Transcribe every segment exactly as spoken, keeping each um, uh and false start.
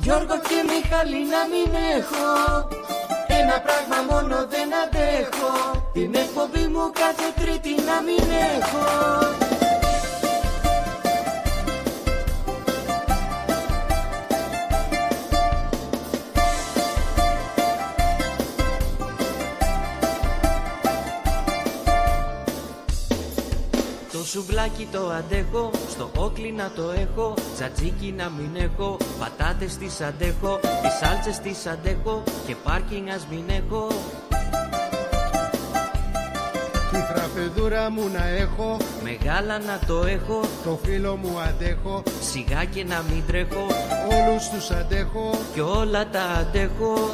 Γιώργο και Μιχάλη να μην έχω. Ένα πράγμα μόνο δεν αντέχω. Την εκπομπή μου κάθε Τρίτη να μην έχω. Το σουβλάκι το αντέχω, στο όκλι να το έχω, τζατζίκι να μην έχω, πατάτες τις αντέχω, τις σάλτσες τις αντέχω και πάρκινγκ ας μην έχω. Τη φραπεδούρα μου να έχω, μεγάλα να το έχω, το φίλο μου αντέχω, σιγά και να μην τρέχω, όλους τους αντέχω και όλα τα αντέχω.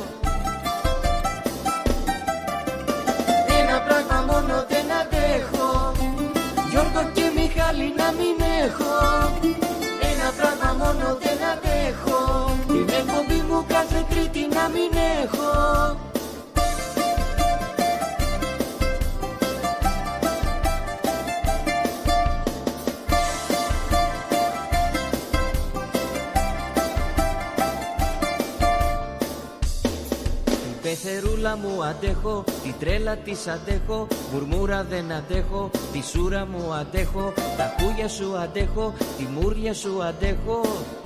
Ένα πράγμα μόνο δεν αντέχω, Γιώργο και Μιχάλη να μην έχω. Ένα πράγμα μόνο δεν αντέχω, την εκπομπή μου κάθε Τρίτη να μην έχω. Πεθερούλα μου αντέχω, τη τρέλα της αντέχω, μουρμούρα δεν αντέχω, τη σούρα μου αντέχω, τα χούγια σου αντέχω, τη μούρλια σου αντέχω.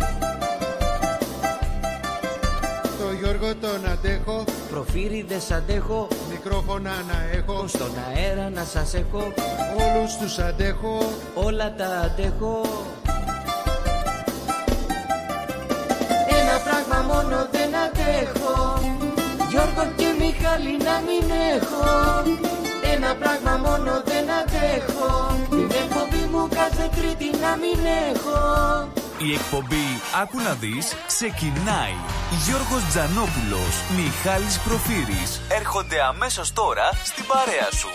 Το Γιώργο τον αντέχω, προφύριδες αντέχω, μικρόφωνα να έχω, στον αέρα να σας έχω, όλους τους αντέχω, όλα τα αντέχω. Ένα πράγμα μόνο δεν αντέχω, Γιώργο και Μιχάλη να μην έχω. Ένα πράγμα μόνο δεν αντέχω, την εκπομπή μου κάθε Τρίτη να μην έχω. Η εκπομπή «Άκου να δεις» ξεκινάει. Γιώργος Τζανόπουλος, Μιχάλης Προφύρης έρχονται αμέσως τώρα στην παρέα σου.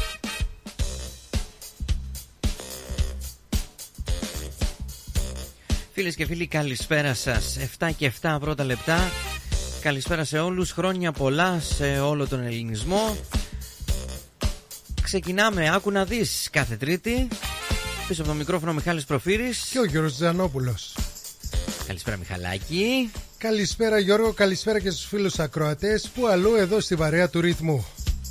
Φίλες και φίλοι, καλησπέρα σας. εφτά και εφτά πρώτα λεπτά. Καλησπέρα σε όλους, χρόνια πολλά σε όλο τον ελληνισμό. Ξεκινάμε, άκου να δεις, κάθε Τρίτη. Πίσω από το μικρόφωνο Μιχάλης Προφύρης και ο Γιώργος Τζανόπουλος. Καλησπέρα Μιχαλάκη. Καλησπέρα Γιώργο, καλησπέρα και στους φίλους ακροατές που αλλού εδώ στη βαρέα του ρυθμού.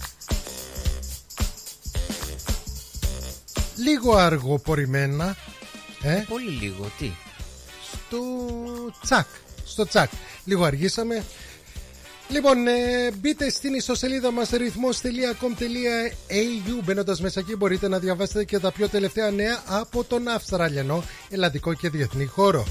Λίγο αργοπορημένα ε? Πολύ λίγο, τι? Στο τσακ, στο τσακ. Λίγο αργήσαμε. Λοιπόν, ε, μπείτε στην ιστοσελίδα μας ρυθμός τελεία κομ τελεία έι γιου. Μπαίνοντας μέσα εκεί μπορείτε να διαβάσετε και τα πιο τελευταία νέα από τον Αυστραλιανό, ελλαδικό και διεθνή χώρο.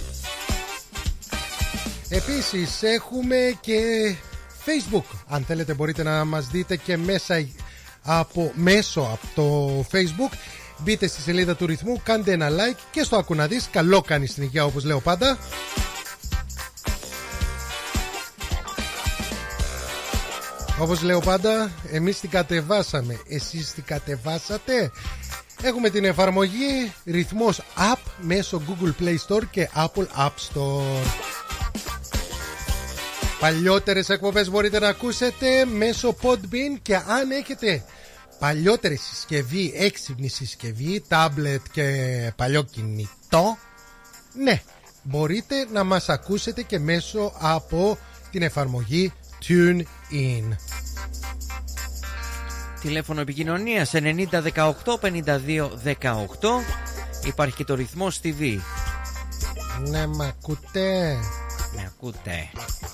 Επίσης έχουμε και Facebook. Αν θέλετε μπορείτε να μας δείτε και μέσα από, μέσω από το Facebook. Μπείτε στη σελίδα του ρυθμού, κάντε ένα like και στο άκου να δεις. Καλό κάνει στην υγεία, όπως λέω πάντα. Όπως λέω πάντα, εμείς την κατεβάσαμε, εσείς την κατεβάσατε. Έχουμε την εφαρμογή Ρυθμός App μέσω Google Play Store και Apple App Store. Παλιότερες εκπομπές μπορείτε να ακούσετε μέσω Podbean. Και αν έχετε παλιότερη συσκευή, έξυπνη συσκευή, tablet και παλιό κινητό, ναι, μπορείτε να μας ακούσετε και μέσω από την εφαρμογή TuneIn. Τηλέφωνο επικοινωνίας ενενήντα δεκαοκτώ πενήντα δύο δεκαοκτώ. Υπάρχει και το Ρυθμός τι βι. Ναι, μ' ακούτε? Με ακούτε?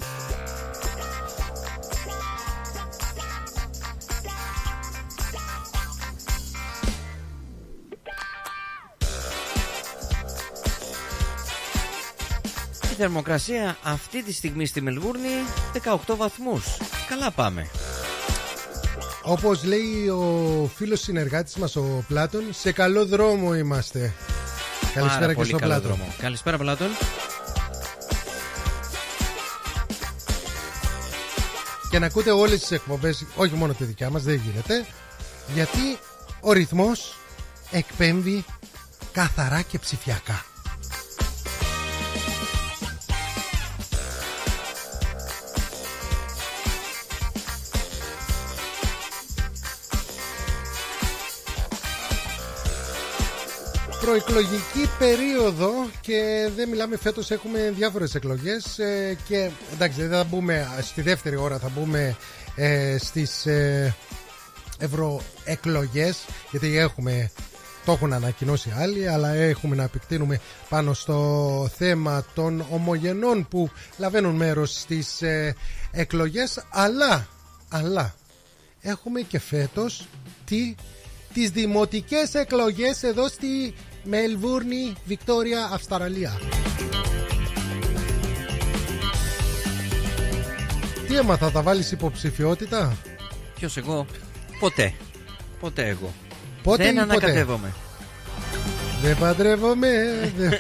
Η θερμοκρασία αυτή τη στιγμή στη Μελβούρνη δεκαοκτώ βαθμούς. Καλά πάμε. Όπως λέει ο φίλος συνεργάτης μας ο Πλάτων, σε καλό δρόμο είμαστε. Καλησπέρα. Πάρα και στον Πλάτων. Δρόμο. Καλησπέρα Πλάτων. Και να ακούτε όλες τις εκπομπές, όχι μόνο τη δικιά μας, δεν γίνεται, γιατί ο ρυθμός εκπέμπει καθαρά και ψηφιακά. προεκλογική περίοδο και δεν μιλάμε, φέτος έχουμε διάφορες εκλογές ε, και εντάξει, δεν θα μπούμε στη δεύτερη ώρα, θα μπούμε ε, στις ε, ευρωεκλογές, γιατί έχουμε, το έχουν ανακοινώσει άλλοι, αλλά έχουμε να επεκτείνουμε πάνω στο θέμα των ομογενών που λαβαίνουν μέρος στις ε, εκλογές, αλλά, αλλά έχουμε και φέτος τι, τις δημοτικές εκλογές εδώ στη Μελβούρνη, Βικτόρια, Αυστραλία. Τι έμαθα, θα βάλεις υποψηφιότητα? Ποιος, εγώ? Ποτέ. Ποτέ εγώ. Πότε δεν ή ανακατεύομαι. Δεν παντρεύομαι. δε...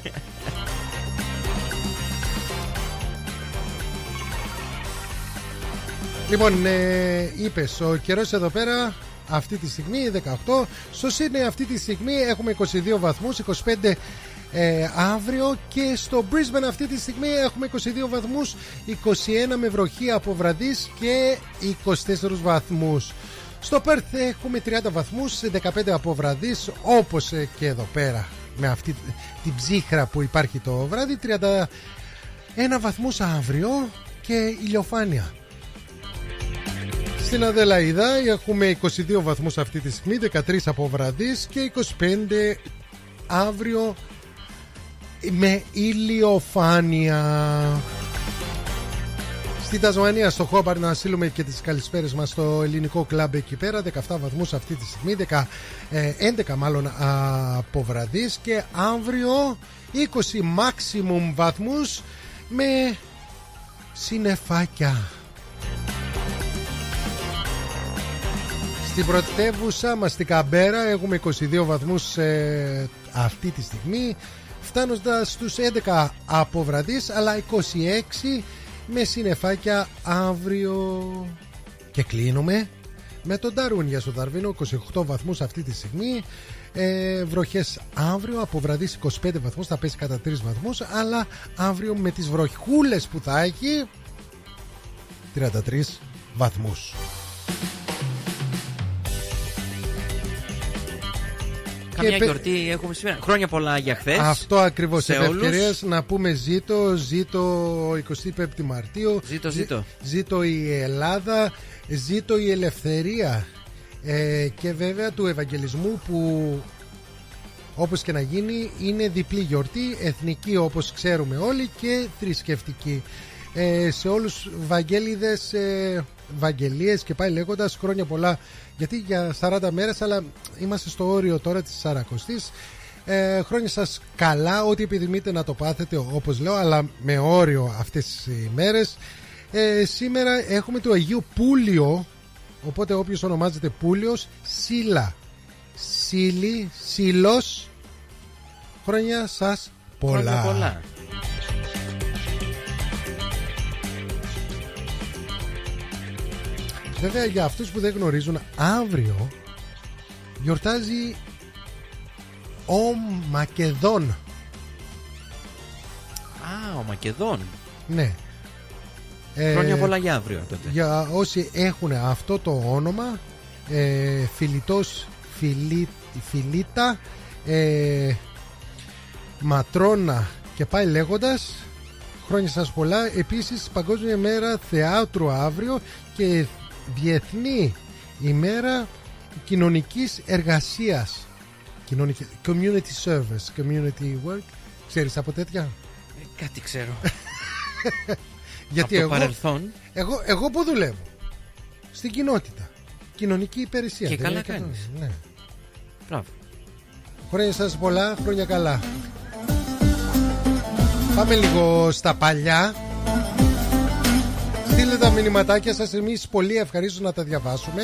Λοιπόν, ε, είπες, ο καιρός εδώ πέρα αυτή τη στιγμή δεκαοκτώ. Στο Σίδνεϊ αυτή τη στιγμή έχουμε είκοσι δύο βαθμούς, είκοσι πέντε ε, αύριο. Και στο Brisbane αυτή τη στιγμή έχουμε είκοσι δύο βαθμούς, είκοσι ένα με βροχή από βραδείς και είκοσι τέσσερις βαθμούς. Στο Πέρθ έχουμε τριάντα βαθμούς, δεκαπέντε από βραδείς, όπως και εδώ πέρα με αυτή την ψύχρα που υπάρχει το βράδυ. Τριάντα ένα βαθμούς αύριο και ηλιοφάνεια. Στην Αδελαίδα έχουμε είκοσι δύο βαθμούς αυτή τη στιγμή, δεκατρείς από βραδείς και είκοσι πέντε αύριο με ηλιοφάνεια. Στην Τασμανία, στο Χόμπαρ, να στείλουμε και τις καλησπέρες μας στο ελληνικό κλαμπ εκεί πέρα. δεκαεπτά βαθμούς αυτή τη στιγμή, δεκα, ε, έντεκα μάλλον από βραδείς και αύριο είκοσι maximum βαθμούς με συννεφάκια. Στην πρωτεύουσα μας, στην Καμπέρα, έχουμε είκοσι δύο βαθμούς ε, αυτή τη στιγμή, φτάνοντας στους έντεκα από βραδείς, αλλά είκοσι έξι με συννεφάκια αύριο. Και κλείνουμε με τον Νταρούν στο Δαρβίνο, είκοσι οκτώ βαθμούς αυτή τη στιγμή, ε, βροχές αύριο, από βραδείς είκοσι πέντε βαθμούς, θα πέσει κατά τρεις βαθμούς, αλλά αύριο με τις βροχούλες που θα έχει τριάντα τρεις βαθμούς. Καμιά πε... γιορτή έχουμε σήμερα? Χρόνια πολλά για χθες. Αυτό ακριβώς. Σε ευκαιρίες να πούμε ζήτω, ζήτω εικοστή πέμπτη Μαρτίου. Ζήτω, ζήτω. Ζήτω η Ελλάδα, ζήτω η ελευθερία. Ε, και βέβαια του Ευαγγελισμού, που όπως και να γίνει είναι διπλή γιορτή, εθνική όπως ξέρουμε όλοι και θρησκευτική. Ε, σε όλους Βαγγέλιδες, ε, Βαγγελίες και πάει λέγοντας, χρόνια πολλά, γιατί για σαράντα μέρες, αλλά είμαστε στο όριο τώρα της σαρακοστής. ε, Χρόνια σας καλά, ό,τι επιθυμείτε να το πάθετε όπως λέω, αλλά με όριο αυτές τις μέρες. ε, Σήμερα έχουμε το Αγίου Πούλιο, οπότε όποιος ονομάζεται Πούλιος, Σύλλα, Σύλλη, Σύλλος, χρόνια σας πολλά. Χρόνια πολλά. Βέβαια, για αυτούς που δεν γνωρίζουν, αύριο γιορτάζει ο Μακεδόν. Α, ο Μακεδόν. Ναι. Χρόνια ε, πολλά για αύριο τότε. Για όσοι έχουν αυτό το όνομα, ε, Φιλιτός, Φιλί, Φιλίτα, ε, Ματρόνα και πάει λέγοντας, χρόνια σας πολλά. Επίσης, Παγκόσμια Μέρα Θεάτρου αύριο και Διεθνή ημέρα κοινωνικής εργασίας, κοινωνική, community service, community work. Ξέρεις από τέτοια? Ε, κάτι ξέρω. Γιατί από εγώ, το παρελθόν. εγώ, εγώ που δουλεύω στην κοινότητα, κοινωνική υπηρεσία. Και δεν καλά είναι κάνεις. Ναι. Μπράβο. Χρόνια σας πολλά, χρόνια καλά. Πάμε λίγο στα παλιά. Στείλτε τα μηνυματάκια σας, εμείς πολύ ευχαρίστως να τα διαβάσουμε.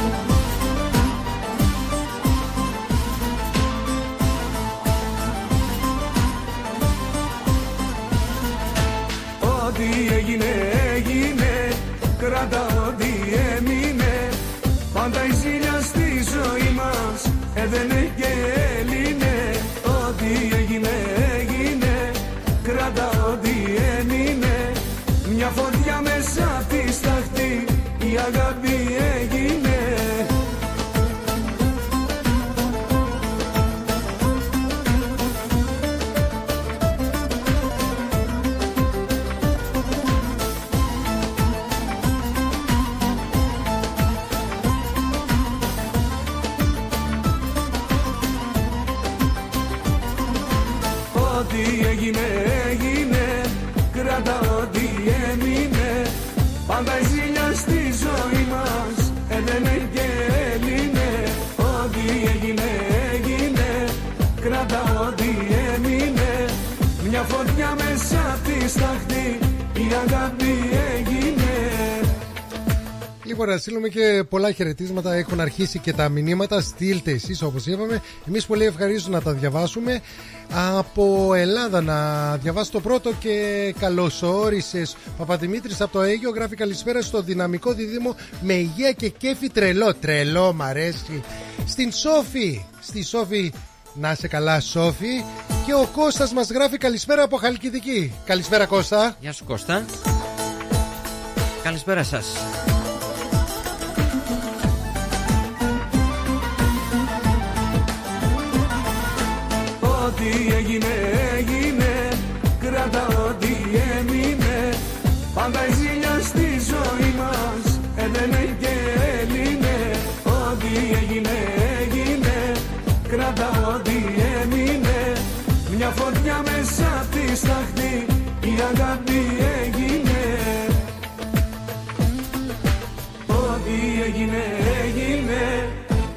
Ό,τι έγινε έγινε, κράτα ό,τι έμεινε. Πάντα η ζήλια στη ζωή μας έδαινε και έλυνε. Ό,τι έγινε έγινε, κράτα ό,τι έμεινε. Μια φωτιά μέσα απ' τη σταχτή, η αγάπη έγινε. Ό,τι έγινε έγινε, κράτα ό,τι έμεινε. Πάντα η ζήλια στη ζωή μας έδαινε και έλυνε. Ό,τι έγινε έγινε, κράτα ό,τι έμεινε. Μια φωτιά μέσα απ' τη στάχτη, η αγάπη έγινε. Λοιπόν, να στείλουμε και πολλά χαιρετίσματα. Έχουν αρχίσει και τα μηνύματα. Στείλτε εσείς όπως είπαμε. Εμείς πολύ ευχαρίστως να τα διαβάσουμε. Από Ελλάδα να διαβάσω το πρώτο και καλώς όρισες. Παπαδημήτρης από το Αίγιο γράφει καλησπέρα στο δυναμικό δίδυμο με υγεία και κέφι τρελό. Τρελό, μ' αρέσει. Στην Σόφη. Στη Σόφη, να είσαι καλά, Σόφη. Και ο Κώστας μας γράφει καλησπέρα από Χαλκιδική. Καλησπέρα, Κώστα. Γεια σου, Κώστα. Καλησπέρα σας. Ό,τι έγινε έγινε, κράτα ό,τι έμεινε. Πάντα η ζήλια στη ζωή μας έδαινε και έλυνε. Ό,τι έγινε έγινε, κράτα ό,τι έμεινε. Μια φωτιά μέσα απ' τη στάχτη, η αγάπη έγινε. Ό,τι έγινε έγινε.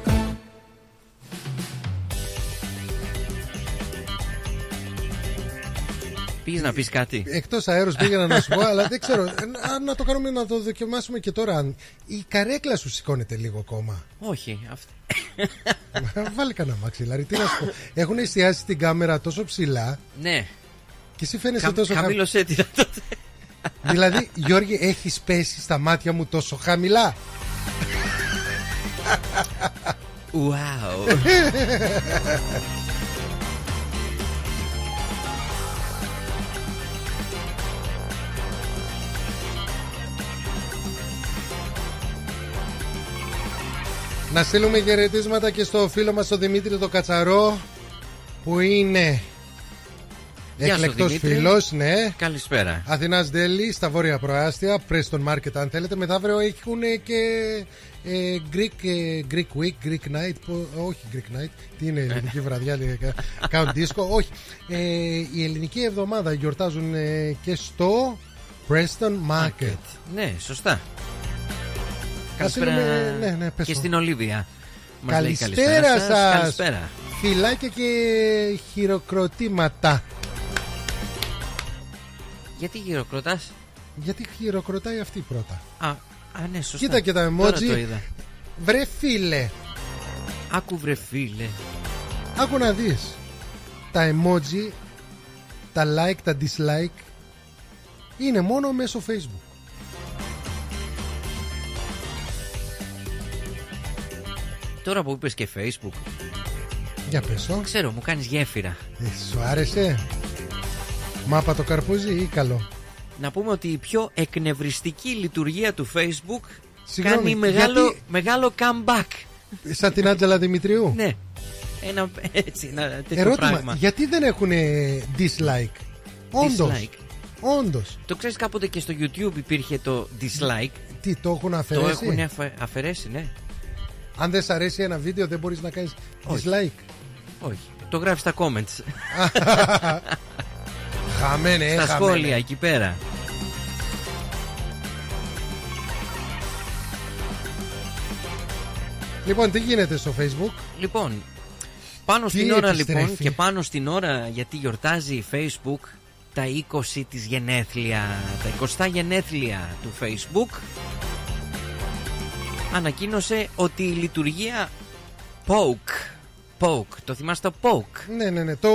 Πήγες να πεις κάτι? Εκτός αέρος πήγαινα να σου πω, αλλά δεν ξέρω. Αν να το κάνουμε να το δοκιμάσουμε και τώρα. Η καρέκλα σου σηκώνεται λίγο ακόμα. Όχι. Αυτή... Βάλε κανένα μαξιλάρι. Τι να σου πω. Έχουν εστιάσει την κάμερα τόσο ψηλά. Ναι. Και εσύ φαίνεσαι Χα... τόσο χαμηλά. Χαμήλωσέ τη τότε. Δηλαδή, Γιώργη, έχεις πέσει στα μάτια μου τόσο χαμηλά. Wow. Να στείλουμε χαιρετίσματα και στο φίλο μας τον Δημήτρη το Κατσαρό, που είναι εκλεκτός φίλος, ναι. Καλησπέρα. Αθηνάς Ντέλη, στα βόρεια προάστια, Preston Market αν θέλετε. Μεθαύριο έχουν και ε, Greek, ε, Greek Week, Greek Night, που, όχι Greek Night, τι είναι ελληνική βραδιά, Count Disco, όχι. Ε, η ελληνική εβδομάδα γιορτάζουν ε, και στο Preston Market. Market. Ναι, σωστά. Καλησπέρα, ναι, ναι, και στην Ολίβια. Καλησπέρα σας. Καλησπέρα. Φιλάκια και χειροκροτήματα. Γιατί χειροκροτάς? Γιατί χειροκροτάει αυτή πρώτα. Α, α ναι, σωστά. Κοίτα και τα emoji. Βρε φίλε. Άκου βρε φίλε. Άκου να δεις. Τα emoji, τα like, τα dislike είναι μόνο μέσω Facebook. Τώρα που είπες και Facebook, για πες το. ξέρω, μου κάνεις γέφυρα. ε, Σου άρεσε? Μάπα το καρπούζι ή καλό? Να πούμε ότι η πιο εκνευριστική λειτουργία του Facebook Συγγνώμη, κάνει μεγάλο, γιατί... μεγάλο comeback. Σαν την Άντζελα Δημητριού. Ναι. Ένα, έτσι, ένα τέτοιο ερώτημα, πράγμα. γιατί δεν έχουν dislike? Όντως. Dislike. Όντως. Το ξέρεις, κάποτε και στο YouTube υπήρχε το dislike. Τι, το έχουν αφαιρέσει? Το έχουν αφαι... αφαιρέσει, ναι. Αν δεν σ' αρέσει ένα βίντεο δεν μπορείς να κάνεις όχι. dislike? Όχι. Το γράφεις στα comments. Χαμένε, στα χαμένε. σχόλια εκεί πέρα. Λοιπόν, τι γίνεται στο Facebook? Λοιπόν, πάνω τι στην ώρα επιστρέφει? λοιπόν και πάνω στην ώρα, γιατί γιορτάζει η Facebook τα είκοσι της γενέθλια, τα εικοστά γενέθλια του Facebook, ανακοίνωσε ότι η λειτουργία Poke, Poke, το θυμάστε το Poke? Ναι, ναι, ναι, το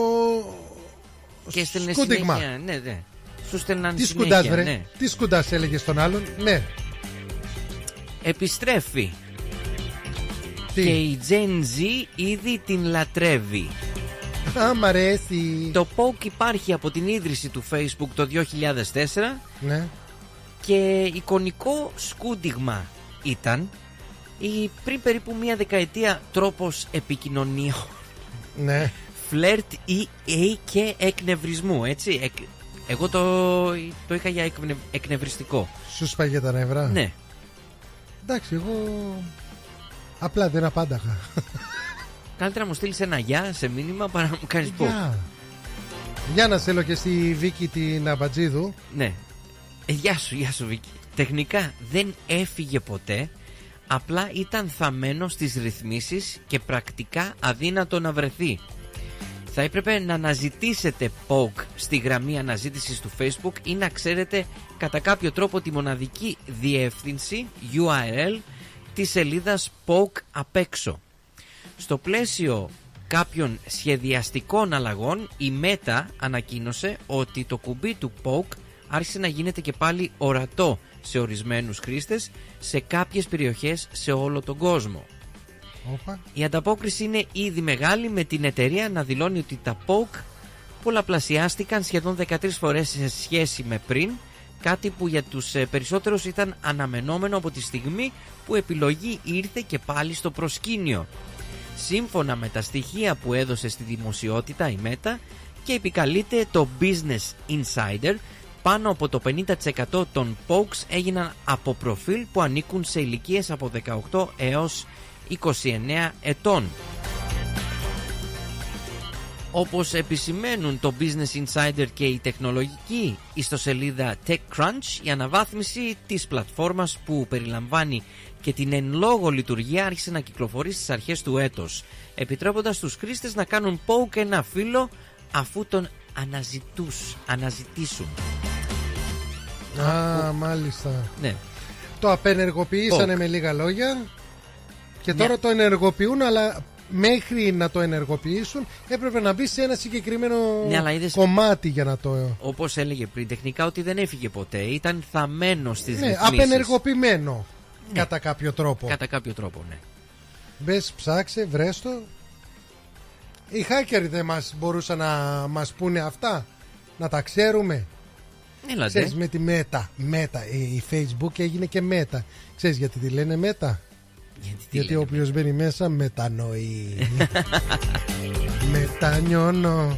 και στέλνε σκούντιγμα. συνέχεια, ναι, ναι. Σου στέλναν τι συνέχεια, σκουντάς, βρε, ναι. τι σκουντάς έλεγε στον άλλον, ναι. Επιστρέφει. Τι? Και η Gen Z ήδη την λατρεύει. Α, μ' αρέσει. Το Poke υπάρχει από την ίδρυση του Facebook το δύο χιλιάδες τέσσερα. Ναι. Και εικονικό σκούντιγμα ήταν η πριν περίπου μία δεκαετία τρόπος επικοινωνιών. Ναι. Φλερτ ή ή και εκνευρισμού, έτσι. Εκ, εγώ το, το είχα για εκνευ, εκνευριστικό. Σου σπάγε τα νευρά? Ναι. Εντάξει, εγώ απλά δεν απάνταγα. Καλύτερα μου στείλεις ένα γεια σε μήνυμα παρά να μου κάνεις πω. Γεια. Για να στέλνω και στη Βίκη την Αμπατζίδου. Ναι. Ε, γεια σου, γεια σου Βίκη. Τεχνικά δεν έφυγε ποτέ. Απλά ήταν θαμμένο στις ρυθμίσεις και πρακτικά αδύνατο να βρεθεί. Θα έπρεπε να αναζητήσετε Poke στη γραμμή αναζήτησης του Facebook ή να ξέρετε κατά κάποιο τρόπο τη μοναδική διεύθυνση γιου αρ ελ της σελίδας Poke απ' έξω. Στο πλαίσιο κάποιων σχεδιαστικών αλλαγών, η Meta ανακοίνωσε ότι το κουμπί του Poke άρχισε να γίνεται και πάλι ορατό σε ορισμένους χρήστες σε κάποιες περιοχές σε όλο τον κόσμο. Οπα. Η ανταπόκριση είναι ήδη μεγάλη, με την εταιρεία να δηλώνει ότι τα Poke πολλαπλασιάστηκαν σχεδόν δεκατρείς φορές σε σχέση με πριν, κάτι που για τους περισσότερους ήταν αναμενόμενο από τη στιγμή που επιλογή ήρθε και πάλι στο προσκήνιο. Σύμφωνα με τα στοιχεία που έδωσε στη δημοσιότητα η Meta και επικαλείται το Business Insider, πάνω από το πενήντα τοις εκατό των Pokes έγιναν από προφίλ που ανήκουν σε ηλικίες από δεκαοκτώ έως είκοσι εννέα ετών. Όπως επισημαίνουν το Business Insider και η τεχνολογική ιστοσελίδα TechCrunch, η αναβάθμιση της πλατφόρμας που περιλαμβάνει και την εν λόγω λειτουργία άρχισε να κυκλοφορεί στις αρχές του έτος, επιτρέποντας τους χρήστες να κάνουν Poke ένα φίλο αφού τον αναζητούς, αναζητήσουν. Α, Από... μάλιστα. Ναι. Το απενεργοποιήσανε Poke. με λίγα λόγια και τώρα Ναι. το ενεργοποιούν, αλλά μέχρι να το ενεργοποιήσουν έπρεπε να μπει σε ένα συγκεκριμένο Ναι, αλλά είδες... κομμάτι για να το... Όπως έλεγε πριν, τεχνικά ότι δεν έφυγε ποτέ, ήταν θαμμένο στις Ναι, ρυθμίσεις. απενεργοποιημένο. Ναι. Κατά κάποιο τρόπο. Κατά κάποιο τρόπο, ναι. Μπες, ψάξε, βρες το. Οι hackers δεν μας μπορούσαν να μας πούνε αυτά, να τα ξέρουμε. Έλατε. Ξέρεις, με τη Meta, Meta, η Facebook έγινε και Meta. Ξέρεις γιατί τη λένε Meta? Γιατί, Γιατί όποιος μπαίνει μέσα μετανοεί. Μετανιώνω.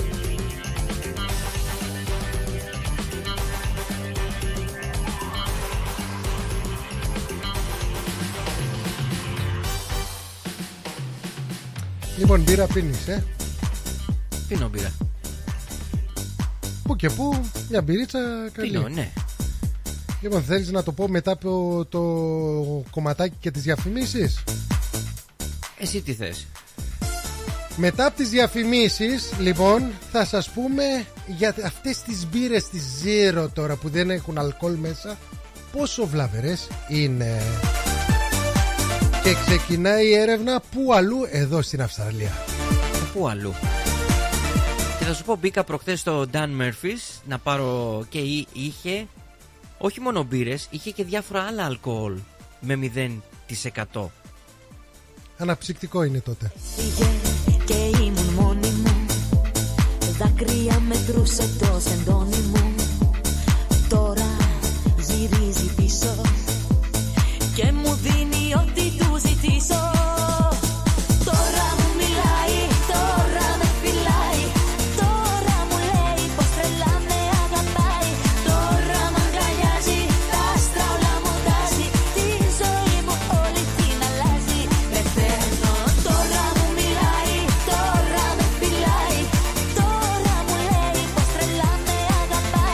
Λοιπόν, μπύρα πίνεις, ε? Πίνω μπύρα. Πού και πού, μια μπυρίτσα καλή. Πίνω, ναι. Λοιπόν, θέλεις να το πω μετά από το κομματάκι και τις διαφημίσεις? Εσύ τι θες? Μετά από τις διαφημίσεις, λοιπόν, θα σας πούμε για αυτές τις μπύρες της Zero τώρα που δεν έχουν αλκοόλ μέσα, πόσο βλαβερές είναι. Και ξεκινάει η έρευνα που αλλού? Εδώ στην Αυστραλία. Πού αλλού? Και θα σου πω, μπήκα προχθές στο Dan Murphy's να πάρω και είχε όχι μόνο μπύρες, είχε και διάφορα άλλα αλκοόλ με μηδέν τοις εκατό. Αναψυκτικό είναι τότε. Πήγε και ήμουν μόνη μου, δάκρυα μετρούσε το σεντόνι μου. Τώρα γυρίζει πίσω και μου δίνει ό,τι του ζητήσω. Τώρα μου μιλάει, τώρα με φυλάει, τώρα μου λέει πως τρελά με αγαπάει. Τώρα μ' αγκαλιάζει, τα άστρα όλα μου τάζει, τη ζωή μου όλη την αλλάζει. Με παίρνω, τώρα μου μιλάει, τώρα με φυλάει, τώρα μου λέει πως τρελά με αγαπάει.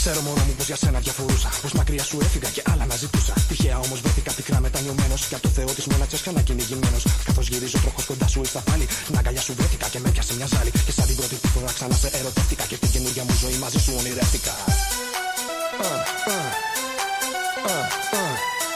Ξέρω μωρό μου πως για σένα διαφορούσα. Πως μακριά σου έφυγα και άλλα να ζητούσα. Τυχαία όμως βρέθηκα πικρά μετανιωμένος. Και από το Θεό της μοναξιάς ξανά κυνηγημένος. Καθώς γυρίζω τροχός κοντά σου ήρθα πάλι. Στην αγκαλιά σου βρέθηκα και με πιάσε μια ζάλη. Και σαν την πρώτη φορά ξανά σε ερωτεύτηκα. Και στην καινούργια μου ζωή μαζί σου ονειρεύτηκα. Uh, uh. Uh, uh.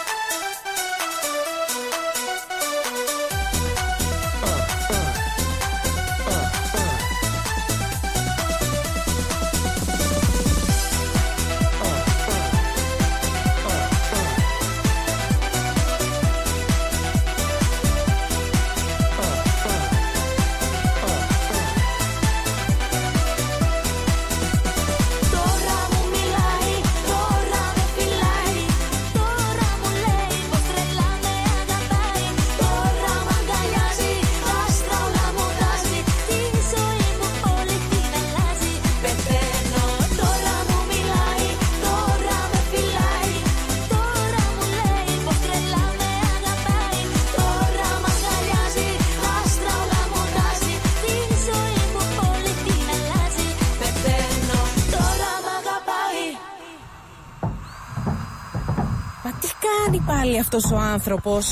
Πάλι αυτός ο άνθρωπος.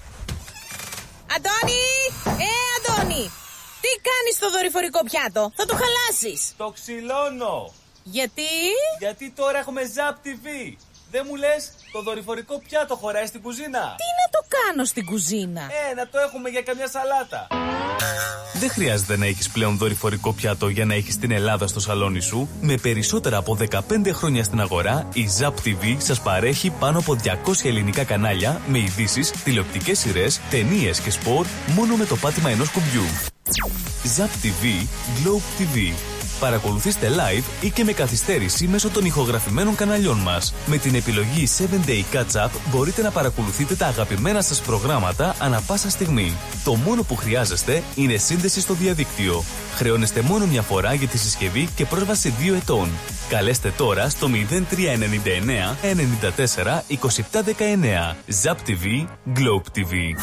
Αντώνη! Ε, Αντώνη! Τι κάνεις στο δορυφορικό πιάτο? Θα το χαλάσεις. Το ξυλώνω. Γιατί? Γιατί τώρα έχουμε Zap τι βι. Δεν μου λες, το δορυφορικό πιάτο χωράει στην κουζίνα? Τι να το κάνω στην κουζίνα? Ε, να το έχουμε για καμιά σαλάτα. Δεν χρειάζεται να έχεις πλέον δορυφορικό πιάτο για να έχεις την Ελλάδα στο σαλόνι σου. Με περισσότερα από δεκαπέντε χρόνια στην αγορά, η Zap τι βι σας παρέχει πάνω από διακόσια ελληνικά κανάλια με ειδήσεις, τηλεοπτικές σειρές, ταινίες και σπορ μόνο με το πάτημα ενός κουμπιού. Zap τι βι, Globe τι βι. Παρακολουθήστε live ή και με καθυστέρηση μέσω των ηχογραφημένων καναλιών μας. Με την επιλογή seven day Catch Up μπορείτε να παρακολουθείτε τα αγαπημένα σας προγράμματα ανα πάσα στιγμή. Το μόνο που χρειάζεστε είναι σύνδεση στο διαδίκτυο. Χρεώνεστε μόνο μια φορά για τη συσκευή και πρόσβαση δύο ετών. Καλέστε τώρα στο μηδέν τρία εννιά εννιά εννιά τέσσερα είκοσι επτά δεκαεννιά. Zap τι βι, Globe τι βι.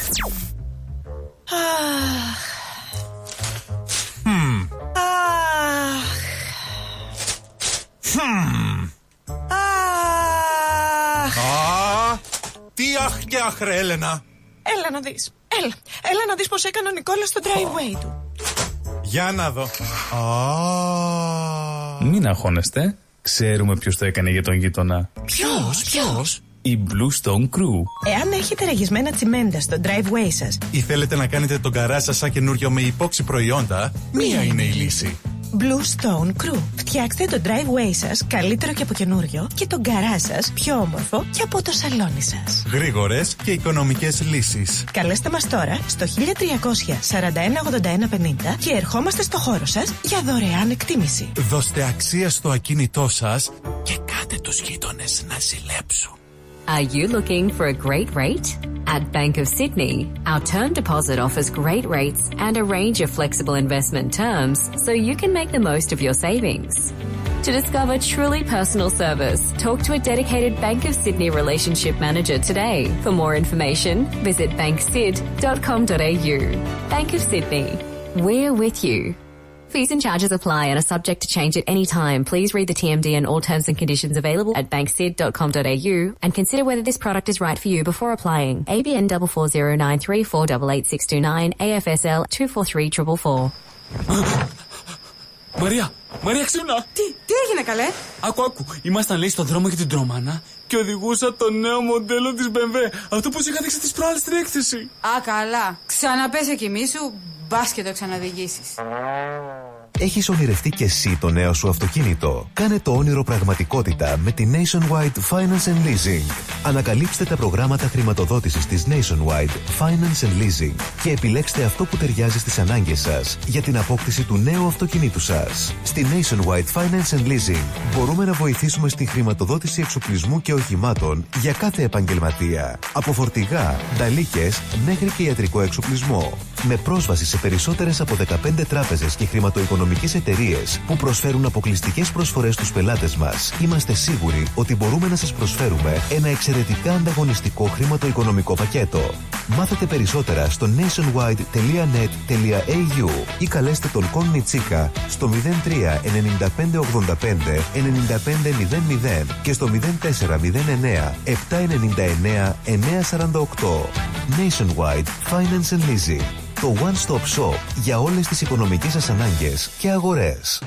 Hmm. Αχ. Hmm. Αχ. Α, τι αχ και αχ ρε Έλενα. Έλα να δεις. Έλα. Έλα να δεις πως έκανε ο Νικόλας στο driveway του. Για να δω. Α. Μην αγχώνεστε. Ξέρουμε ποιος το έκανε για τον γείτονα. Ποιος, ποιος? Η Blue Stone Crew. Εάν έχετε ραγισμένα τσιμέντα στο driveway σας ή θέλετε να κάνετε τον καράζ σας σαν καινούριο με υπόξι προϊόντα, μία είναι η λύση. Blue Stone Crew. Φτιάξτε το driveway σας καλύτερο και από καινούριο και τον γκαράζ σας πιο όμορφο και από το σαλόνι σας. Γρήγορες και οικονομικές λύσεις. Καλέστε μας τώρα στο χίλια τριακόσια σαράντα ένα ογδόντα ένα πενήντα και ερχόμαστε στο χώρο σας για δωρεάν εκτίμηση. Δώστε αξία στο ακίνητό σας και κάτε τους γείτονες να ζηλέψουν. Are you looking for a great rate? At Bank of Sydney, our term deposit offers great rates and a range of flexible investment terms so you can make the most of your savings. To discover truly personal service, talk to a dedicated Bank of Sydney relationship manager today. For more information, visit bank sid dot com dot a u. Bank of Sydney. We're with you. Fees and charges apply and are subject to change at any time. Please read the T M D and all terms and conditions available at bank sid dot com dot a u and consider whether this product is right for you before applying. A B N four four zero nine three four eight eight six two nine, A F S L two four three four four four. Μαρία, Μαρία ξύπνα! Τι, τι έγινε καλέ? Άκου, άκου, ήμασταν λέει στον δρόμο για την Τρομάνα και οδηγούσα το νέο μοντέλο της μπι εμ ντάμπλιου. Αυτό που σου είχα δείξει τις προάλλες στην έκθεση. Α, καλά. Ξαναπέσε κι εμείς σου, μπας και το ξαναδηγήσεις. Έχεις ονειρευτεί και εσύ το νέο σου αυτοκίνητο? Κάνε το όνειρο πραγματικότητα με τη Nationwide Finance and Leasing. Ανακαλύψτε τα προγράμματα χρηματοδότησης της Nationwide Finance and Leasing και επιλέξτε αυτό που ταιριάζει στις ανάγκες σας για την απόκτηση του νέου αυτοκινήτου σας. Στη Nationwide Finance and Leasing μπορούμε να βοηθήσουμε στη χρηματοδότηση εξοπλισμού και οχημάτων για κάθε επαγγελματία. Από φορτηγά, νταλίκες μέχρι και ιατρικό εξοπλισμό. Με πρόσβαση σε περισσότερες από δεκαπέντε τράπεζες και χρηματοοικονομικές τηλεπικοινωνικές εταιρείες που προσφέρουν αποκλειστικές προσφορές στους πελάτες μας, είμαστε σίγουροι ότι μπορούμε να σας προσφέρουμε ένα εξαιρετικά ανταγωνιστικό χρηματοοικονομικό πακέτο. Μάθετε περισσότερα στο nationwide τελεία net τελεία a u ή καλέστε τον Κον Τσίκα στο μηδέν τρία εννιά πέντε ογδόντα πέντε εννιά πέντε μηδέν μηδέν και στο μηδέν τέσσερα μηδέν εννιά επτά εννιά εννιά εννιά σαράντα οκτώ. Nationwide Finance and Leasing. Το one-stop shop για όλες τις οικονομικές σας ανάγκες και αγορές.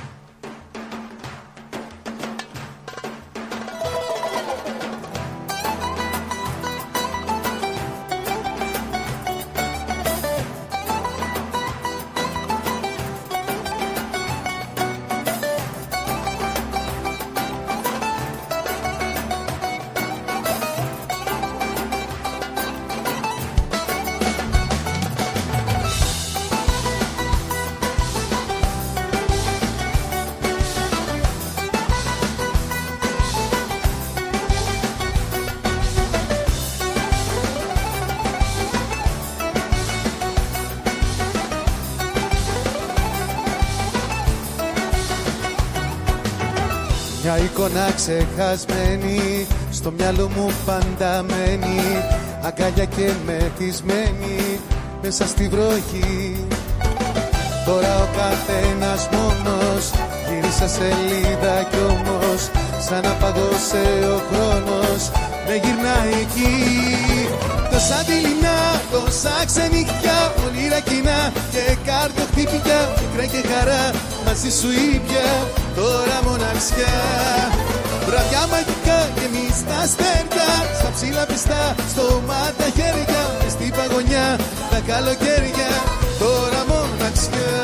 Μια εικόνα ξεχασμένη, στο μυαλό μου πάντα μένει, αγκάλια και μεθυσμένη μέσα στη βροχή. Τώρα ο καθένας μόνος, γύρισα σελίδα κι όμως σαν να παγώσε ο χρόνος, με γυρνάει εκεί. Τόσα δειλινά, τόσα ξενυχτιά, όνειρα κοινά και καρδιοχτύπια, πικρά και χαρά, μαζί σου ήπια, τώρα μοναξιά. Βραδιά μαγικά και εμείς τα αστέρια, στα ψηλά πιστά, στο μάτα χέρια, μες στην παγωνιά, τα καλοκαίρια, τώρα μοναξιά.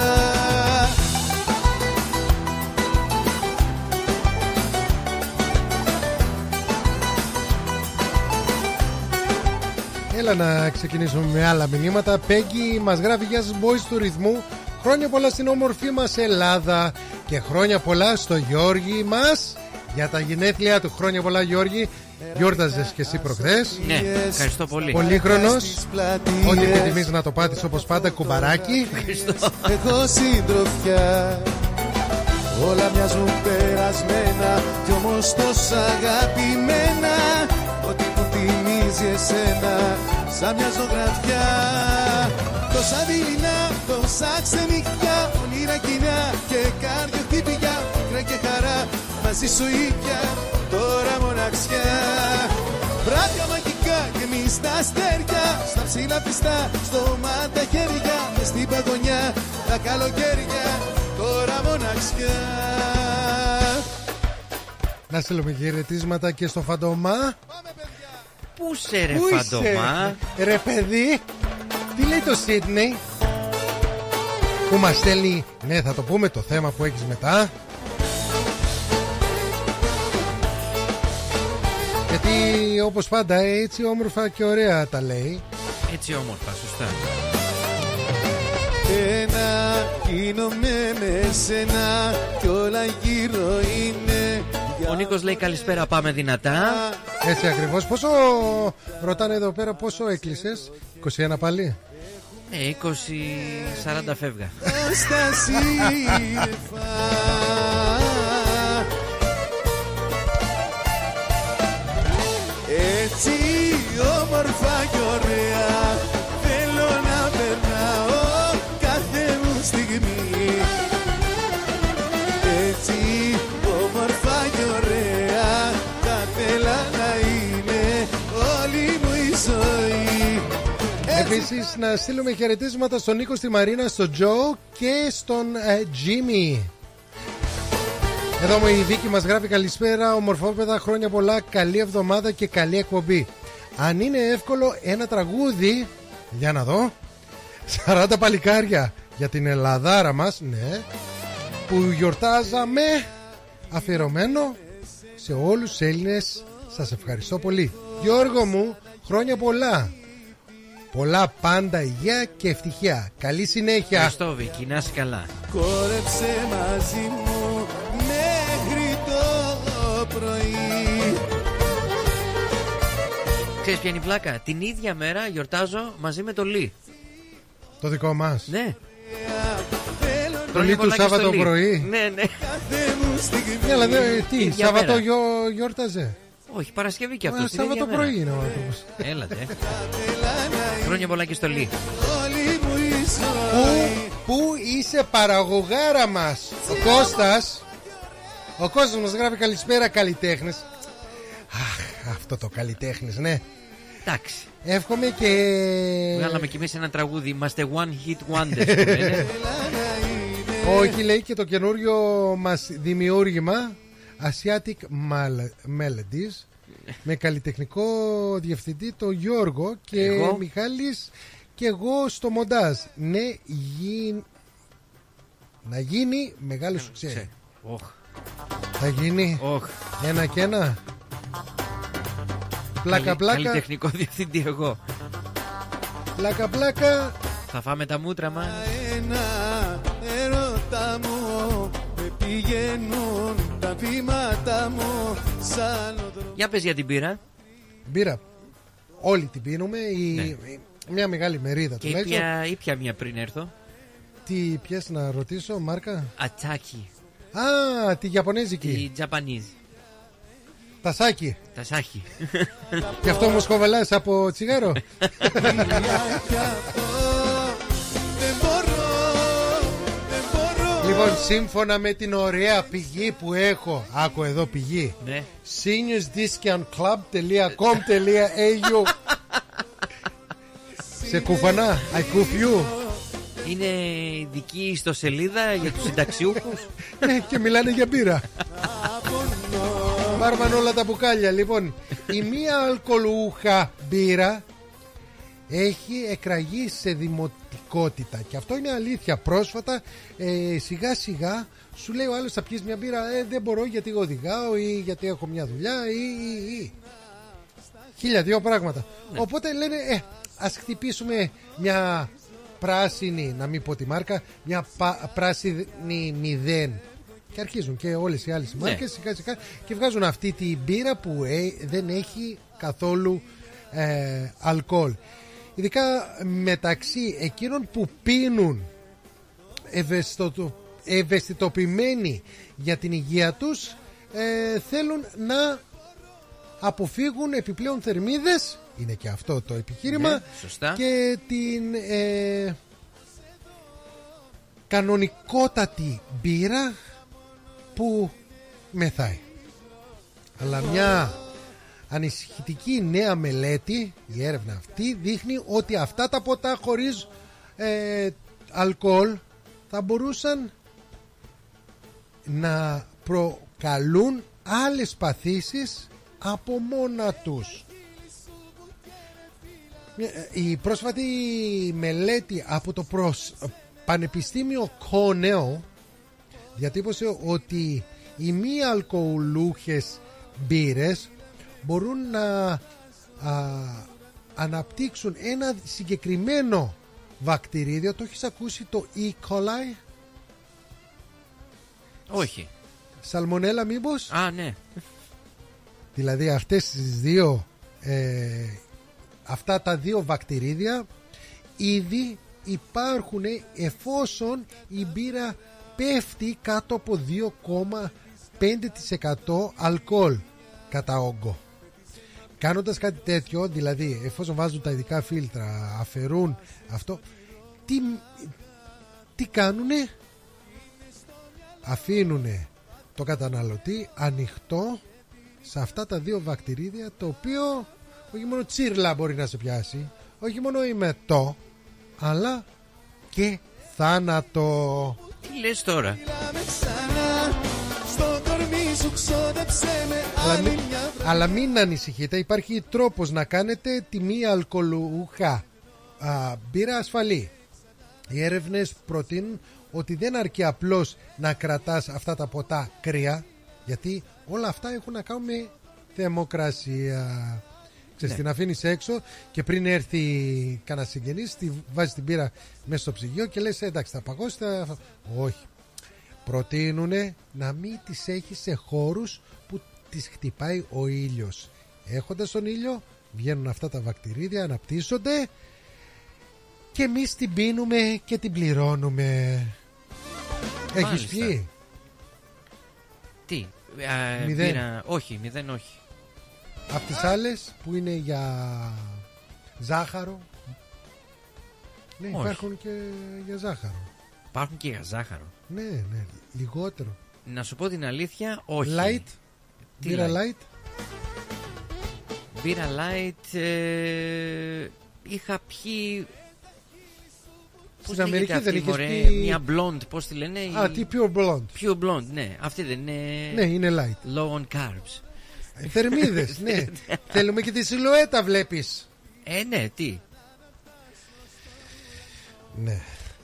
Έλα να ξεκινήσουμε με άλλα μηνύματα. Πέγγι μας γράφει: γεια σας boys του ρυθμού, χρόνια πολλά στην όμορφη μας Ελλάδα και χρόνια πολλά στο Γιώργη μας για τα γενέθλια του. Χρόνια πολλά Γιώργη, γιόρταζες και εσύ προχθές. Ναι, ευχαριστώ πολύ. Πολύχρονος, ό,τι επιθυμείς να το πάτεις όπως πάντα, κουμπαράκι. Ευχαριστώ. Έχω συντροφιά, όλα μοιάζουν περασμένα κι όμως τόσα αγαπημένα, ό,τι που θυμίζει εσένα σαν μια ζωγραφιά. Τόσα δειλινά, τόσα ξενυχτιά, όνειρα κοινά και καρδιοχτύπια, πικρά και χαρά, μαζί σου ήπια, τώρα μοναξιά. Βράδια μαγικά και εμείς τα αστέρια, στα ψηλά πιστά, στο μάτα χέρια, μες στην παγωνιά, τα καλοκαίρια, τώρα μοναξιά. Να στείλουμε χαιρετίσματα και στο Φαντομά. Πού σε ρε Πού Φαντομά? είσαι, ρε παιδί? Τι λέει το Σίδνεϊ που μας στέλνει? Ναι, θα το πούμε το θέμα που έχεις μετά, γιατί όπως πάντα έτσι όμορφα και ωραία τα λέει. Έτσι όμορφα, σωστά. Ένα γίνομαι με σένα κι όλα γύρω είναι. Ο Νίκος λέει καλησπέρα, πάμε δυνατά. Έτσι ακριβώς. Πόσο ρωτάνε εδώ πέρα, πόσο έκλεισες? είκοσι ένα πάλι? Ναι, είκοσι σαράντα φεύγα. Στα σύννεφα έτσι όμορφα κι ωραία, θέλω να περνάω κάθε μου στιγμή. Έτσι όμορφα κι ωραία, θα θέλα να είναι όλη μου η ζωή. Επίσης να στείλουμε χαιρετίσματα στον Νίκο, στη Μαρίνα, στον Τζο και στον Τζίμι. Εδώ μου η Βίκη μας γράφει καλησπέρα ομορφόπεδα, χρόνια πολλά, καλή εβδομάδα και καλή εκπομπή. Αν είναι εύκολο ένα τραγούδι, για να δω, σαράντα παλικάρια για την Ελλαδάρα μας, ναι, που γιορτάζαμε, αφιερωμένο σε όλους τους Έλληνες. Σας ευχαριστώ πολύ Γιώργο μου, χρόνια πολλά. Πολλά πάντα υγεία και ευτυχία. Καλή συνέχεια. Ευχαριστώ Βίκη, να είσαι καλά. Κόρεψε μαζί μου μέχρι το πρωί. Ξέρεις ποια είναι η πλάκα? Την ίδια μέρα γιορτάζω μαζί με το Λί. Το δικό μας. Ναι. Το λίτου Σάββατο πρωί. Ναι, ναι. Ναι, αλλά τι, Σάββατο γιόρταζε. Όχι, Παρασκευή και αυτό. Σάββατο πρωί είναι ο άνθρωπος. Έλατε. Χρόνια πολλά και στο Λί. Πού είσαι παραγωγάρα μας? Ο Κώστας. Ο Κώστας μας γράφει καλησπέρα καλλιτέχνες. Αχ, αυτό το καλλιτέχνες, ναι. Εντάξει. Εύχομαι και... Βγάλαμε κι εμείς ένα τραγούδι. Είμαστε one hit wonders. Όχι, λέει, και το καινούριο μας δημιούργημα Asiatic Melodies, με καλλιτεχνικό διευθυντή τον Γιώργο και εγώ. Μιχάλης και εγώ στο μοντάζ. Ναι, γι... να γίνει μεγάλο σουξέ. Oh. Θα γίνει oh. ένα και ένα. Πλάκα Καλη, πλάκα. Καλλιτεχνικό διευθυντή εγώ. Πλάκα πλάκα. Θα φάμε τα μούτρα μας. Ένα ερώτα μου, με πηγαίνουν τα βήματα μου σαν... Για πες για την πύρα. Μπύρα όλοι την πίνουμε η... ναι. Μια μεγάλη μερίδα και του ήπια, ήπια μια πριν έρθω. Τι πιες να ρωτήσω, μάρκα? Ατσάκι. Α, τη Ιαπωνέζικη. Η Τζαπανίζ. Τασάκι. Τασάκι. Και αυτό μου σκοβελάς από τσιγάρο. Λοιπόν, σύμφωνα με την ωραία πηγή που έχω, άκου εδώ πηγή, ναι. seniors discount club dot com dot a u. Σε κουφανά, I cuff you. Είναι ειδική ιστοσελίδα για τους συνταξιούχους. Ναι, και μιλάνε για μπύρα. Πάρμαν όλα τα μπουκάλια. Λοιπόν, η μία αλκοολούχα μπύρα έχει εκραγεί σε δημοτικότητα. Και αυτό είναι αλήθεια. Πρόσφατα ε, σιγά σιγά σου λέει ο άλλος θα πιεις μια μπύρα. ε, Δεν μπορώ γιατί οδηγάω ή γιατί έχω μια δουλειά ή, ή, ή. Χίλια δύο πράγματα, ναι. Οπότε λένε ε, ας χτυπήσουμε μια πράσινη, να μην πω τη μάρκα, μια πα, πράσινη μηδέν. Και αρχίζουν και όλες οι άλλες μάρκες, ναι. σιγά σιγά, και βγάζουν αυτή τη μπύρα που ε, δεν έχει καθόλου ε, αλκοόλ. Ειδικά μεταξύ εκείνων που πίνουν ευαισθητο, ευαισθητοποιημένοι για την υγεία τους, ε, θέλουν να αποφύγουν επιπλέον θερμίδες, είναι και αυτό το επιχείρημα, ναι, σωστά. Και την ε, κανονικότατη μπύρα που μεθάει. Αλλά μια ανησυχητική νέα μελέτη, η έρευνα αυτή, δείχνει ότι αυτά τα ποτά χωρίς ε, αλκοόλ θα μπορούσαν να προκαλούν άλλες παθήσεις από μόνα τους. Η πρόσφατη μελέτη από το προς... Πανεπιστήμιο Cornell διατύπωσε ότι οι μη αλκοολούχες μπύρες μπορούν να α, αναπτύξουν ένα συγκεκριμένο βακτηρίδιο. Το έχεις ακούσει, το E. coli? Όχι. Σαλμονέλα μήπως? Α, ναι. Δηλαδή αυτές τις δύο ε, αυτά τα δύο βακτηρίδια ήδη υπάρχουν εφόσον η μπύρα πέφτει κάτω από δύο κόμμα πέντε τοις εκατό αλκοόλ κατά όγκο. Κάνοντας κάτι τέτοιο, δηλαδή εφόσον βάζουν τα ειδικά φίλτρα, αφαιρούν αυτό, τι, τι κάνουνε? Αφήνουνε το καταναλωτή ανοιχτό σε αυτά τα δύο βακτηρίδια, το οποίο όχι μόνο τσίρλα μπορεί να σε πιάσει, όχι μόνο ημετό, αλλά και θάνατο. Τι λες τώρα? Αλλά μην, αλλά μην ανησυχείτε, υπάρχει τρόπος να κάνετε τη μία αλκοολούχα α, μπύρα ασφαλή. Οι έρευνες προτείνουν ότι δεν αρκεί απλώς να κρατάς αυτά τα ποτά κρύα, γιατί όλα αυτά έχουν να κάνουν με θερμοκρασία. Ξέρεις, ναι. Την αφήνεις έξω και πριν έρθει κανένα συγγενής, τη βάζεις την πύρα μέσα στο ψυγείο και λες εντάξει θα παγώσει, θα... όχι. Προτείνουνε να μην τις έχεις σε χώρους που τις χτυπάει ο ήλιος. Έχοντας τον ήλιο βγαίνουν αυτά τα βακτηρίδια, αναπτύσσονται και εμείς την πίνουμε και την πληρώνουμε. Έχεις πιει? Τι, α, Μηδέν. πήρα, όχι, μηδέν όχι. Απ' τις άλλες που είναι για ζάχαρο. Ναι, Όχι. υπάρχουν και για ζάχαρο. Υπάρχουν και για ζάχαρο. Ναι, ναι, λιγότερο. Να σου πω την αλήθεια, όχι. Light. Τι Μπύρα light? light. Μπύρα light, ε, είχα πιει. Πώς Στην Αμερική λέγεται δεν αυτή, είχες μωρέ, πει... μια blonde, πώς τη λένε? Α, η... τι pure blonde. Pure blonde, ναι. Αυτή δεν είναι... Ναι, είναι light. Low on carbs. Θερμίδες, ναι. Θέλουμε και τη σιλουέτα, βλέπεις. Ε, ναι, τι. Ναι.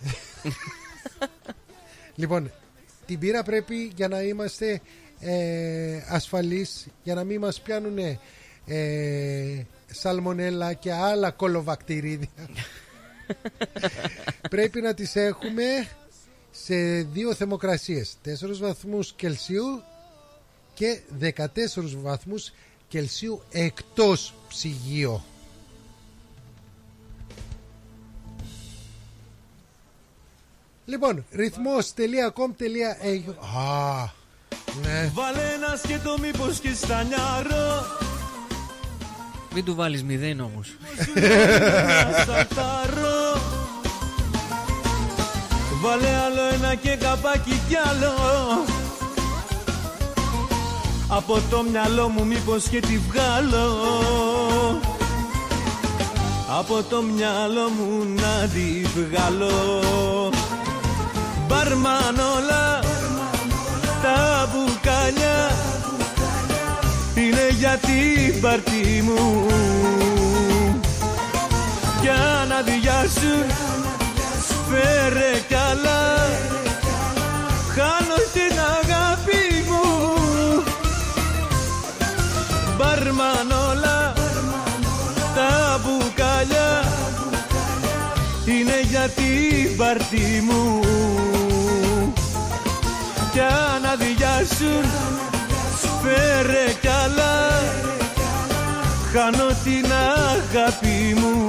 Λοιπόν, την πύρα πρέπει για να είμαστε ε, ασφαλείς, για να μην μας πιάνουν ε, σαλμονέλα και άλλα κολοβακτηρίδια. Πρέπει να τις έχουμε σε δύο θερμοκρασίες, τέσσερις βαθμούς Κελσίου και δεκατέσσερις βαθμούς Κελσίου εκτός ψυγείο. Λοιπόν, ρυθμός τελεία κομ τελεία έι γιου. Α, ναι. Βάλε ένα σκέτο μήπως και στα νιάρο. Μην του βάλεις μηδέν όμως. Βάλε άλλο ένα και καπάκι κι άλλο. Από το μυαλό μου μήπως και τη βγάλω. Από το μυαλό μου να τη βγάλω. Μπαρμάν όλα τα μπουκάλια είναι για την πάρτι μου. Για να διάσουν φέρε καλά. Χάνω την αγάπη μου. Μπαρμάν όλα τα μπουκάλια είναι για την πάρτι μου. Για να διάσουν φέρε καλά. Χάνω την αγάπη μου.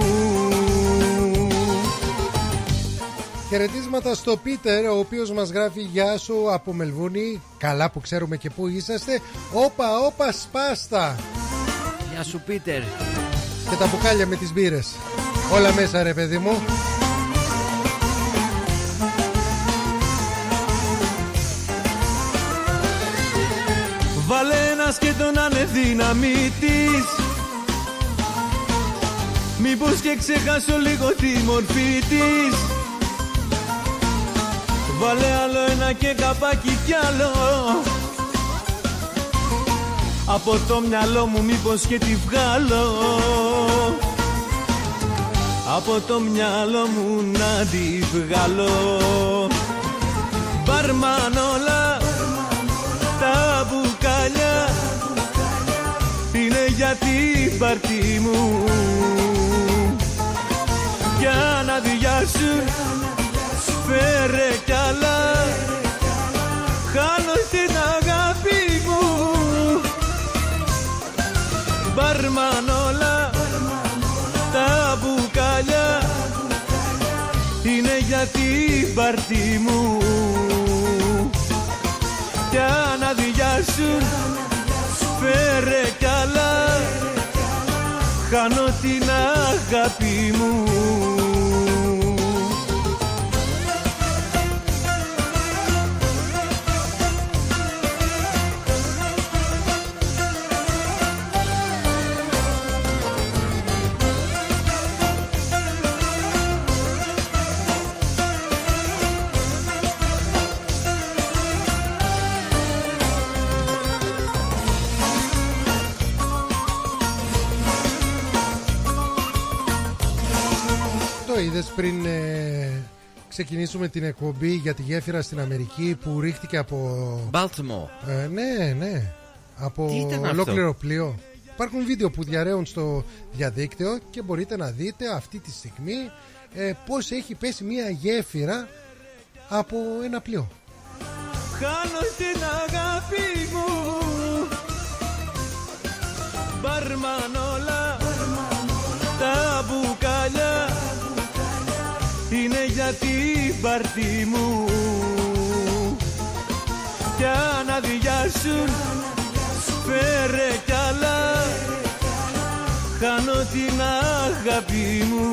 Χαιρετίσματα στο Πίτερ, ο οποίος μας γράφει γεια σου από Μελβούνι. Καλά που ξέρουμε και πού είσαστε. Όπα, όπα, σπάστα. Γεια σου Πίτερ. Και τα μπουκάλια με τις μπύρες. Όλα μέσα ρε παιδί μου. Βάλε ένα σκέτο να είναι δύναμη της. Μήπως και ξεχάσω λίγο τη μορφή της. Βάλε άλλο ένα και καπάκι κι άλλο. Από το μυαλό μου μήπως και τη βγάλω. Από το μυαλό μου να τη βγάλω. Μπαρμάν όλα τα μπουκάλια είναι για την πάρτι μου. Για να διάσουν φέρε καλά. Χάνω την αγάπη μου. Μπαρμάν όλα τα μπουκάλια είναι για την πάρτι μου. Για να διάσουν φέρε καλά. Χάνω την αγάπη μου. Είδες πριν ε, ξεκινήσουμε την εκπομπή για τη γέφυρα στην Αμερική που ρίχτηκε από Baltimore. ε, Ναι, ναι. Από Τι ήταν ολόκληρο αυτό? πλοίο. Υπάρχουν βίντεο που διαρρέουν στο διαδίκτυο και μπορείτε να δείτε αυτή τη στιγμή ε, πώς έχει πέσει μια γέφυρα από ένα πλοίο. Χάνω την αγάπη μου. Μπαρμάν όλα τα μπουκάλια είναι για την πάρτι μου. για να διάσουν. Φέρε κι άλλα, χάνω την αγάπη μου.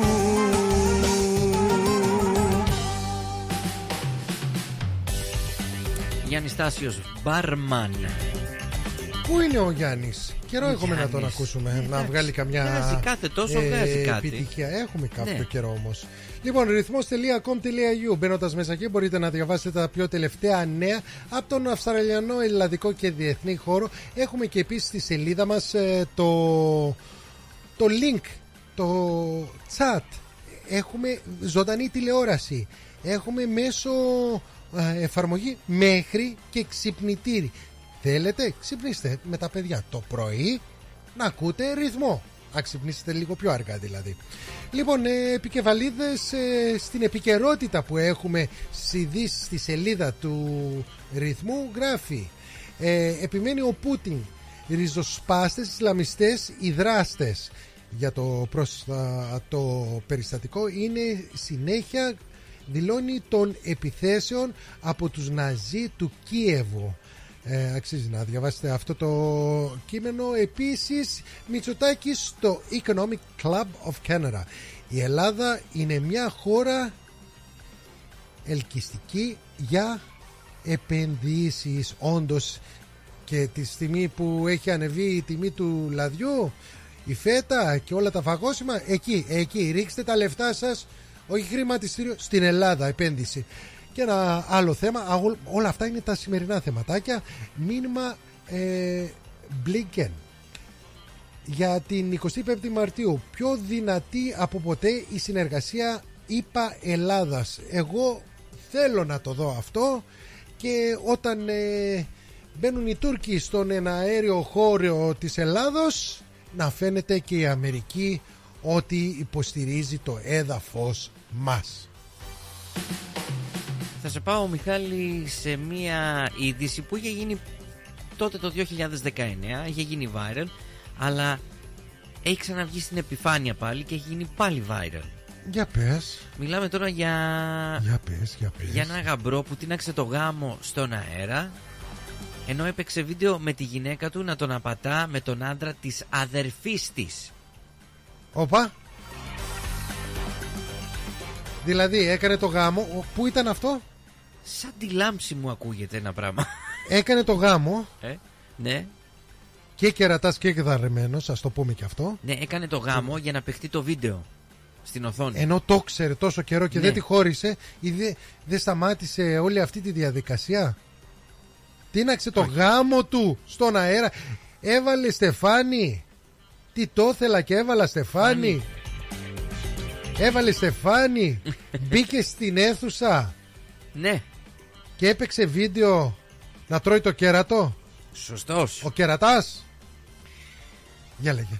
Γιάννης Στάσιος, μπάρμαν. Πού είναι ο Γιάννης? Καιρό έχουμε να τον ακούσουμε. Εντάξει, να βγάλει καμιά βγάζει κάθε τόσο, ε, βγάζει κάτι. επιτυχία. Έχουμε κάποιο ναι. καιρό όμως. Λοιπόν, ρυθμός τελεία κομ τελεία ι γιου. Μπαίνοντας μέσα εκεί μπορείτε να διαβάσετε τα πιο τελευταία νέα από τον Αυστραλιανό, ελλαδικό και διεθνή χώρο. Έχουμε και επίσης στη σελίδα μας ε, το, το link, το chat. Έχουμε ζωντανή τηλεόραση. Έχουμε μέσω ε, εφαρμογή μέχρι και ξυπνητήρι. Θέλετε, ξυπνήστε με τα παιδιά το πρωί να ακούτε ρυθμό. Να ξυπνήσετε λίγο πιο αργά δηλαδή. Λοιπόν, ε, επικεφαλίδες ε, στην επικαιρότητα που έχουμε ειδήσεις στη σελίδα του ρυθμού γράφει ε, επιμένει ο Πούτιν, ριζοσπάστες, Ισλαμιστές, οι δράστες. Για το, προς, το περιστατικό είναι συνέχεια, δηλώνει, των επιθέσεων από τους Ναζί του Κίεβου. Ε, αξίζει να διαβάσετε αυτό το κείμενο. Επίσης, Μητσοτάκης στο Economic Club of Canada. Η Ελλάδα είναι μια χώρα ελκυστική για επενδύσεις. Όντως, και τη στιγμή που έχει ανεβεί η τιμή του λαδιού, η φέτα και όλα τα φαγόσιμα, εκεί, εκεί ρίξτε τα λεφτά σας, όχι χρηματιστήριο, στην Ελλάδα επένδυση. Και ένα άλλο θέμα, όλα αυτά είναι τα σημερινά θεματάκια. Μήνυμα ε, Blinken για την εικοστή πέμπτη Μαρτίου. Πιο δυνατή από ποτέ η συνεργασία ΗΠΑ Ελλάδας. Εγώ θέλω να το δω αυτό. Και όταν ε, μπαίνουν οι Τούρκοι στον εναέριο χώρο της Ελλάδος, να φαίνεται και η Αμερική ότι υποστηρίζει το έδαφος μας. Θα σε πάω, Μιχάλη, σε μια είδηση που είχε γίνει τότε το δύο χιλιάδες δεκαεννιά, είχε γίνει viral, αλλά έχει ξαναβγεί στην επιφάνεια πάλι και έχει γίνει πάλι viral. Για πες. Μιλάμε τώρα για... Για πες, για πες. Για ένα γαμπρό που τίναξε το γάμο στον αέρα, ενώ έπαιξε βίντεο με τη γυναίκα του να τον απατά με τον άντρα της αδερφής της. Οπα. Δηλαδή έκανε το γάμο. Πού ήταν αυτό? Σαν τη λάμψη μου ακούγεται ένα πράγμα. Έκανε το γάμο. Ε, ναι. Και κερατάς και κεδαρεμένος, ας το πούμε και αυτό. Ναι, έκανε το γάμο για να παιχτεί το βίντεο στην οθόνη. Ενώ το ξέρε τόσο καιρό και ναι. δεν τη χώρισε ή δεν δε σταμάτησε όλη αυτή τη διαδικασία. Τίναξε το γάμο του στον αέρα. Έβαλε Στεφάνη. Τι το ήθελα και έβαλα Στεφάνη. Έβαλε Στεφάνη. Μπήκε στην αίθουσα. Ναι. Και έπαιξε βίντεο να τρώει το κέρατο. Σωστός. Ο κερατάς. Για λέγε.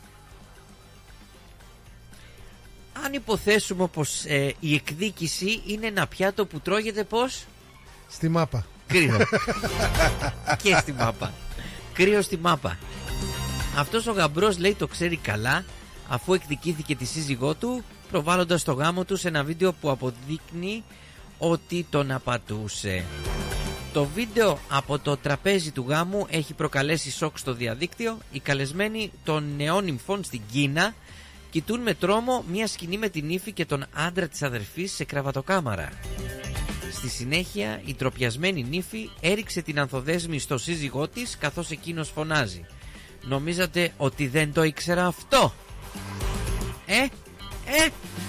Αν υποθέσουμε πως ε, η εκδίκηση είναι ένα πιάτο που τρώγεται πως? Στη μάπα. Κρύο. Και στη μάπα. Κρύο στη μάπα. Αυτός ο γαμπρός λέει το ξέρει καλά, αφού εκδικήθηκε τη σύζυγό του, προβάλλοντας το γάμο του σε ένα βίντεο που αποδείκνει ότι τον απατούσε. Το βίντεο από το τραπέζι του γάμου έχει προκαλέσει σοκ στο διαδίκτυο. Οι καλεσμένοι των νεών νυμφών στην Κίνα κοιτούν με τρόμο μια σκηνή με την ύφη και τον άντρα της αδερφής σε κραβατοκάμαρα. Στη συνέχεια η τροπιασμένη νύφη έριξε την ανθοδέσμη στο σύζυγό της, καθώς εκείνος φωνάζει: νομίζατε ότι δεν το ήξερα αυτό? Ε, ε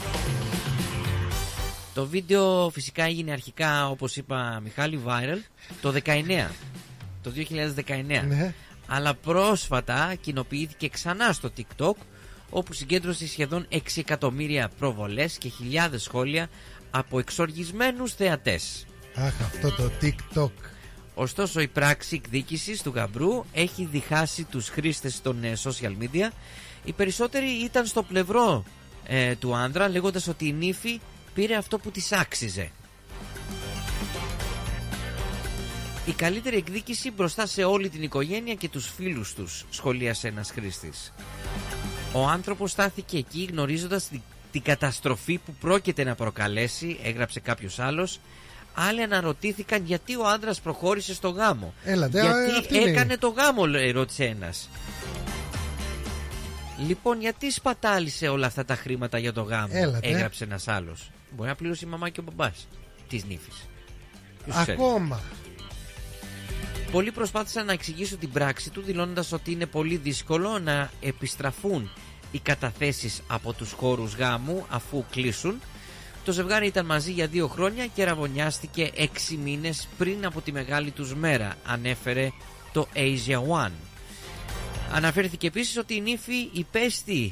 Το βίντεο φυσικά έγινε αρχικά, όπως είπα Μιχάλη, viral το δεκαεννιά, το δύο χιλιάδες δεκαεννιά. Ναι. Αλλά πρόσφατα κοινοποιήθηκε ξανά στο TikTok, όπου συγκέντρωσε σχεδόν έξι εκατομμύρια προβολές και χιλιάδες σχόλια από εξοργισμένους θεατές. Αχ, αυτό το TikTok. Ωστόσο η πράξη εκδίκησης του γαμπρού έχει διχάσει τους χρήστες των social media. Οι περισσότεροι ήταν στο πλευρό ε, του άνδρα, λέγοντας ότι η νύφη πήρε αυτό που της άξιζε. Η καλύτερη εκδίκηση μπροστά σε όλη την οικογένεια και τους φίλους τους, σχολίασε ένας χρήστης. Ο άνθρωπος στάθηκε εκεί γνωρίζοντας την, την καταστροφή που πρόκειται να προκαλέσει, έγραψε κάποιος άλλος, Άλλοι αναρωτήθηκαν γιατί ο άντρας προχώρησε στο γάμο. Έλα, δε, γιατί έκανε είναι. το γάμο, λέει, ρώτησε ένας. Λοιπόν, γιατί σπατάλησε όλα αυτά τα χρήματα για το γάμο, Έλα, έγραψε ένας άλλος. Μπορεί να πλήρωσε η μαμά και ο μπαμπάς της νύφης. Ακόμα. Πολλοί προσπάθησαν να εξηγήσουν την πράξη του, δηλώνοντας ότι είναι πολύ δύσκολο να επιστραφούν οι καταθέσεις από τους χώρους γάμου αφού κλείσουν. Το ζευγάρι ήταν μαζί για δύο χρόνια και ραβωνιάστηκε έξι μήνες πριν από τη μεγάλη τους μέρα, ανέφερε το Asia One. Αναφέρθηκε επίσης ότι η νύφη υπέστη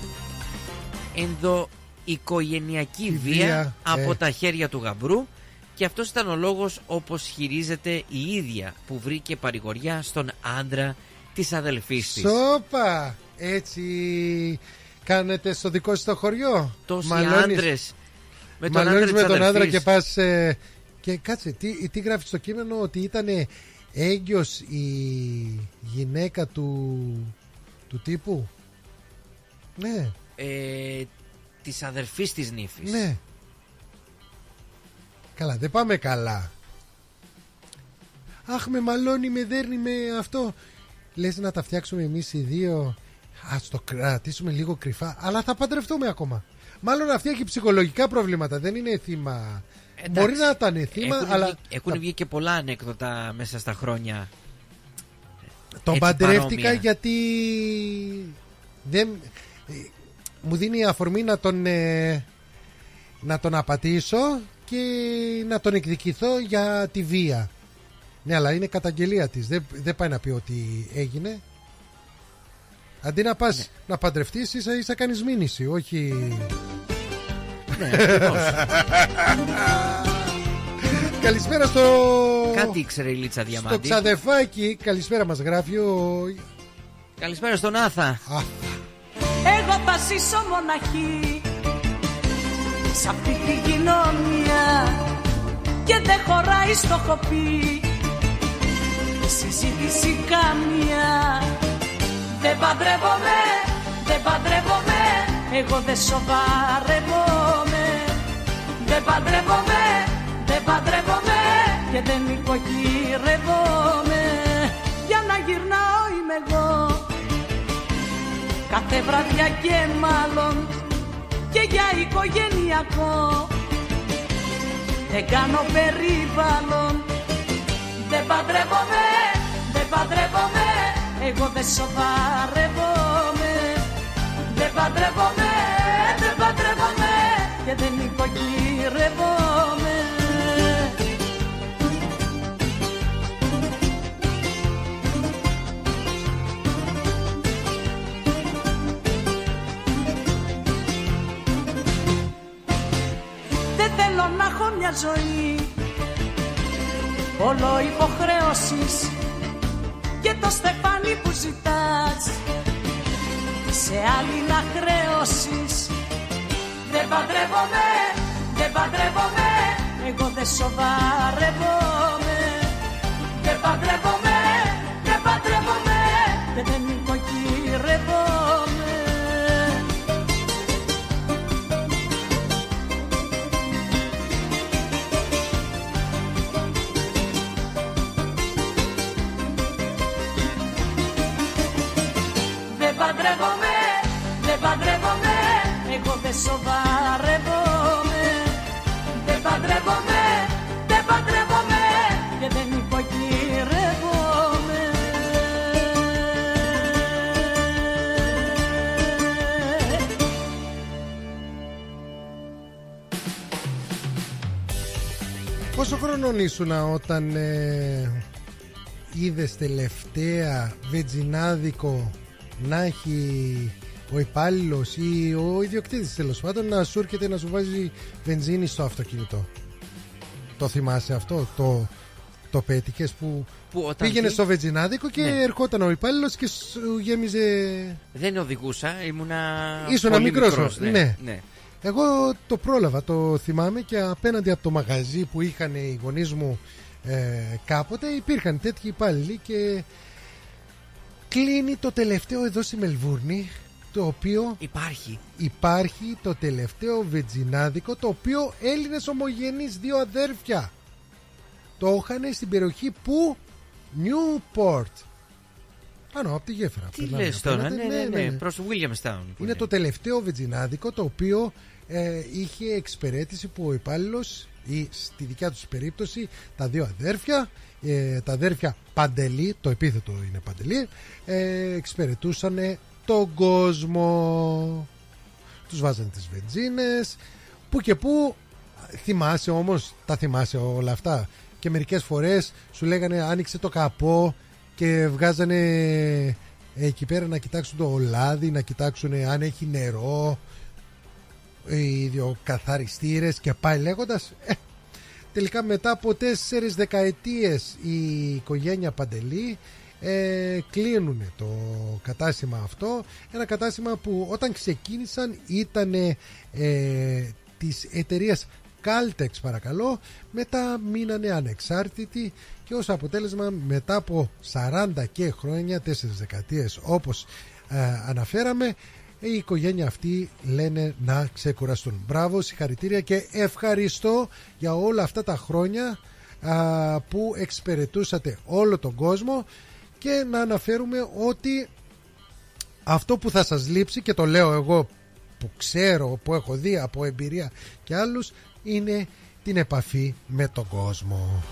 ενδοοικογενειακή βία, βία από ε. τα χέρια του γαμπρού και αυτός ήταν ο λόγος, όπως χειρίζεται η ίδια, που βρήκε παρηγοριά στον άντρα της αδελφής της. Σόπα! Έτσι κάνετε στο δικό σας το χωριό? Τόσοι άντρες με τον άντρα της με τον άντρα και πας ε, και κάτσε, τι, τι γράφει στο κείμενο? Ότι ήταν έγκυος η γυναίκα του του τύπου? Ναι. ε, Της αδερφής της νύφης. Ναι. Καλά, δεν πάμε καλά. Αχ, με μαλώνει, με δέρνει, με αυτό. Λες να τα φτιάξουμε εμείς οι δύο? Ας το κρατήσουμε λίγο κρυφά. Αλλά θα παντρευτούμε ακόμα. Μάλλον αυτή έχει ψυχολογικά προβλήματα. Δεν είναι θύμα. Εντάξει, μπορεί να ήταν θύμα, έχουν αλλά βγει, έχουν βγει και πολλά ανέκδοτα μέσα στα χρόνια. Τον παντρεύτηκα γιατί δεν... μου δίνει αφορμή να τον ε... να τον απατήσω και να τον εκδικηθώ για τη βία. Ναι, αλλά είναι καταγγελία της. Δεν, δεν πάει να πει ότι έγινε. Αντί να πας ναι. να παντρευτείς, ίσα ίσα κάνεις μήνυση, όχι... Ναι, καλησπέρα στο... Κάτι ήξερε η Λίτσα Διαμάντη. Στο ξαδεφάκι, καλησπέρα μας γράφει ο... Καλησπέρα στον Άθα. Α. Εγώ θα ζήσω μοναχή σ' αυτή τη κοινωνία και δεν χωράει στο χοπί συζήτηση καμία. Δεν παντρεύομαι, δεν παντρεύομαι, εγώ δεν σοβαρεύομαι. Δεν παντρεύομαι, δεν παντρεύομαι και δεν υποκυρεύομαι. Για να γυρνάω είμαι εγώ κάθε βραδιά και μάλλον και για οικογενειακό. Δεν κάνω περιβάλλον. Δεν παντρεύομαι, δεν παντρεύομαι, εγώ δεν σοβαρεύομαι. Δεν παντρεύομαι, δεν παντρεύομαι και δεν υποκυρεύομαι. Δεν θέλω να έχω μια ζωή όλο υποχρεώσεις και το στεφάνι που ζητάς σε άλλη να χρεώσεις. Δεν παντρεύομαι, δεν παντρεύομαι, εγώ δεν σοβαρεύομαι. Δεν παντρεύομαι, δεν παντρεύομαι και δεν υποκυρεύομαι. Δεν παντρεύομαι, δεν παντρεύομαι, εγώ δεν σοβαρεύομαι. Δεν παντρεύομαι, δεν παντρεύομαι και δεν υποκυρεύομαι. Πόσο χρονών ήσουν όταν ε, είδες τελευταία βετζινάδικο να έχει ο υπάλληλος ή ο ιδιοκτήτης τέλος πάντων να σου έρχεται να σου βάζει βενζίνη στο αυτοκίνητο? Το θυμάσαι αυτό? Το, το πέτυχες που, που πήγαινε τι... στο βενζινάδικο και ναι. ερχόταν ο υπάλληλος και σου γέμιζε? Δεν οδηγούσα, ήμουνα ήσουνα μικρός, μικρός ναι. Ναι. ναι. Εγώ το πρόλαβα, το θυμάμαι, και απέναντι από το μαγαζί που είχαν οι γονείς μου ε, κάποτε υπήρχαν τέτοιοι υπάλληλοι και κλείνει το τελευταίο εδώ στη Μελβούρνη, το οποίο υπάρχει. υπάρχει το τελευταίο βετζινάδικο, το οποίο Έλληνες ομογενείς, δύο αδέρφια το είχαν στην περιοχή που Newport, πάνω από τη γέφυρα. Τι λες τώρα, ναι, ναι, ναι, ναι. Προς Williamstown. Είναι το τελευταίο βενζινάδικο το οποίο ε, είχε εξυπηρέτηση που ο υπάλληλος, ή στη δικιά τους περίπτωση τα δύο αδέρφια, ε, τα αδέρφια Παντελή, το επίθετο είναι Παντελή, ε, εξυπηρετούσαν τον κόσμο. Τους βάζανε τις βενζίνες που και που. Θυμάσαι όμως, τα θυμάσαι όλα αυτά, και μερικές φορές σου λέγανε άνοιξε το καπό και βγάζανε εκεί πέρα να κοιτάξουν το λάδι, να κοιτάξουν αν έχει νερό, οι δύο καθαριστήρες και πάει λέγοντας. ε, τελικά μετά από τέσσερις δεκαετίες η οικογένεια Παντελή ε, κλείνουν το κατάστημα αυτό, ένα κατάστημα που όταν ξεκίνησαν ήταν ε, της εταιρείας Caltex, παρακαλώ, μετά μείνανε ανεξάρτητοι και ως αποτέλεσμα μετά από σαράντα και χρόνια, τέσσερις δεκαετίες όπως ε, αναφέραμε, η οικογένεια αυτή λένε να ξεκουραστούν. Μπράβο, συγχαρητήρια και ευχαριστώ για όλα αυτά τα χρόνια α, που εξυπηρετούσατε όλο τον κόσμο, και να αναφέρουμε ότι αυτό που θα σας λείψει, και το λέω εγώ που ξέρω, που έχω δει από εμπειρία και άλλους, είναι την επαφή με τον κόσμο.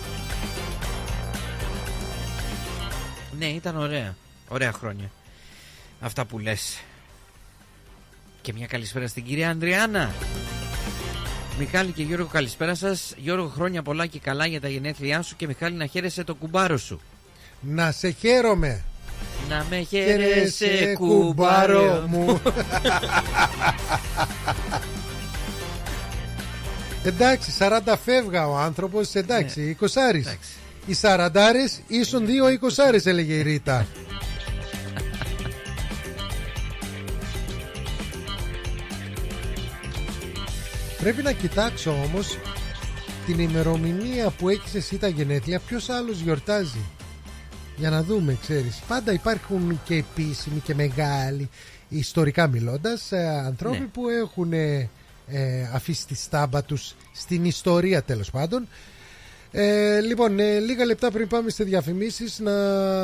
Ναι, ήταν ωραία. Ωραία χρόνια αυτά που λες. Και μια καλησπέρα στην κυρία Ανδριάννα. Μιχάλη και Γιώργο, καλησπέρα σας. Γιώργο, χρόνια πολλά και καλά για τα γενέθλιά σου, και Μιχάλη, να χαίρεσαι το κουμπάρο σου. Να σε χαίρομαι. Να με χαίρεσαι κουμπάρο μου. Εντάξει, σαράντα φεύγα ο άνθρωπος, εντάξει, εικοσάρις. Ναι, οι σαραντάρες ίσον δύο εικοσάρες, έλεγε η Ρίτα. Πρέπει να κοιτάξω όμως την ημερομηνία που έχεις εσύ τα γενέθλια, ποιος άλλος γιορτάζει, για να δούμε, ξέρεις. Πάντα υπάρχουν και επίσημοι και μεγάλοι, ιστορικά μιλώντας, ανθρώποι ναι. που έχουν ε, αφήσει τη στάμπα τους στην ιστορία, τέλος πάντων. Ε, λοιπόν, ε, λίγα λεπτά πριν πάμε στις διαφημίσεις, να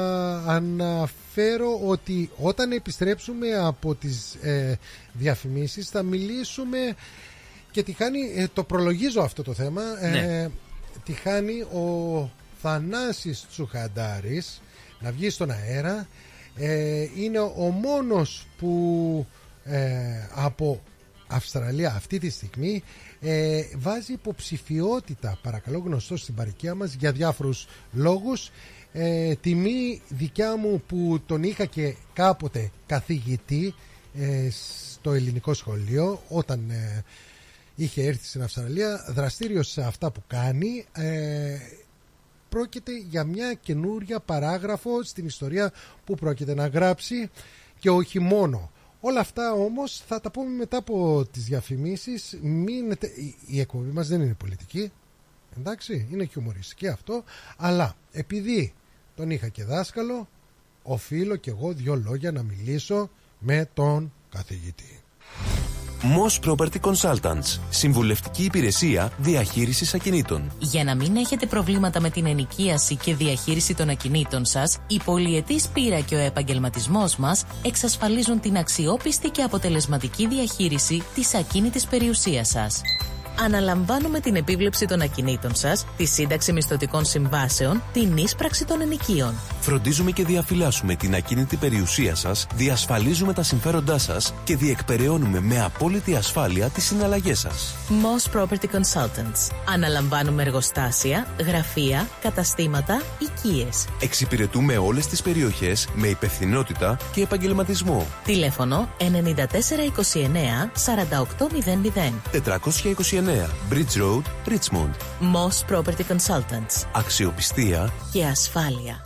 αναφέρω ότι όταν επιστρέψουμε από τις ε, διαφημίσεις θα μιλήσουμε, και τη χάνει, ε, το προλογίζω αυτό το θέμα, ε, ναι. τη χάνει ο Θανάσης Τσουχαντάρης να βγει στον αέρα. ε, είναι ο μόνος που ε, από Αυστραλία αυτή τη στιγμή ε, βάζει υποψηφιότητα, παρακαλώ, γνωστός στην παροικία μας για διάφορους λόγους. ε, τιμή δικιά μου που τον είχα και κάποτε καθηγητή ε, στο ελληνικό σχολείο όταν ε, είχε έρθει στην Αυστραλία, δραστήριος σε αυτά που κάνει. ε, πρόκειται για μια καινούρια παράγραφο στην ιστορία που πρόκειται να γράψει, και όχι μόνο. Όλα αυτά όμως θα τα πούμε μετά από τις διαφημίσεις. Μείνετε... Η εκπομπή μας δεν είναι πολιτική, εντάξει, είναι χιουμοριστική αυτό, αλλά επειδή τον είχα και δάσκαλο, οφείλω και εγώ δύο λόγια να μιλήσω με τον καθηγητή. Moss Property Consultants. Συμβουλευτική υπηρεσία διαχείρισης ακινήτων. Για να μην έχετε προβλήματα με την ενοικίαση και διαχείριση των ακινήτων σας, η πολυετής πείρα και ο επαγγελματισμός μας εξασφαλίζουν την αξιόπιστη και αποτελεσματική διαχείριση της ακίνητης περιουσίας σας. Αναλαμβάνουμε την επίβλεψη των ακινήτων σας, τη σύνταξη μισθωτικών συμβάσεων, την ίσπραξη των ενοικίων. Φροντίζουμε και διαφυλάσσουμε την ακίνητη περιουσία σας, διασφαλίζουμε τα συμφέροντά σας και διεκπεραιώνουμε με απόλυτη ασφάλεια τις συναλλαγές σας. Moss Property Consultants. Αναλαμβάνουμε εργοστάσια, γραφεία, καταστήματα, οικίες. Εξυπηρετούμε όλες τις περιοχές με υπευθυνότητα και επαγγελματισμό. Τηλέφωνο εννιά τέσσερα είκοσι εννέα σαράντα οκτώ μηδέν μηδέν. τετρακόσια είκοσι εννέα Bridge Road, Richmond. Moss Property Consultants. Αξιοπιστία και ασφάλεια.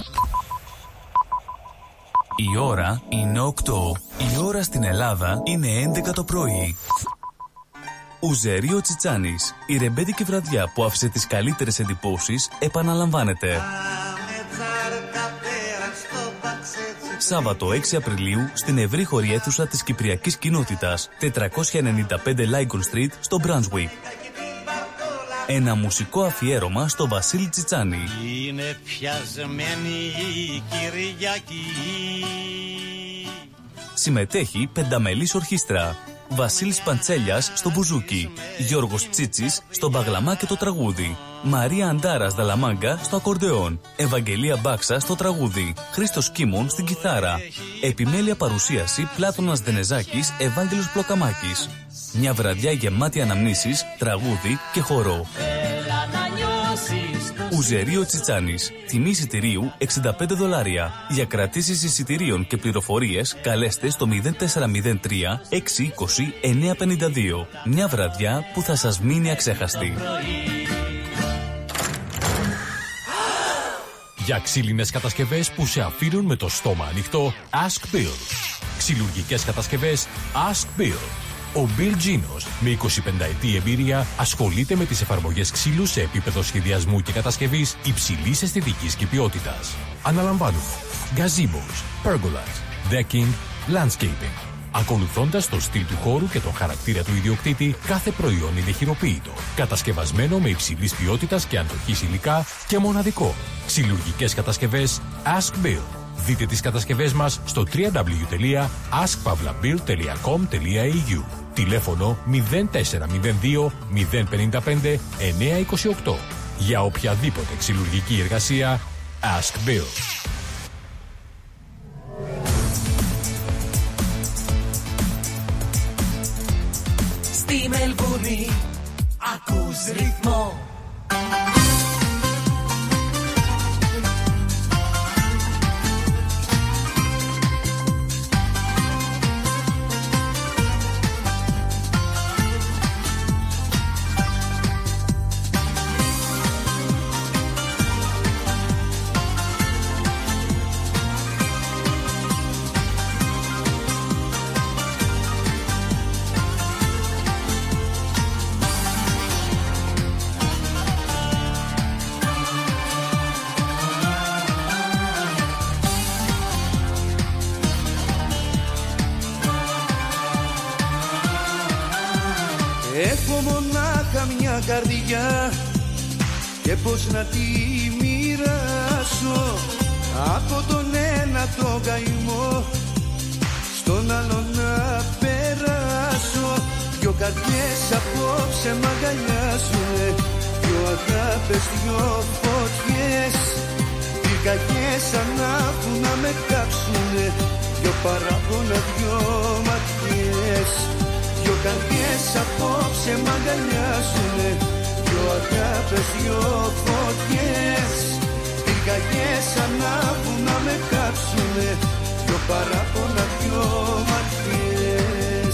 Η ώρα είναι οκτώ. Η ώρα στην Ελλάδα είναι έντεκα το πρωί. Ουζέριο Τσιτσάνης. Η ρεμπέτικη βραδιά που άφησε τις καλύτερες εντυπώσεις επαναλαμβάνεται. Σάββατο έξι Απριλίου στην ευρύχωρη αίθουσα της Κυπριακής Κοινότητας, τετρακόσια ενενήντα πέντε Lygon Street στο Brunswick. Ένα μουσικό αφιέρωμα στο Βασίλη Τσιτσάνη. Είναι πιασμένη η Κυριακή. Συμμετέχει πενταμελής ορχήστρα. Βασίλης Παντσέλιας στο μπουζούκι, Γιώργος Τσίτσης στο μπαγλαμά και το τραγούδι, Μαρία Αντάρας Δαλαμάγκα στο ακορντεόν, Ευαγγελία Μπάξα στο τραγούδι, Χρήστος Κίμων στην κιθάρα. Επιμέλεια παρουσίαση Πλάτωνας Δενεζάκης, Ευάγγελος Πλοκαμάκης. Μια βραδιά γεμάτη αναμνήσεις, τραγούδι και χορό. Ουζερίο Τσιτσάνης. Τιμή εισιτηρίου εξήντα πέντε δολάρια. Για κρατήσεις εισιτηρίων και πληροφορίες καλέστε στο μηδέν τέσσερα μηδέν τρία έξι είκοσι εννιά πενήντα δύο. Μια βραδιά που θα σας μείνει αξέχαστη. Για ξύλινες κατασκευές που σε αφήνουν με το στόμα ανοιχτό, Ask Bill. Ξυλουργικές κατασκευές Ask Bill. Ο Bill Ginos, με εικοσιπενταετή εμπειρία, ασχολείται με τις εφαρμογές ξύλου σε επίπεδο σχεδιασμού και κατασκευής υψηλής αισθητικής και ποιότητας. Αναλαμβάνουμε gazebos, pergolas, decking, landscaping. Ακολουθώντας το στυλ του χώρου και τον χαρακτήρα του ιδιοκτήτη, κάθε προϊόν είναι χειροποίητο, κατασκευασμένο με υψηλής ποιότητας και αντοχής υλικά και μοναδικό. Ξυλουργικές κατασκευές Ask Bill. Δείτε τις κατασκευές μας στο double-u double-u double-u τελεία ask pavlabil τελεία com τελεία e u. Τηλέφωνο μηδέν τέσσερα μηδέν δύο μηδέν πέντε πέντε εννιά είκοσι οκτώ. Για οποιαδήποτε ξυλουργική εργασία, Ask Bill. Στη Μελβούνι ακούς ρυθμό. Έχω μονάχα μια καρδιά και πως να τη μοιράσω. Από τον ένα το καημό στον άλλο να περάσω. Δυο καρδιές απόψε μ' αγκαλιάζουνε, δυο αγάπες, δυο φωτιές. Πυρκαγιές ανάβουν να με κάψουνε, δυο παράπονα, δυο ματιές. Δυο καρδιές απόψε μ' αγκαλιάζουνε, δυο αγάπες, δυο φωτιές. Πυρκαγιές ανάβουν να με κάψουνε, δυο παράπονα, δυο ματιές.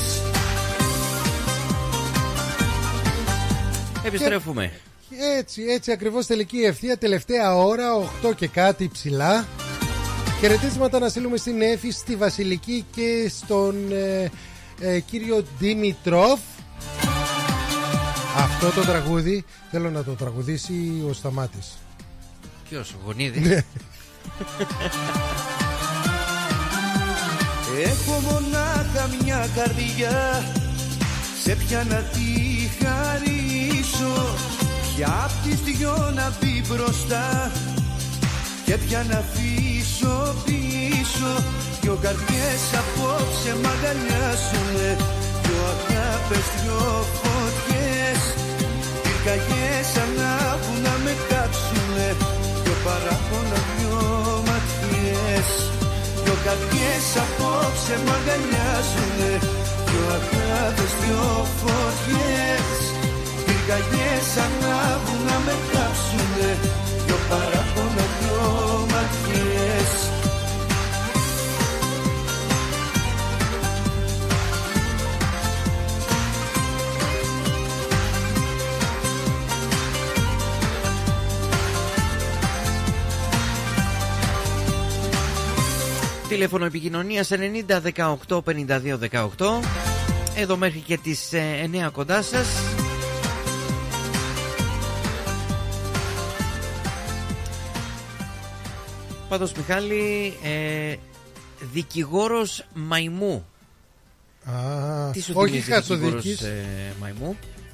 Επιστρέφουμε. Έτσι, έτσι ακριβώς, τελική ευθεία, τελευταία ώρα, οκτώ και κάτι ψηλά. Χαιρετίσματα να στείλουμε στην Έφη, στη Βασιλική και στον ε, ε, κύριο Δημητρόφ. Αυτό το τραγούδι θέλω να το τραγουδήσει ο Σταμάτης. Ποιος, ο Γονίδης? Έχω μονάχα μια καρδιά, σε ποια να τη χαρίσω. Ποια απ' τις δυο να μπει μπροστά και ποια να αφήσω πίσω. Δυο καρδιές απόψε μ' αγκαλιάζουνε, δυο αγάπες, δυο φωτιές. Πυρκαγιές ανάβουν να με κάψουνε, δυο παράπονα, δυο ματιές. Δυο καρδιές απόψε μ' αγκαλιάζουνε, δυο αγάπες, δυο φωτιές. Πυρκαγιές ανάβουν να με κάψουνε, δυο παράπονα, δυο ματιές. Τηλέφωνο επικοινωνίας ενενήντα δεκαοκτώ πενήντα δύο δεκαοκτώ. Εδώ μέχρι και τις εννιά κοντά σας. Πάντως Μιχάλη, ε, δικηγόρος μαϊμού. Α, τι σου όχι θυμίζει δικηγόρος ε, μαϊμού?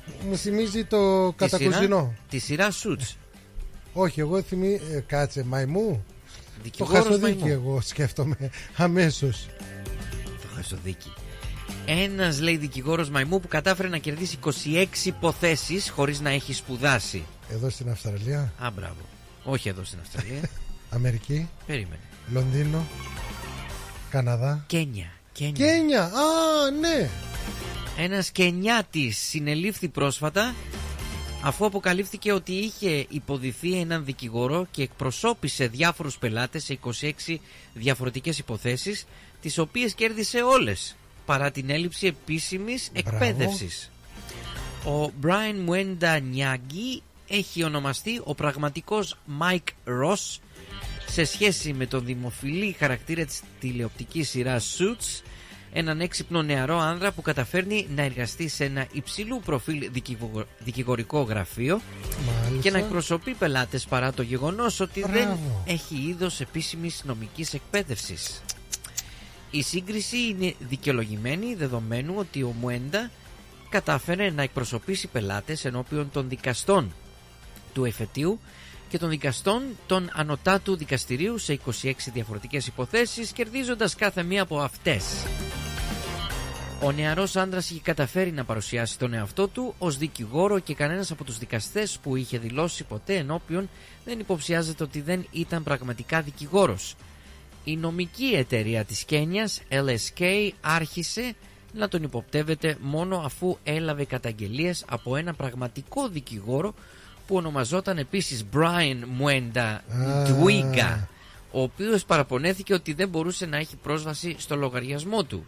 Μου θυμίζει το κατακουζινό. Τη σειρά Suits. Όχι, εγώ θυμί... Ε, κάτσε, μαϊμού. Το Δικηγόρος χασοδίκη μαϊμού. εγώ σκέφτομαι αμέσως. Το χασοδίκη. Ένας, λέει, δικηγόρος μαϊμού που κατάφερε να κερδίσει είκοσι έξι υποθέσεις χωρίς να έχει σπουδάσει. Εδώ στην Αυστραλία. Α, μπράβο. Όχι εδώ στην Αυστραλία. Αμερική. Περίμενε. Λονδίνο. Καναδά. Κένια. Κένια. Κένια. Α, ναι. Ένας Κενιάτης συνελήφθη πρόσφατα αφού αποκαλύφθηκε ότι είχε υποδηθεί έναν δικηγόρο και εκπροσώπησε διάφορους πελάτες σε είκοσι έξι διαφορετικές υποθέσεις, τις οποίες κέρδισε όλες παρά την έλλειψη επίσημης εκπαίδευσης. Ο Brian Mwenda Nyagi έχει ονομαστεί ο πραγματικός Mike Ross σε σχέση με τον δημοφιλή χαρακτήρα της τηλεοπτικής σειράς Suits, έναν έξυπνο νεαρό άνδρα που καταφέρνει να εργαστεί σε ένα υψηλού προφίλ δικηγο... δικηγορικό γραφείο. Μάλιστα. Και να εκπροσωπεί πελάτες παρά το γεγονός ότι Μπράβο. δεν έχει είδος επίσημης νομικής εκπαίδευσης. Η σύγκριση είναι δικαιολογημένη δεδομένου ότι ο Μουέντα κατάφερε να εκπροσωπήσει πελάτες ενώπιον των δικαστών του εφετείου και των δικαστών των ανωτάτου δικαστηρίου σε είκοσι έξι διαφορετικές υποθέσεις, κερδίζοντας κάθε μία από αυτές. Ο νεαρός άντρας είχε καταφέρει να παρουσιάσει τον εαυτό του ως δικηγόρο και κανένας από τους δικαστές που είχε δηλώσει ποτέ ενώπιον δεν υποψιάζεται ότι δεν ήταν πραγματικά δικηγόρος. Η νομική εταιρεία της Κένιας, ελ ες κέι, άρχισε να τον υποπτεύεται μόνο αφού έλαβε καταγγελίες από ένα πραγματικό δικηγόρο που ονομαζόταν επίσης Brian Mwenda Ndwiga, ο οποίος παραπονέθηκε ότι δεν μπορούσε να έχει πρόσβαση στο λογαριασμό του.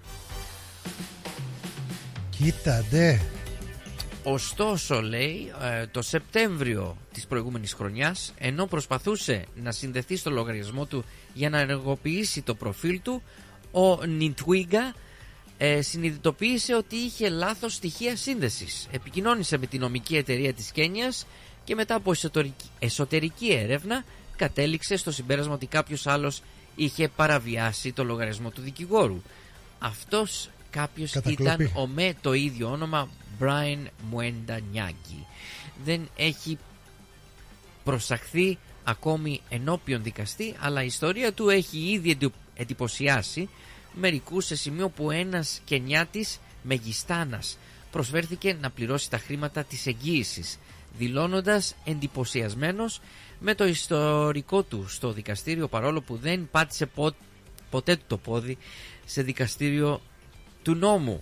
Κοίτατε. Ωστόσο, λέει, το Σεπτέμβριο της προηγούμενης χρονιάς, ενώ προσπαθούσε να συνδεθεί στο λογαριασμό του για να ενεργοποιήσει το προφίλ του, ο Ndwiga ε, συνειδητοποίησε ότι είχε λάθος στοιχεία σύνδεσης. Επικοινώνησε με την νομική εταιρεία της Κένιας και μετά από εσωτερική, εσωτερική έρευνα κατέληξε στο συμπέρασμα ότι κάποιος άλλος είχε παραβιάσει το λογαριασμό του δικηγόρου. Αυτός κάποιος ήταν ο με το ίδιο όνομα Brian Mwenda Nyagi. Δεν έχει προσαχθεί ακόμη ενώπιον δικαστή, αλλά η ιστορία του έχει ήδη εντυπωσιάσει μερικούς σε σημείο που ένας Κενιάτης μεγιστάνας προσφέρθηκε να πληρώσει τα χρήματα της εγγύησης, δηλώνοντας εντυπωσιασμένος με το ιστορικό του στο δικαστήριο, παρόλο που δεν πάτησε πο... ποτέ του το πόδι σε δικαστήριο του νόμου.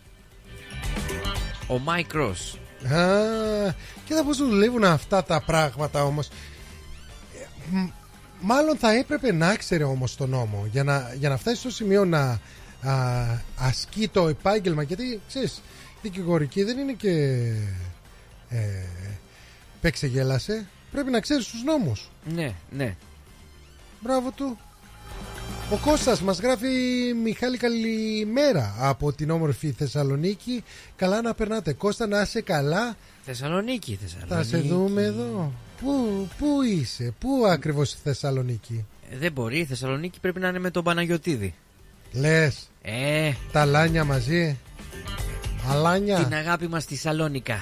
Ο Mike Ross. Α, κοίτα πώς δουλεύουν αυτά τα πράγματα όμως. Μ, μάλλον θα έπρεπε να ξέρει όμως το νόμο για να, για να φτάσει στο σημείο να α, ασκεί το επάγγελμα, γιατί ξέρεις, δικηγορική δεν είναι και ε, παίξε γέλασε. Πρέπει να ξέρεις τους νόμους. Ναι, ναι. Μπράβο του. Ο Κώστας μας γράφει: Μιχάλη, καλημέρα από την όμορφη Θεσσαλονίκη. Καλά να περνάτε. Κώστα, να είσαι καλά. Θεσσαλονίκη, Θεσσαλονίκη. Θα σε δούμε εδώ. Πού, πού είσαι, πού ακριβώς στη Θεσσαλονίκη? Ε, δεν μπορεί, η Θεσσαλονίκη πρέπει να είναι με τον Παναγιωτίδη. Λες, ε. τα λάνια μαζί. Αλάνια. Την αγάπη μας στη Σαλόνικα.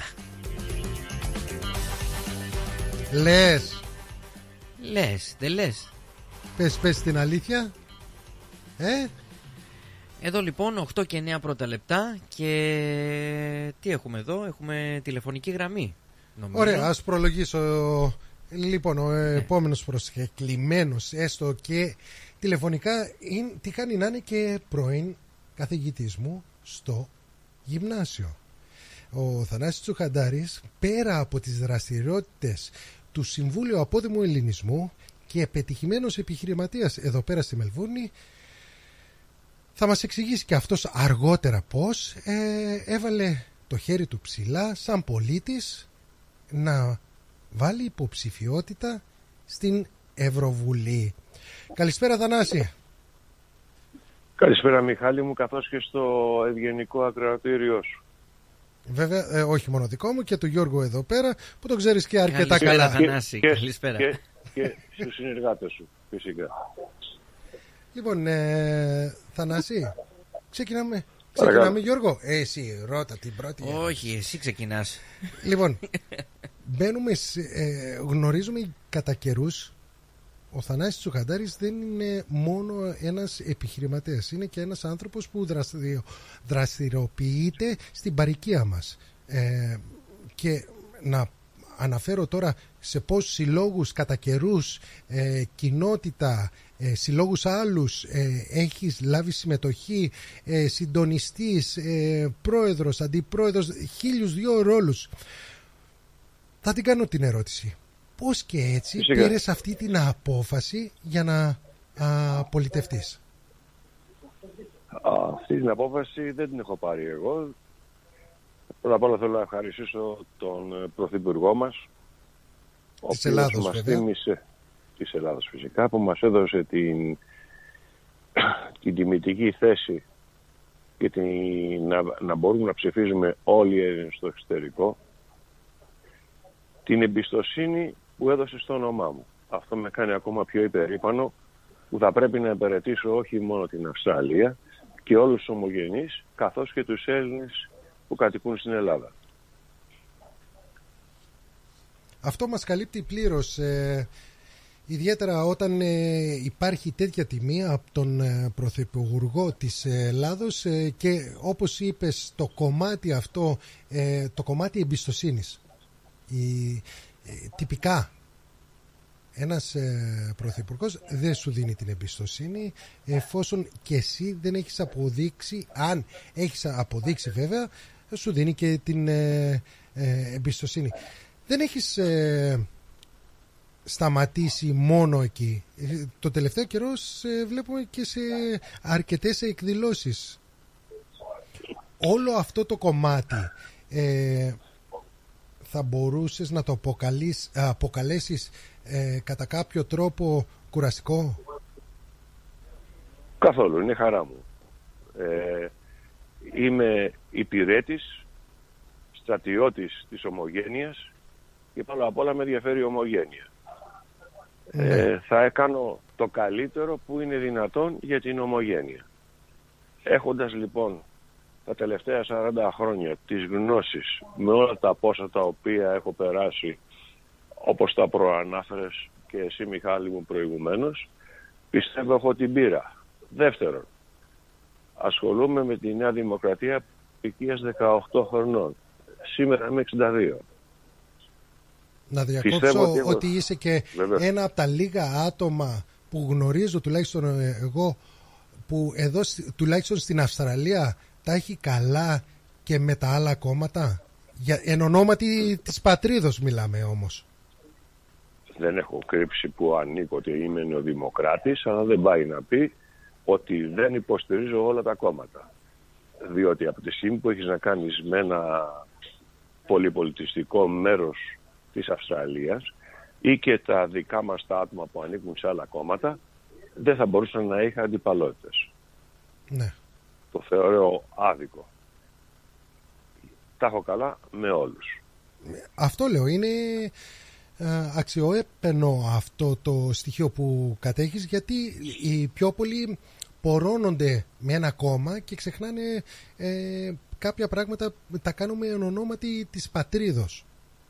Λες. Λες, δεν λες. Πες, πες την αλήθεια. Ε? Εδώ λοιπόν οκτώ και εννέα πρώτα λεπτά. Και τι έχουμε εδώ? Έχουμε τηλεφωνική γραμμή, νομίζω. Ωραία, ας προλογίσω. Λοιπόν, ο ναι. επόμενος προσκεκλημένος, έστω και τηλεφωνικά, είναι, τι κάνει να είναι και πρώην καθηγητής μου στο γυμνάσιο. Ο Θανάσης Τσουχαντάρης, πέρα από τις δραστηριότητες του Συμβούλιο Απόδημου Ελληνισμού και πετυχημένος επιχειρηματίας εδώ πέρα στη Μελβούρνη, θα μας εξηγήσει και αυτός αργότερα πώς ε, έβαλε το χέρι του ψηλά σαν πολίτης να βάλει υποψηφιότητα στην Ευρωβουλή. Καλησπέρα, Θανάση. Καλησπέρα, Μιχάλη μου, καθώς και στο ευγενικό ακροατήριό σου. Βέβαια, ε, όχι μόνο δικό μου, και του Γιώργου εδώ πέρα, που το ξέρεις και αρκετά καλησπέρα, καλά. Θανάση. Και, καλησπέρα. Και, και στους συνεργάτες σου, φυσικά. Λοιπόν, ε, Θανάση, ξεκινάμε Ξεκινάμε, Γιώργο. Ε, εσύ, ρώτα την πρώτη. Όχι, εσύ ξεκινάς. Λοιπόν, μπαίνουμε, σε, ε, γνωρίζουμε κατά καιρούς, ο Θανάσης Τσουχαντάρης δεν είναι μόνο ένας επιχειρηματίας, είναι και ένας άνθρωπος που δραστηριο, δραστηριοποιείται στην παροικία μας. Ε, και να αναφέρω τώρα σε πόσους συλλόγους κατά καιρούς, ε, κοινότητα, ε, συλλόγους άλλους ε, έχεις λάβει συμμετοχή, ε, συντονιστής, ε, πρόεδρος, αντιπρόεδρος, χίλιους δυο ρόλους. Θα την κάνω την ερώτηση. Πώς και έτσι Φυσικά. πήρες αυτή την απόφαση για να α, πολιτευτείς? Αυτή την απόφαση δεν την έχω πάρει εγώ. Πρώτα απ' όλα θέλω να ευχαριστήσω τον Πρωθυπουργό μας, της Ελλάδος, μας βέβαια. θύμισε, της Ελλάδος φυσικά, που μας έδωσε την, την τιμητική θέση και την, να, να μπορούμε να ψηφίζουμε όλοι οι Έλληνες στο εξωτερικό, την εμπιστοσύνη που έδωσε στο όνομά μου. Αυτό με κάνει ακόμα πιο υπερήφανο, που θα πρέπει να υπηρετήσω όχι μόνο την Αυστραλία και όλους τους ομογενείς, καθώς και τους Έλληνες που κατοικούν στην Ελλάδα. Αυτό μας καλύπτει πλήρως, ε, ιδιαίτερα όταν ε, υπάρχει τέτοια τιμή από τον ε, Πρωθυπουργό της Ελλάδος ε, και όπως είπες το κομμάτι αυτό, ε, το κομμάτι εμπιστοσύνης. Η, ε, τυπικά ένας ε, πρωθυπουργός δεν σου δίνει την εμπιστοσύνη εφόσον και εσύ δεν έχεις αποδείξει, αν έχεις αποδείξει βέβαια, σου δίνει και την ε, ε, εμπιστοσύνη. Δεν έχεις ε, σταματήσει μόνο εκεί. Ε, το τελευταίο καιρό σε βλέπουμε και σε αρκετές εκδηλώσεις. Όλο αυτό το κομμάτι ε, θα μπορούσες να το αποκαλείς, αποκαλέσεις ε, κατά κάποιο τρόπο κουραστικό? Καθόλου, είναι χαρά μου. Ε, είμαι υπηρέτης, στρατιώτης της ομογένειας και πάνω απ' όλα με ενδιαφέρει η ομογένεια. Ναι. Ε, θα κάνω το καλύτερο που είναι δυνατόν για την ομογένεια. Έχοντας λοιπόν τα τελευταία σαράντα χρόνια τις γνώσεις με όλα τα πόσα τα οποία έχω περάσει, όπως τα προανάφερες και εσύ Μιχάλη μου προηγουμένως, πιστεύω έχω την πείρα. Δεύτερον, ασχολούμαι με τη Νέα Δημοκρατία ηλικίας δεκαοκτώ χρονών. Σήμερα είμαι εξήντα δύο. Να διακόψω ότι, έχω... ότι είσαι και Βέβαια. ένα από τα λίγα άτομα που γνωρίζω, τουλάχιστον εγώ, που εδώ τουλάχιστον στην Αυστραλία τα έχει καλά και με τα άλλα κόμματα. Για, εν ονόματι της πατρίδος μιλάμε όμως. Δεν έχω κρύψει που ανήκω ότι είμαι νεοδημοκράτης, αλλά δεν πάει να πει ότι δεν υποστηρίζω όλα τα κόμματα. Διότι από τη στιγμή που έχεις να κάνεις με ένα πολυπολιτιστικό μέρος της Αυστραλίας ή και τα δικά μας τα άτομα που ανήκουν σε άλλα κόμματα, δεν θα μπορούσαν να είχα αντιπαλότητες. Ναι. Το θεωρώ άδικο. Τα έχω καλά με όλους. Αυτό λέω, είναι αξιοέπαινο αυτό το στοιχείο που κατέχεις, γιατί οι πιο πολλοί πορώνονται με ένα κόμμα και ξεχνάνε ε, κάποια πράγματα τα κάνουμε εν ονόματι της πατρίδος.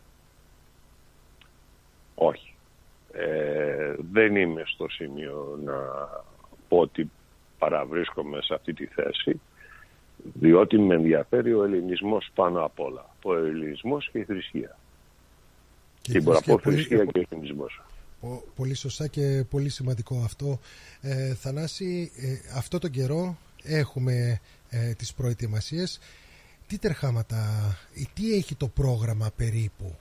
Όχι. Ε, δεν είμαι στο σημείο να πω ότι παραβρίσκομαι σε αυτή τη θέση, διότι με ενδιαφέρει ο ελληνισμός πάνω απ' όλα. Ο ελληνισμός και η θρησκεία. Και μπορώ να πω θρησκεία και ελληνισμός. Πολύ σωστά και πολύ σημαντικό αυτό. Ε, Θανάση, ε, αυτό τον καιρό έχουμε ε, τις προετοιμασίες. Τι τερχάματα, τι έχει το πρόγραμμα περίπου?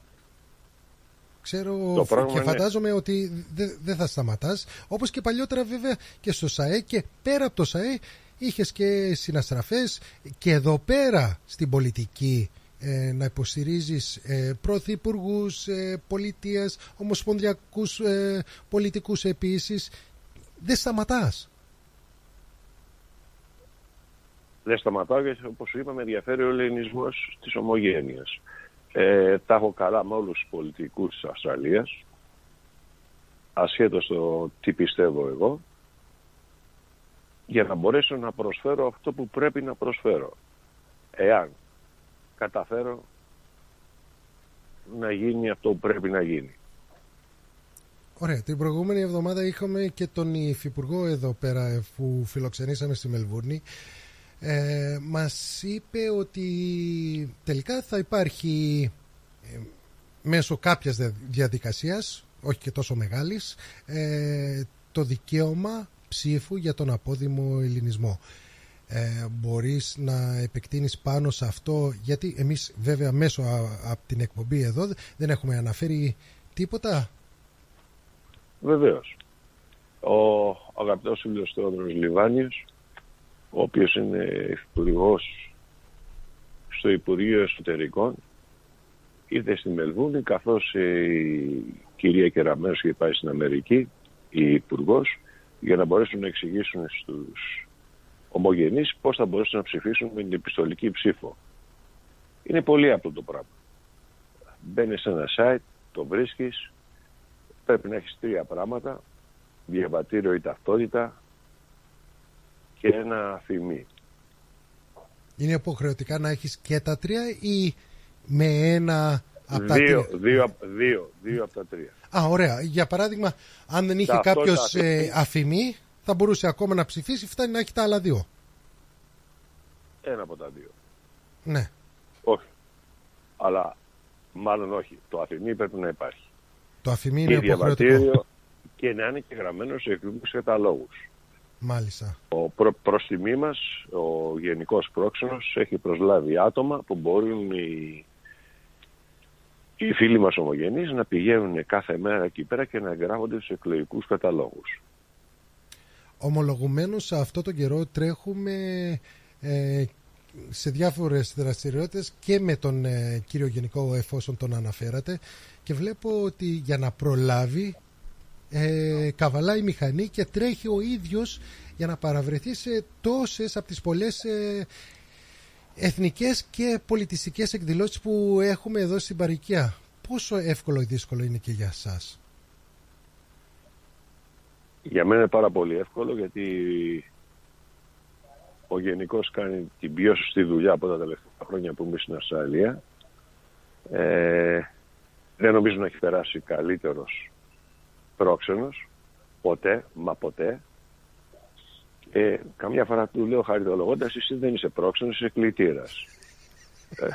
Ξέρω και φαντάζομαι είναι... ότι δεν δε θα σταματάς. Όπως και παλιότερα βέβαια και στο ΣΑΕ και πέρα από το ΣΑΕ είχες και συναστραφές και εδώ πέρα στην πολιτική ε, να υποστηρίζεις ε, πρωθυπουργούς, ε, πολιτείας, ομοσπονδιακούς ε, πολιτικούς επίσης. Δεν σταματάς. Δεν σταματάω γιατί όπως σου είπα με ενδιαφέρει ο ελληνισμός της ομογένειας. Ε, τα έχω καλά με όλους τους πολιτικούς της Αυστραλίας, ασχέτως το τι πιστεύω εγώ. για να μπορέσω να προσφέρω αυτό που πρέπει να προσφέρω. Εάν καταφέρω να γίνει αυτό που πρέπει να γίνει. Ωραία. Την προηγούμενη εβδομάδα είχαμε και τον υφυπουργό εδώ πέρα που φιλοξενήσαμε στη Μελβούρνη. Ε, μας είπε ότι τελικά θα υπάρχει ε, μέσω κάποιας διαδικασίας, όχι και τόσο μεγάλης, ε, το δικαίωμα ψήφου για τον απόδημο ελληνισμό. Ε, μπορείς να επεκτείνεις πάνω σε αυτό, γιατί εμείς βέβαια μέσω από την εκπομπή εδώ δεν έχουμε αναφέρει τίποτα. Βεβαίως. Ο αγαπητός φίλος Θεόδωρος Λιβάνιος, ο οποίος είναι υπουργός στο Υπουργείο Εσωτερικών, ήρθε στη Μελβούνη, καθώς η κυρία Κεραμέρος είχε πάει στην Αμερική, η υπουργός, για να μπορέσουν να εξηγήσουν στους ομογενείς πώς θα μπορέσουν να ψηφίσουν με την επιστολική ψήφο. Είναι πολύ απλό το πράγμα. Μπαίνεις σε ένα site, το βρίσκεις, πρέπει να έχεις τρία πράγματα: διαβατήριο ή ταυτότητα και ένα αφημί. Είναι υποχρεωτικά να έχεις και τα τρία ή με ένα από τα δύο, τρία? Δύο, δύο, δύο από τα τρία. Α, ωραία. Για παράδειγμα, αν δεν είχε κάποιος ε, αφημί, θα μπορούσε ακόμα να ψηφίσει, φτάνει να έχει τα άλλα δύο. Ένα από τα δύο. Ναι. Όχι. Αλλά μάλλον όχι. Το αφημί πρέπει να υπάρχει. Το αφημί είναι υποχρεωτικό. Και να είναι και γραμμένο σε εκλογικούς καταλόγους. Μάλιστα. Ο προ, προς τιμή μας, ο Γενικός Πρόξενος έχει προσλάβει άτομα που μπορούν οι, οι φίλοι μας ομογενείς να πηγαίνουν κάθε μέρα εκεί πέρα και να εγγράφονται στους εκλογικούς καταλόγους. Ομολογουμένως σε αυτό τον καιρό τρέχουμε ε, σε διάφορες δραστηριότητες και με τον ε, κύριο Γενικό, εφόσον τον αναφέρατε, και βλέπω ότι για να προλάβει ε, καβαλάει η μηχανή και τρέχει ο ίδιος για να παραβρεθεί σε τόσες από τις πολλές ε, εθνικές και πολιτιστικές εκδηλώσεις που έχουμε εδώ στην παροικία. Πόσο εύκολο ή δύσκολο είναι και για σας? Για μένα είναι πάρα πολύ εύκολο, γιατί ο Γενικός κάνει την πιο σωστή δουλειά από τα τελευταία χρόνια που είμαι στην Αυστραλία. Ε, δεν νομίζω να έχει περάσει καλύτερος πρόξενος ποτέ, μα ποτέ. Ε, καμιά φορά του λέω χαριτολογώντας, εσύ δεν είσαι πρόξενος, είσαι κλητήρας. ε.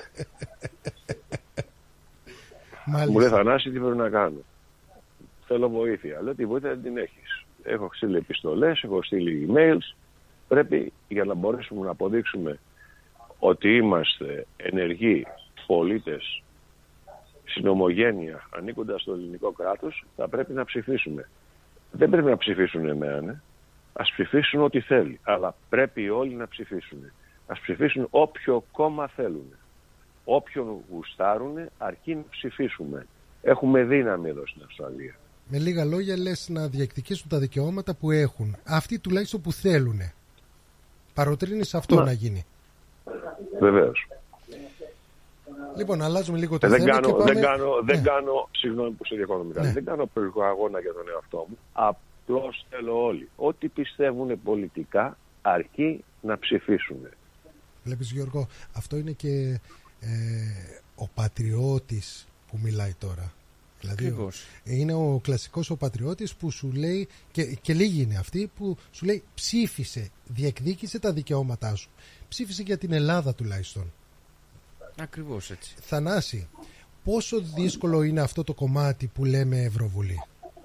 Μου λέει, Θανάση, τι πρέπει να κάνω? Θέλω βοήθεια. Λέω, τη βοήθεια δεν την έχεις. Έχω στείλει επιστολές, έχω στείλει emails. Πρέπει, για να μπορέσουμε να αποδείξουμε ότι είμαστε ενεργοί πολίτες στην ομογένεια ανήκοντας στο ελληνικό κράτος, θα πρέπει να ψηφίσουμε. Δεν πρέπει να ψηφίσουν εμένα. Ας ψηφίσουν ό,τι θέλει. Αλλά πρέπει όλοι να ψηφίσουν. Ας ψηφίσουν όποιο κόμμα θέλουν. Όποιον γουστάρουν, αρκεί να ψηφίσουμε. Έχουμε δύναμη εδώ στην Αυστραλία. Με λίγα λόγια λες να διεκδικήσουν τα δικαιώματα που έχουν. Αυτοί τουλάχιστον που θέλουν. Παροτρύνεις αυτό να, να γίνει. Βεβαίως. Λοιπόν, αλλάζουμε λίγο το ε, θέμα. Δεν κάνω, και πάμε... δεν κάνω, ναι. δεν κάνω συγγνώμη που σε διακόπτω, ναι. Δεν κάνω πολιτικό αγώνα για τον εαυτό μου. Απλώς θέλω όλοι. Ό,τι πιστεύουν πολιτικά, αρκεί να ψηφίσουν. Βλέπεις, Γιώργο, αυτό είναι και ε, ο πατριώτης που μιλάει τώρα. Δηλαδή Ακριβώς. είναι ο κλασικός ο πατριώτης που σου λέει, και, και λίγοι είναι αυτοί που σου λέει ψήφισε, διεκδίκησε τα δικαιώματά σου. Ψήφισε για την Ελλάδα τουλάχιστον. Ακριβώς έτσι. Θανάση, πόσο δύσκολο είναι αυτό το κομμάτι που λέμε Ευρωβουλή?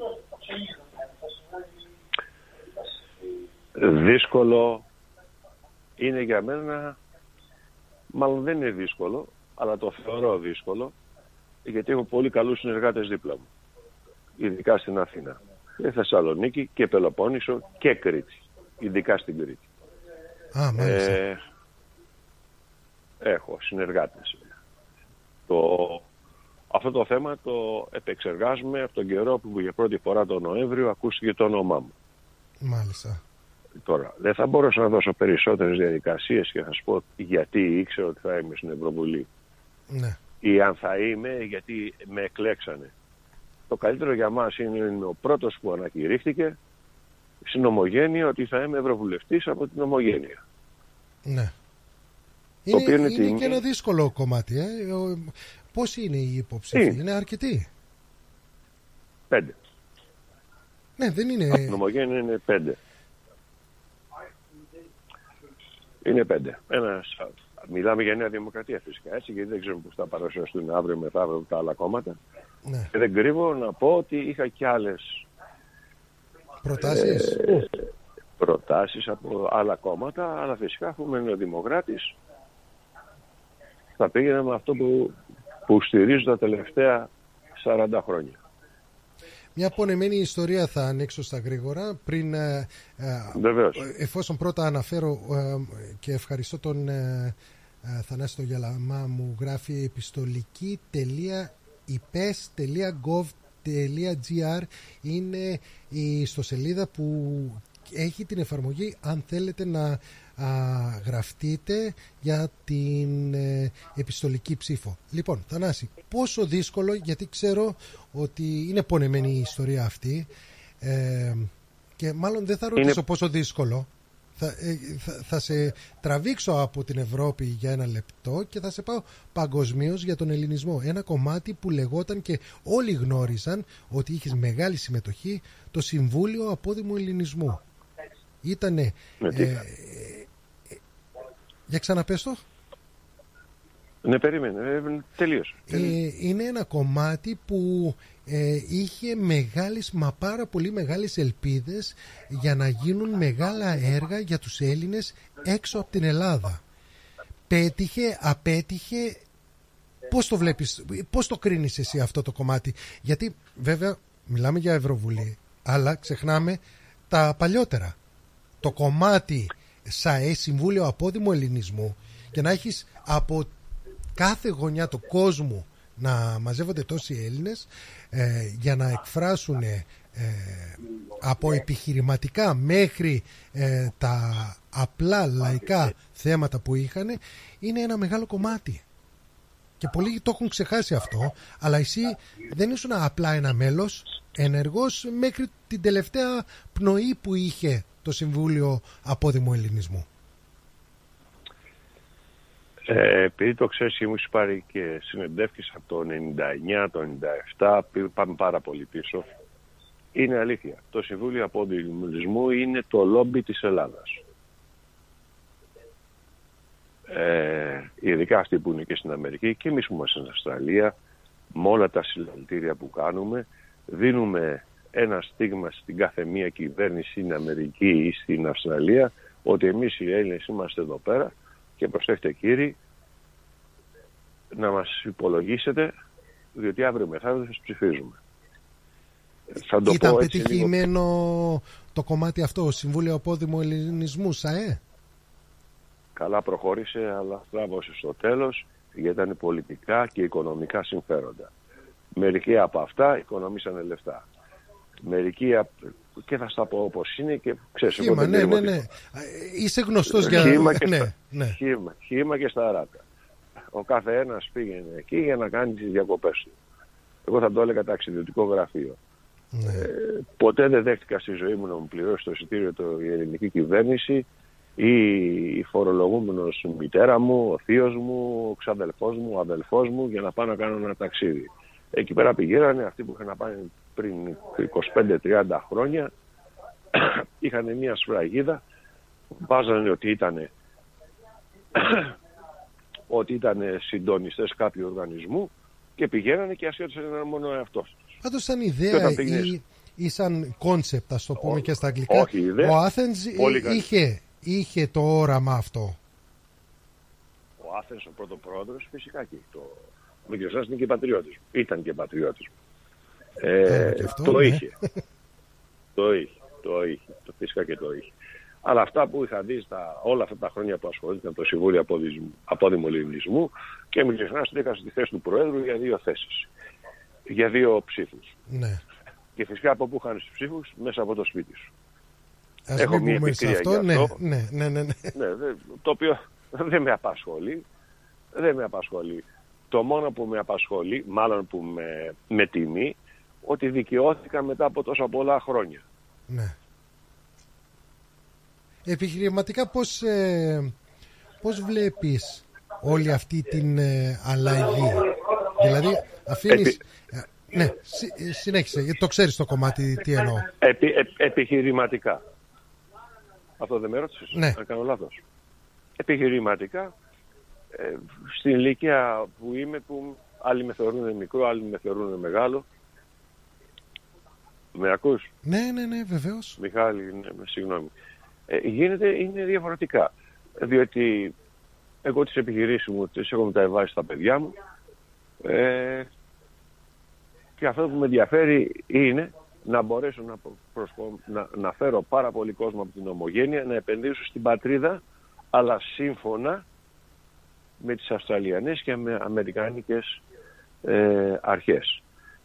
Δύσκολο είναι για μένα, μάλλον δεν είναι δύσκολο, αλλά το θεωρώ δύσκολο, γιατί έχω πολύ καλούς συνεργάτες δίπλα μου, ειδικά στην Αθήνα, και Θεσσαλονίκη και Πελοπόννησο και Κρήτη, ειδικά στην Κρήτη. Α, μάλιστα. Ε, έχω συνεργάτες. Το, αυτό το θέμα το επεξεργάζομαι από τον καιρό που για πρώτη φορά τον Νοέμβριο ακούστηκε το όνομά μου. Μάλιστα. Τώρα, δεν θα μπορούσα να δώσω περισσότερες διαδικασίες και θα σου πω γιατί ήξερα ότι θα είμαι στην Ευρωβουλή. Ναι. Ή αν θα είμαι γιατί με εκλέξανε. Το καλύτερο για μας είναι, είναι ο πρώτος που ανακηρύχθηκε στην Ομογένεια ότι θα είμαι ευρωβουλευτής από την Ομογένεια. Ναι. Είναι, είναι, είναι την... και ένα δύσκολο κομμάτι. Ε. Πώς είναι οι υποψήφοι, είναι, είναι αρκετοί. Πέντε. Ναι, δεν είναι... Από την Ομογένεια είναι πέντε. Είναι πέντε. Ένας, μιλάμε για Νέα Δημοκρατία φυσικά, έτσι, γιατί δεν ξέρουμε πώς θα παρουσιαστούν αύριο μεθαύριο τα άλλα κόμματα. Ναι. Και δεν κρύβω να πω ότι είχα και άλλες προτάσεις. Ε, προτάσεις από άλλα κόμματα, αλλά φυσικά αφού είμαι νεοδημοκράτης θα πήγαινα με αυτό που, που στηρίζω τα τελευταία σαράντα χρόνια. Μια πονεμένη ιστορία θα ανοίξω στα γρήγορα πριν, ε, Βεβαίως. εφόσον πρώτα αναφέρω ε, και ευχαριστώ τον ε, ε, Θανάση τον Γιαλαμά, μου γράφει επιστολική τελεία υπες τελεία gov τελεία gr είναι η ιστοσελίδα που έχει την εφαρμογή αν θέλετε να α, γραφτείτε για την ε, επιστολική ψήφο. Λοιπόν, Θανάση, πόσο δύσκολο, γιατί ξέρω ότι είναι πονεμένη η ιστορία αυτή ε, και μάλλον δεν θα ρωτήσω είναι... πόσο δύσκολο. Θα, ε, θα, θα σε τραβήξω από την Ευρώπη για ένα λεπτό και θα σε πάω παγκοσμίως για τον ελληνισμό. Ένα κομμάτι που λεγόταν και όλοι γνώριζαν ότι είχες μεγάλη συμμετοχή, το Συμβούλιο Απόδημου Ελληνισμού. Ήτανε... Ε, ε, ε, για ξαναπες το. Ναι, περίμενε. Ε, τελείωσε. Ε, είναι ένα κομμάτι που ε, είχε μεγάλες, μα πάρα πολύ μεγάλες ελπίδες για να γίνουν μεγάλα έργα για τους Έλληνες έξω από την Ελλάδα. Πέτυχε, απέτυχε. Πώς το βλέπεις, πώς το κρίνεις εσύ αυτό το κομμάτι? Γιατί βέβαια μιλάμε για Ευρωβουλή, αλλά ξεχνάμε τα παλιότερα. Το κομμάτι ΣΑΕ, Συμβούλιο Απόδημου Ελληνισμού, και να έχεις από κάθε γωνιά του κόσμου να μαζεύονται τόσοι Έλληνες ε, για να εκφράσουν ε, από επιχειρηματικά μέχρι ε, τα απλά λαϊκά θέματα που είχαν, είναι ένα μεγάλο κομμάτι. Και πολλοί το έχουν ξεχάσει αυτό, αλλά εσύ δεν ήσουν απλά ένα μέλος, ενεργός μέχρι την τελευταία πνοή που είχε το Συμβούλιο Απόδημου Ελληνισμού. Ε, επειδή το ξέρεις, μου έχει πάρει και συνεντεύξεις από το ενενήντα εννιά, το ενενήντα επτά, πάμε πάρα πολύ πίσω. Είναι αλήθεια. Το Συμβούλιο Απόδημου Ελληνισμού είναι το λόμπι της Ελλάδας. Ε, ειδικά αυτοί που είναι και στην Αμερική και εμείς που είμαστε στην Αυστραλία, με όλα τα συλλαλητήρια που κάνουμε, δίνουμε ένα στίγμα στην κάθε μία κυβέρνηση στην Αμερική ή στην Αυστραλία ότι εμείς οι Έλληνες είμαστε εδώ πέρα και προσέχετε κύριοι να μας υπολογίσετε, διότι αύριο μεθαύριο θα ψηφίζουμε. Θα το Ήταν πω πετυχημένο λίγο... το κομμάτι αυτό, Συμβούλιο Απόδημου Ελληνισμού, ΣΑΕ. Καλά προχώρησε, αλλά στράβωσε στο τέλος, γιατί ήταν πολιτικά και οικονομικά συμφέροντα. Μερικοί από αυτά οικονομήσανε λεφτά. Μερικοί, και θα στα πω όπως είναι και ξέρεις... Χήμα, ναι, ναι, ναι. Είσαι γνωστός για... Χήμα και, ναι, στα... ναι. Χήμα, χήμα και στα ράτα. Ο κάθε ένας πήγαινε εκεί για να κάνει τις διακοπές του. Εγώ θα το έλεγα ταξιδιωτικό γραφείο. Ναι. Ε, ποτέ δεν δέχτηκα στη ζωή μου να μου πληρώσει το εισιτήριο το, η ελληνική κυβέρνηση ή η φορολογούμενος μητέρα μου, ο θείος μου, ο ξαδελφός μου, ο αδελφός μου για να πάω να κάνω ένα ταξίδι. Εκεί πέρα πηγαίνανε αυτοί που είχαν να πάνε πριν είκοσι πέντε τριάντα χρόνια, είχαν μια σφραγίδα, βάζανε ότι ήταν ότι ήταν συντονιστές κάποιου οργανισμού και πηγαίνανε και ασχέτωσαν ένα μόνο εαυτός τους. Πάντως σαν ιδέα ή, ή σαν κόνσεπτ, ας το πούμε, και στα αγγλικά, όχι, ιδέα, ο Άθενς είχε, είχε το όραμα αυτό. Ο Άθενς, ο πρωτοπρόεδρος, φυσικά και το... Μην ξεχνάς, είναι και πατριώτης. Ήταν και πατριώτης. Ε, ε, αυτό, το, ναι. είχε. το είχε. Το είχε. Το φυσικά και το είχε. Αλλά αυτά που είχα δει στα, όλα αυτά τα χρόνια που ασχολήθηκαν το Συμβούλιο Απόδημου Ελληνισμού, και μην ξεχνάς ότι είχα στη θέση του Προέδρου για δύο θέσεις. Για δύο ψήφους. Ναι. Και φυσικά από πού χάνεις τους ψήφους? Μέσα από το σπίτι σου. Ας Έχω μία πικρία αυτό, για ναι, αυτό. Ναι, ναι, ναι, ναι. ναι δε, το οποίο δεν με απασχολεί. Δεν με απασχολεί. Το μόνο που με απασχολεί, μάλλον που με, με τιμεί, ότι δικαιώθηκα μετά από τόσα πολλά χρόνια. Ναι. επιχειρηματικά πώς, ε, πώς βλέπεις όλη αυτή την ε, αλλαγή? Δηλαδή αφήνεις... Επι... Ναι, συ, συνέχισε, το ξέρεις το κομμάτι τι εννοώ. Επι, ε, επιχειρηματικά. Αυτό δεν με ρώτησες, ναι. Αν κάνω λάθος. Επιχειρηματικά, ε, στην ηλικία που είμαι, που άλλοι με θεωρούν μικρό, άλλοι με θεωρούν μεγάλο. Με ακούς? Ναι, ναι, ναι, βεβαίως. Μιχάλη, ναι, συγγνώμη. Ε, γίνεται, είναι διαφορετικά. Διότι εγώ τις επιχειρήσεις μου τις έχω μεταβάσει στα παιδιά μου ε, και αυτό που με ενδιαφέρει είναι να μπορέσω να, προσπο, να, να φέρω πάρα πολύ κόσμο από την Ομογένεια, να επενδύσω στην πατρίδα, αλλά σύμφωνα με τις Αυστραλιανές και με αμερικάνικες ε, αρχές.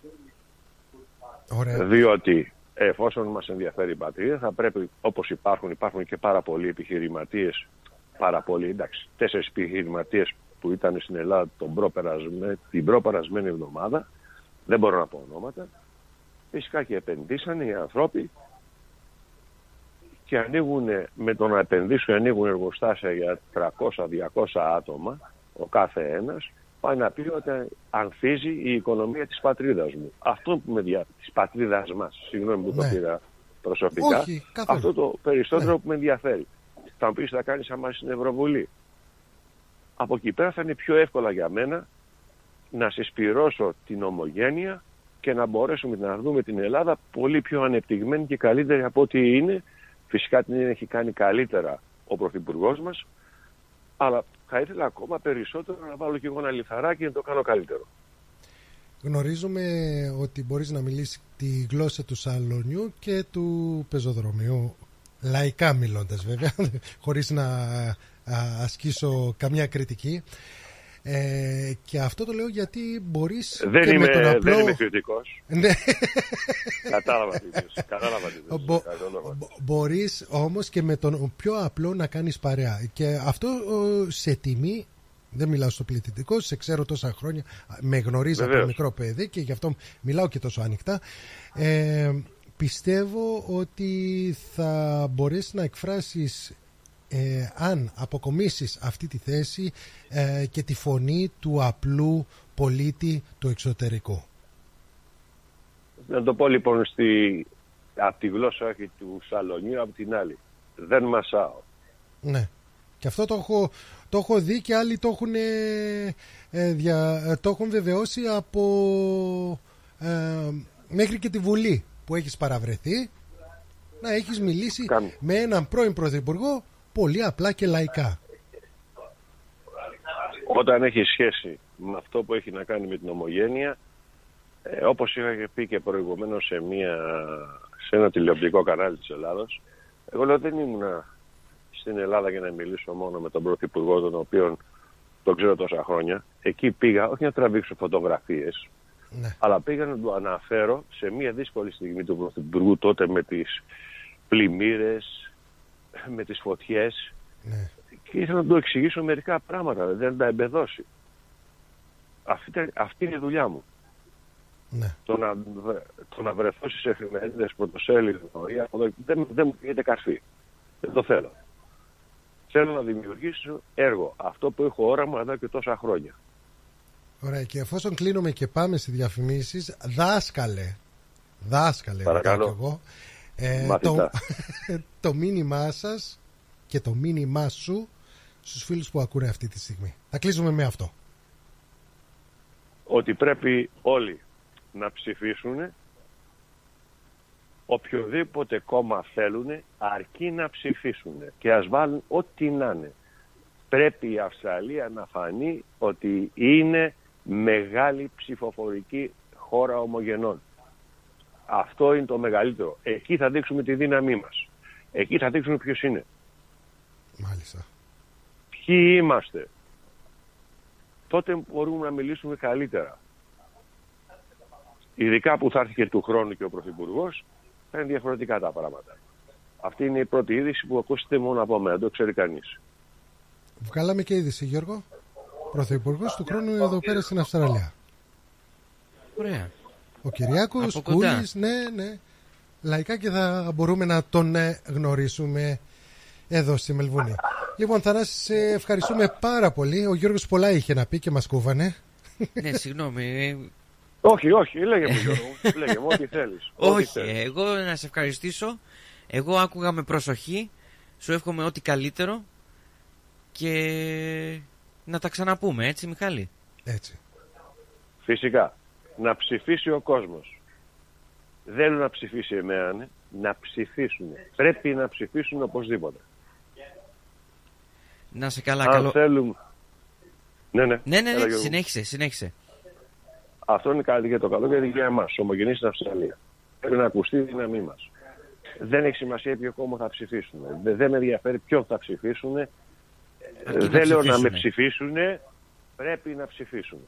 Ωραία. Διότι εφόσον μας ενδιαφέρει η πατρίδα, θα πρέπει, όπως υπάρχουν, υπάρχουν και πάρα πολλοί επιχειρηματίες, πάρα πολλοί, εντάξει, τέσσερις επιχειρηματίες που ήταν στην Ελλάδα τον προπερασμέ, την προπερασμένη εβδομάδα, δεν μπορώ να πω ονόματα, φυσικά και επενδύσανε οι άνθρωποι και ανοίγουν, με το να επενδύσουν, ανοίγουν εργοστάσια για τριακόσια με διακόσια άτομα, ο κάθε ένας, πάει να πει ότι ανθίζει η οικονομία της πατρίδας μου. Αυτό που με δια... της πατρίδας μας, συγγνώμη που ναι. το πήρα προσωπικά, όχι, αυτό το περισσότερο ναι. που με ενδιαφέρει. Θα μου πεις θα κάνεις άμα στην Ευρωβουλή. Από εκεί πέρα θα είναι πιο εύκολα για μένα να συσπυρώσω την Ομογένεια και να μπορέσουμε να δούμε την Ελλάδα πολύ πιο ανεπτυγμένη και καλύτερη από ό,τι είναι. Φυσικά την έχει κάνει καλύτερα ο Πρωθυπουργός μας, αλλά θα ήθελα ακόμα περισσότερο να βάλω και εγώ ένα λιθαράκι και να το κάνω καλύτερο. Γνωρίζουμε ότι μπορείς να μιλήσεις τη γλώσσα του σαλονιού και του πεζοδρομιού, λαϊκά μιλώντας βέβαια, χωρίς να ασκήσω καμιά κριτική. Ε, και αυτό το λέω γιατί μπορείς δεν και είμαι, με τον απλό... δεν είμαι κριτικός. Ναι. Κατάλαβα τι θες. Κατάλαβα τι θες. Μπο, μπορείς όμως και με τον πιο απλό να κάνεις παρέα. Και αυτό σε τιμή, δεν μιλάω στο πληθυντικό, σε ξέρω τόσα χρόνια, με γνωρίζει από μικρό παιδί και γι' αυτό μιλάω και τόσο ανοιχτά. Ε, πιστεύω ότι θα μπορείς να εκφράσεις Ε, αν αποκομίσεις αυτή τη θέση ε, και τη φωνή του απλού πολίτη του εξωτερικού. Να το πω λοιπόν στη, από τη γλώσσα όχι του σαλονιού, από την άλλη. Δεν μασάω. Ναι. Και αυτό το έχω, το έχω δει και άλλοι το έχουν, ε, δια, το έχουν βεβαιώσει από ε, μέχρι και τη Βουλή που έχεις παραβρεθεί, να έχεις μιλήσει Κάμε. με έναν πρώην πρωθυπουργό πολύ απλά και λαϊκά. Όταν έχει σχέση με αυτό που έχει να κάνει με την Ομογένεια, ε, όπως είχα πει και προηγουμένως σε, μια, σε ένα τηλεοπτικό κανάλι της Ελλάδος, εγώ λέω δεν ήμουνα στην Ελλάδα για να μιλήσω μόνο με τον Πρωθυπουργό, τον οποίο τον ξέρω τόσα χρόνια. Εκεί πήγα, όχι να τραβήξω φωτογραφίες, ναι. αλλά πήγα να του αναφέρω σε μια δύσκολη στιγμή του Πρωθυπουργού τότε με τις πλημμύρες, με τις φωτιές, ναι. και ήθελα να του εξηγήσω μερικά πράγματα, δεν τα εμπεδώσει. Αυτή, αυτή είναι η δουλειά μου. Ναι. Το, να, το να βρεθώ στις εφημερίδες πρωτοσέλιδο δεν, δεν μου γίνεται καρφί. Δεν το θέλω. Θέλω να δημιουργήσω έργο. Αυτό που έχω όραμα εδώ και τόσα χρόνια. Ωραία, και εφόσον κλείνουμε και πάμε στις διαφημίσεις, δάσκαλε, δάσκαλε, παρακαλώ. Και εγώ, ε, το, το μήνυμά σας και το μήνυμά σου στους φίλους που ακούνε αυτή τη στιγμή. Θα κλείσουμε με αυτό. Ότι πρέπει όλοι να ψηφίσουν οποιοδήποτε κόμμα θέλουν, αρκεί να ψηφίσουν και ας βάλουν ό,τι να είναι. Πρέπει η Αυστραλία να φανεί ότι είναι μεγάλη ψηφοφορική χώρα ομογενών. Αυτό είναι το μεγαλύτερο. Εκεί θα δείξουμε τη δύναμή μας. Εκεί θα δείξουμε ποιος είναι. Μάλιστα. Ποιοι είμαστε. Τότε μπορούμε να μιλήσουμε καλύτερα. Ειδικά που θα έρθει και του χρόνου και ο Πρωθυπουργός, θα είναι διαφορετικά τα πράγματα. Αυτή είναι η πρώτη είδηση που ακούσετε μόνο από μένα, το ξέρει κανείς. Βγάλαμε και είδηση, Γιώργο. Πρωθυπουργός του χρόνου εδώ πέρα στην Αυστραλία. Ωραία. Ο Κυριάκος Κούλης, ναι, ναι. Λαϊκά και θα μπορούμε να τον γνωρίσουμε Εδώ στη Μελβούνι. Λοιπόν, Θανάση, σε ευχαριστούμε πάρα πολύ. Ο Γιώργος πολλά είχε να πει και μας κούβανε. Ναι, συγγνώμη. Όχι, όχι, λέγε μου Γιώργο, λέγε μου ό,τι θέλεις. Όχι, θέλεις. Εγώ να σε ευχαριστήσω. Εγώ άκουγα με προσοχή. Σου εύχομαι ό,τι καλύτερο. Και να τα ξαναπούμε, έτσι Μιχάλη? Έτσι. Φυσικά. Να ψηφίσει ο κόσμος. Δεν είναι να ψηφίσει εμένα, ναι. Να ψηφίσουν. Πρέπει να ψηφίσουν οπωσδήποτε. Να σε καλά, Αν καλό. θέλουμε... Ναι, ναι. Ναι, ναι, ναι. Έλα, συνέχισε, συνέχισε. Αυτό είναι κάτι για το καλό και για εμάς, ομογενείς στην Αυστραλία. Πρέπει να ακουστεί η δύναμή μας. Δεν έχει σημασία ποιο κόμμα θα ψηφίσουν. Δεν με ενδιαφέρει ποιον θα ψηφίσουν. Δεν να λέω να με ψηφίσουν. Πρέπει να ψηφίσουν.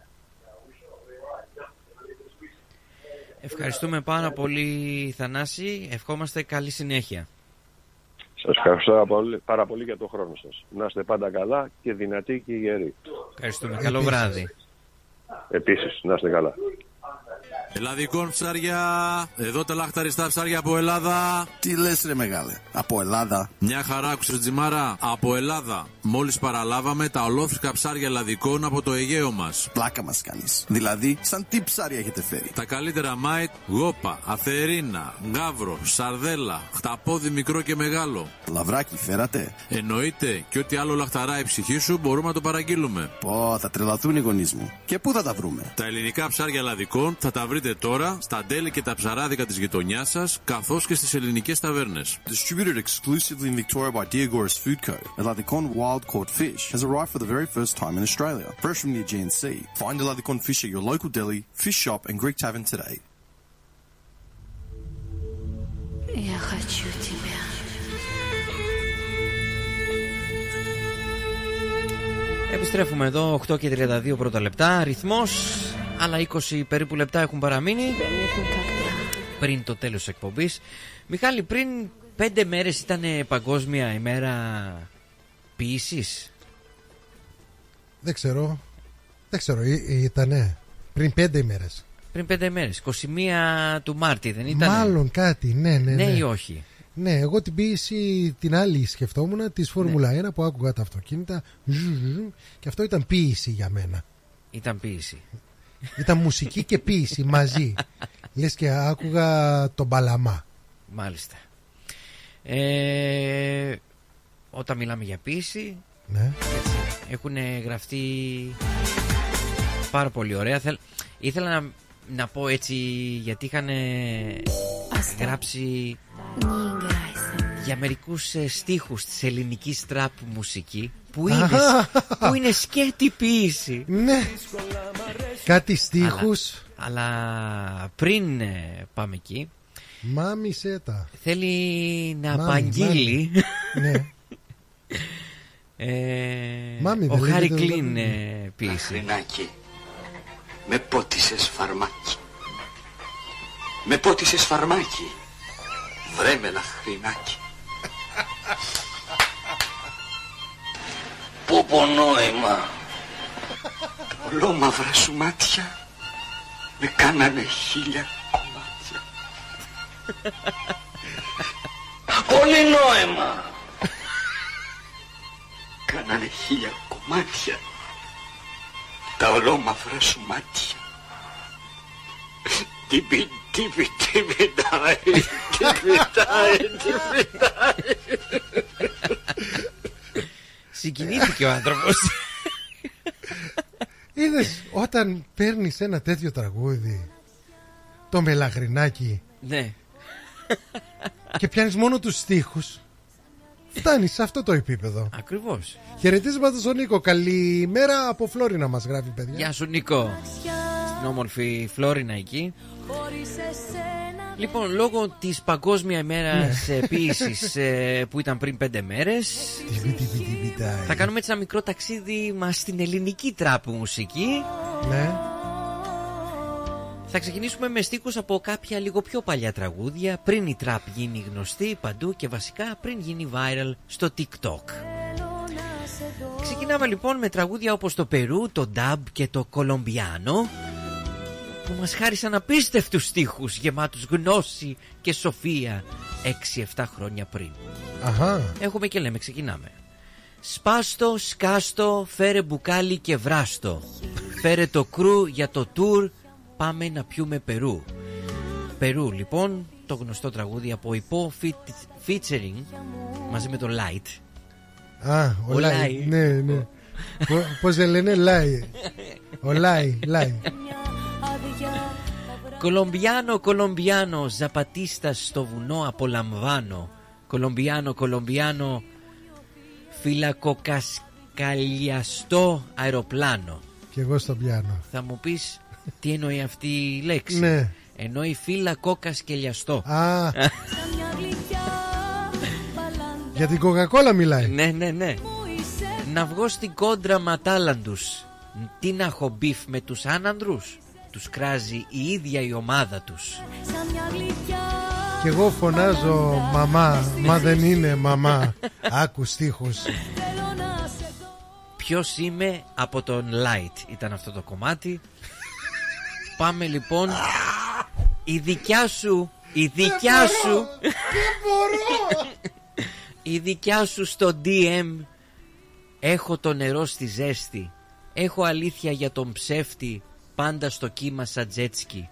Ευχαριστούμε πάρα πολύ, Θανάση. Ευχόμαστε καλή συνέχεια. Σας ευχαριστώ πολύ, πάρα πολύ για τον χρόνο σας. Να είστε πάντα καλά και δυνατοί και γεροί. Ευχαριστούμε. Καλό βράδυ. Επίσης, να είστε καλά. Ελλαδικών ψάρια, εδώ τα λαχταριστά ψάρια από Ελλάδα. Τι λες ρε μεγάλε, από Ελλάδα? Μια χαρά, άκουσες Τζιμάρα, από Ελλάδα. Μόλις παραλάβαμε τα ολόφρυκα ψάρια ελλαδικών από το Αιγαίο μας. Πλάκα μας κάνεις. Δηλαδή, σαν τι ψάρια έχετε φέρει? Τα καλύτερα μάιτ, γόπα, αθερίνα, γάβρο, σαρδέλα, χταπόδι μικρό και μεγάλο. Λαβράκι φέρατε? Εννοείται, και ό,τι άλλο λαχταρά η ψυχή σου μπορούμε να το παραγγείλουμε. Πω, θα τρελαθούν οι γονείς μου. Και πού θα τα βρούμε? Τα ελληνικά ψάρια ελλαδικών θα τα βρείτε τώρα στα ντέλη και τα ψαράδικα της γειτονιάς σας, καθώς και στις ελληνικές ταβέρνες. Distributed exclusively in Victoria by Diagoras Food Co. Eladicon wild caught fish has arrived for the very first time in Australia, fresh from the Aegean Sea. Find Eladicon fish at your local deli, fish shop and Greek tavern today. Я хочу тебя. Επιστρέφουμε εδώ, οκτώ και τριάντα δύο πρώτα λεπτά, ρυθμός. Άλλα είκοσι περίπου λεπτά έχουν παραμείνει πριν το τέλος της εκπομπής. Μιχάλη, πριν πέντε μέρες ήταν παγκόσμια ημέρα ποίησης. Δεν ξέρω. Δεν ξέρω, ήτανε πριν πέντε ημέρες. Πριν πέντε μέρες, είκοσι μία του Μάρτη δεν ήταν? Μάλλον κάτι, ναι, ναι, ναι. Ναι ή όχι? Ναι, εγώ την ποίηση την άλλη σκεφτόμουν, της Φόρμουλα ναι. ένα που άκουγα τα αυτοκίνητα και αυτό ήταν ποίηση για μένα. Ήταν ποίηση. Ήταν μουσική και ποίηση μαζί. Λες και άκουγα τον Παλαμά. Μάλιστα. ε, Όταν μιλάμε για ποίηση, ναι. έχουν γραφτεί πάρα πολύ ωραία. Θέλ, Ήθελα να, να πω έτσι, γιατί είχαν γράψει για μερικούς στίχους της ελληνικής τραπ μουσική που είναι, που είναι σκέτη ποίηση. Ναι. Κάτι στίχους. Αλλά, αλλά πριν πάμε εκεί, μάμισέ τα. θέλει να μάμι, απαγγείλει μάμι. Ναι. ε, μάμι, ο Χάρη Κλίν ποίηση. Λαχρινάκι, με πότισες φαρμάκι. Με πότισες φαρμάκι. Βρέ με λαχρινάκι. Πού πω νόημα. Ολόμαυρα σου μάτια με κάνανε χίλια κομμάτια. Πολύ νόημα. Κάνανε χίλια κομμάτια τα ολόμαυρα σου μάτια. Τι πει, τι πει, τι πιτάει, τι πιτάει, τι πιτάει. Συγκινήθηκε ο άνθρωπος. Είδες, όταν παίρνεις ένα τέτοιο τραγούδι, το μελαχρινάκι, ναι, και πιάνεις μόνο τους στίχους, φτάνεις σε αυτό το επίπεδο. Ακριβώς. Χαιρετίσματα στον Νίκο. Καλημέρα από Φλόρινα μας γράφει, παιδιά. Γεια σου Νίκο. Στην όμορφη Φλόρινα εκεί. Λοιπόν, λόγω της παγκόσμια ημέρας ναι. ποίησης που ήταν πριν πέντε μέρες, θα κάνουμε έτσι ένα μικρό ταξίδι μας στην ελληνική τραπ μουσική. Ναι. Θα ξεκινήσουμε με στίχους από κάποια λίγο πιο παλιά τραγούδια, πριν η τραπ γίνει γνωστή παντού και βασικά πριν γίνει viral στο TikTok. Ξεκινάμε λοιπόν με τραγούδια όπως το Περού, το Dub και το Κολομπιάνο, που μας χάρισαν απίστευτους στίχους γεμάτους γνώση και σοφία έξι εφτά χρόνια πριν. Αχα. Έχουμε και λέμε, ξεκινάμε. Σπάστο, σκάστο, φέρε μπουκάλι και βράστο. Φέρε το κρού για το τουρ, πάμε να πιούμε Περού. Περού λοιπόν, το γνωστό τραγούδι από Υπό featuring μαζί με το Light. Α, ο Light, ναι, ναι. Πώς δεν λένε, Light. Ο Light, Light. Κολομπιάνο, Κολομπιάνο, ζαπατίστας στο βουνό απολαμβάνω. Κολομπιάνο, Κολομπιάνο, φυλακοκασκαλιαστό αεροπλάνο. Και εγώ στο πιάνω. Θα μου πεις τι εννοεί αυτή η λέξη. Ναι. Εννοεί φυλακοκασκελιαστό. Α. Για την Coca-Cola μιλάει. Ναι, ναι, ναι. Να βγω στην κόντρα ματάλαντους. Τι να έχω μπιφ με τους άνανδρους. Τους κράζει η ίδια η ομάδα τους. Κι εγώ φωνάζω μαμά, μα δεν είναι μαμά. Άκου στίχους. Ποιος είμαι από τον Light ήταν αυτό το κομμάτι. Πάμε λοιπόν. Η δικιά σου, η δικιά σου, δεν μπορώ. η δικιά σου στο ντι εμ. Έχω το νερό στη ζέστη. Έχω αλήθεια για τον ψεύτη. Πάντα στο κύμα σαν τζέτσκι.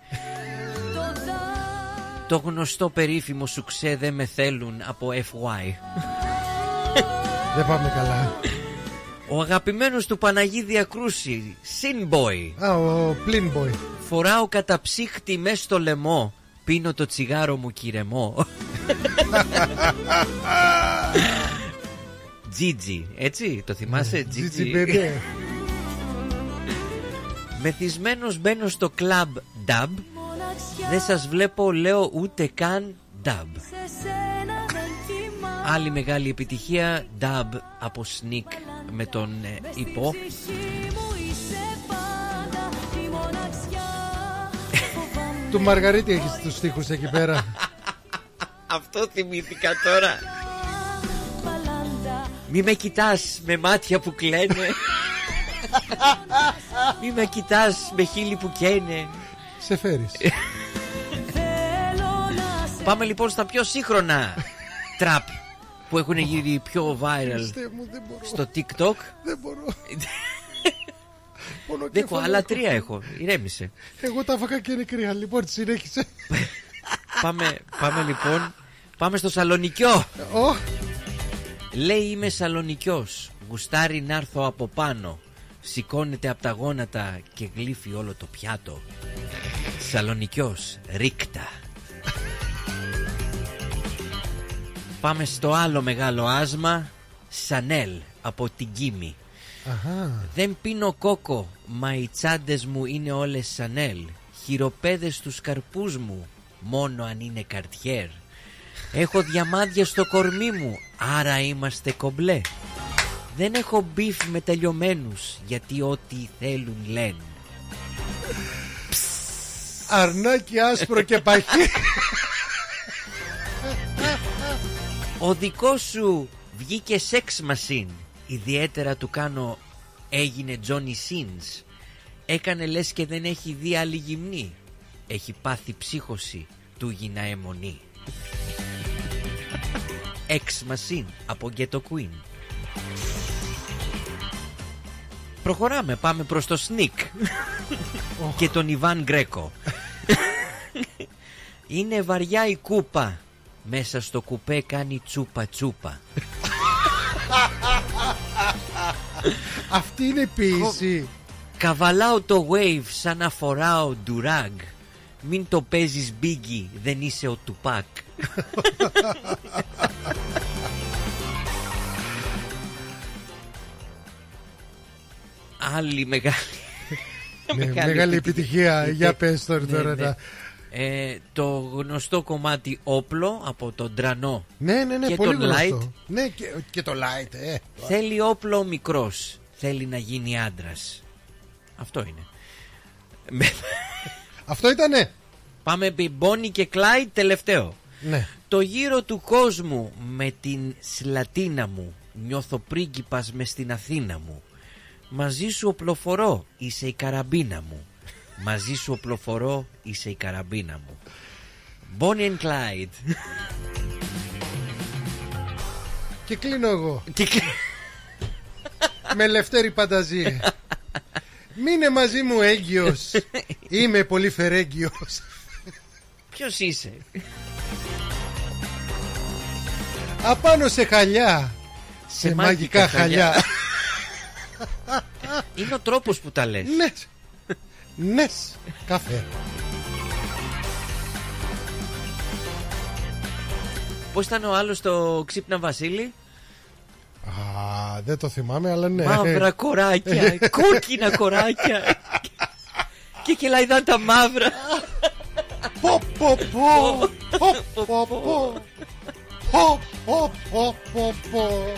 Το γνωστό περίφημο σου ξέ δεν με θέλουν από εφ γουάι. Δεν πάμε καλά. Ο αγαπημένος του Παναγίδη Ακρούση, Sinboy. Α, ο Plinboy. Φοράω καταψύχτη μες στο λαιμό. Πίνω το τσιγάρο μου κυρεμό. Τζίτζι, έτσι το θυμάσαι? Τζίτζι παιδί. Μεθυσμένος μπαίνω στο κλαμπ Dub. Δεν σας βλέπω λέω ούτε καν Dub. Άλλη μεγάλη επιτυχία Dub από Sneak με τον ε, Υπό. Του Μαργαρίτη έχεις τους στίχους εκεί πέρα. Αυτό θυμήθηκα τώρα. Μη με κοιτάς με μάτια που κλαίνε. Μη με κοιτάς με χείλη που καίνε. Σε φέρεις. Πάμε λοιπόν στα πιο σύγχρονα τραπ που έχουν γίνει πιο viral στο TikTok. Δεν μπορώ. Δέκο, άλλα τρία έχω. Ηρέμησε. Εγώ τα φάκα και είναι κρύα. Λοιπόν, συνέχισε. Πάμε, πάμε λοιπόν. Πάμε στο Σαλονικιό. Oh. Λέει είμαι Σαλονικιός. Γουστάρει να έρθω από πάνω. Σηκώνεται από τα γόνατα και γλύφει όλο το πιάτο. Σαλονικιός, ρίκτα. Πάμε στο άλλο μεγάλο άσμα. Σανέλ από την Κίμη. Αχα. Δεν πίνω κόκο, μα οι τσάντες μου είναι όλες Σανέλ. Χειροπέδες στους καρπούς μου, μόνο αν είναι Καρτιέρ. Έχω διαμάντια στο κορμί μου, άρα είμαστε κομπλέ. Δεν έχω μπιφ με τελειωμένους, γιατί ό,τι θέλουν λένε. Αρνάκι άσπρο και παχύ. Ο δικός σου βγήκε σεξ μασίν. Ιδιαίτερα του κάνω έγινε Johnny Sins. Έκανε λες και δεν έχει δει άλλη γυμνή. Έχει πάθει ψύχωση, του γίνα αιμονή. Ex Machine από Ghetto Queen. Προχωράμε, πάμε προς το Sneak oh. και τον Ιβάν Γκρέκο. Είναι βαριά η κούπα. Μέσα στο κουπέ κάνει τσούπα τσούπα. Αυτή είναι η ποίηση. Καβαλάω το wave σαν να φοράω ντουράγκ. Μην το παίζεις Biggie, δεν είσαι ο Τουπάκ. Άλλη μεγάλη ναι, μεγάλη, μεγάλη επιτυχία, επιτυχία. Για πες τώρα, ναι, τώρα ναι. Ε, το γνωστό κομμάτι όπλο από τον Τρανό. Ναι, ναι, ναι, και πολύ τον γνωστό. Light. Ναι, και, και το Light ε. Θέλει όπλο μικρός. Θέλει να γίνει άντρας. Αυτό είναι. Αυτό ήτανε. Πάμε Bonnie και Clyde τελευταίο. Ναι. Το γύρο του κόσμου με την σλατίνα μου. Νιώθω πρίγκιπας μες στην Αθήνα μου. Μαζί σου οπλοφορώ, είσαι η καραμπίνα μου. Μαζί σου οπλοφορώ, είσαι η καραμπίνα μου. Bonnie and Clyde. Και κλείνω εγώ. Και κλ... Με Λευτέρη Πανταζή. Μείνε μαζί μου έγκυος. Είμαι πολύ φερέγγιος. Ποιος είσαι? Απάνω σε χαλιά. Σε, σε μαγικά, μαγικά χαλιά, χαλιά. Είναι ο τρόπος που τα λες. Ναι. Ναι. Καφέ. Πώς ήταν ο άλλος στο Ξύπνα Βασίλη? Α, δεν το θυμάμαι, αλλά ναι. Μαύρα κοράκια, κόκκινα κοράκια. Και κελαϊδάν τα μαύρα. Πω πω πω. Πω πω πω. Πω πω πω πω πω.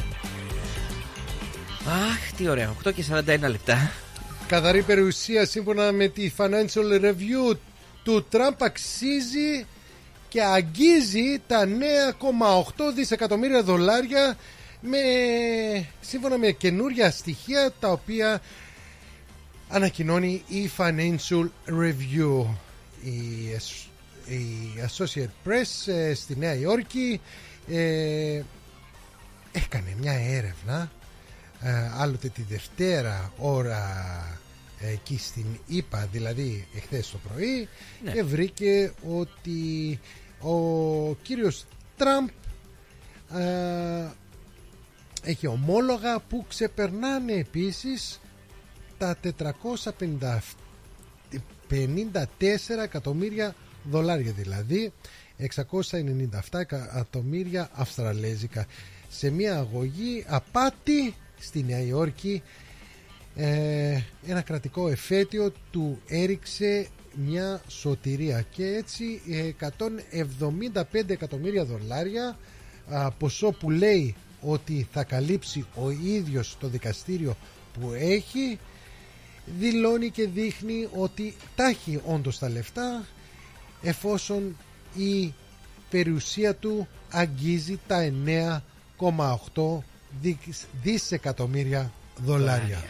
Αχ, τι ωραία. οκτώ και σαράντα ένα λεπτά. Καθαρή περιουσία σύμφωνα με τη Financial Review του Τραμπ αξίζει και αγγίζει τα εννέα κόμμα οκτώ δισεκατομμύρια δολάρια, με, σύμφωνα με καινούρια στοιχεία τα οποία ανακοινώνει η Financial Review. Η, η Associated Press ε, στη Νέα Υόρκη ε, έκανε μια έρευνα ε, άλλοτε τη Δευτέρα ώρα ε, εκεί στην ΗΠΑ, δηλαδή εχθές το πρωί, ναι. Και βρήκε ότι ο κύριος Τραμπ ε, έχει ομόλογα που ξεπερνάνε επίσης τα τετρακόσια πενήντα τέσσερα εκατομμύρια δολάρια, δηλαδή εξακόσια ενενήντα επτά εκατομμύρια αυστραλέζικα, σε μια αγωγή απάτη στη Νέα Υόρκη. Ε, ένα κρατικό εφέτειο του έριξε μια σωτηρία και έτσι εκατόν εβδομήντα πέντε εκατομμύρια δολάρια, α, ποσό που λέει ότι θα καλύψει ο ίδιος το δικαστήριο που έχει, δηλώνει και δείχνει ότι τα έχει όντως τα λεφτά, εφόσον η περιουσία του αγγίζει τα εννέα κόμμα οκτώ δισεκατομμύρια δολάρια.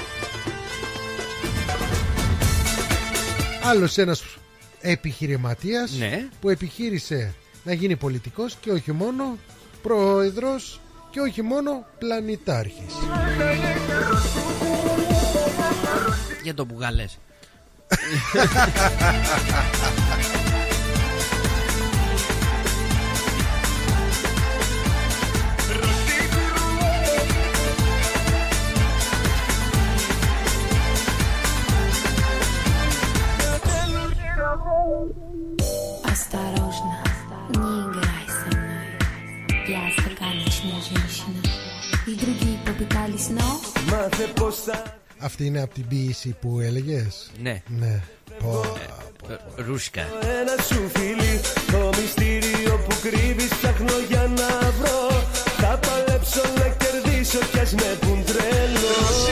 Άλλος ένας επιχειρηματίας, ναι, που επιχείρησε να γίνει πολιτικός και όχι μόνο πρόεδρος και όχι μόνο πλανητάρχης. Για το μπουγάλες. Осторожно, не играй со мной. Я загадочная женщина. И другие попытались, но... Αυτή είναι από την ποίηση που έλεγες. Ναι. Ναι. Πω, πω. Ρούσκα. Ένα σου φίλι, το μυστήριο που κρύβεις ψάχνω για να βρω. Θα παλέψω να κερδίσω κι ας με πουν τρελό.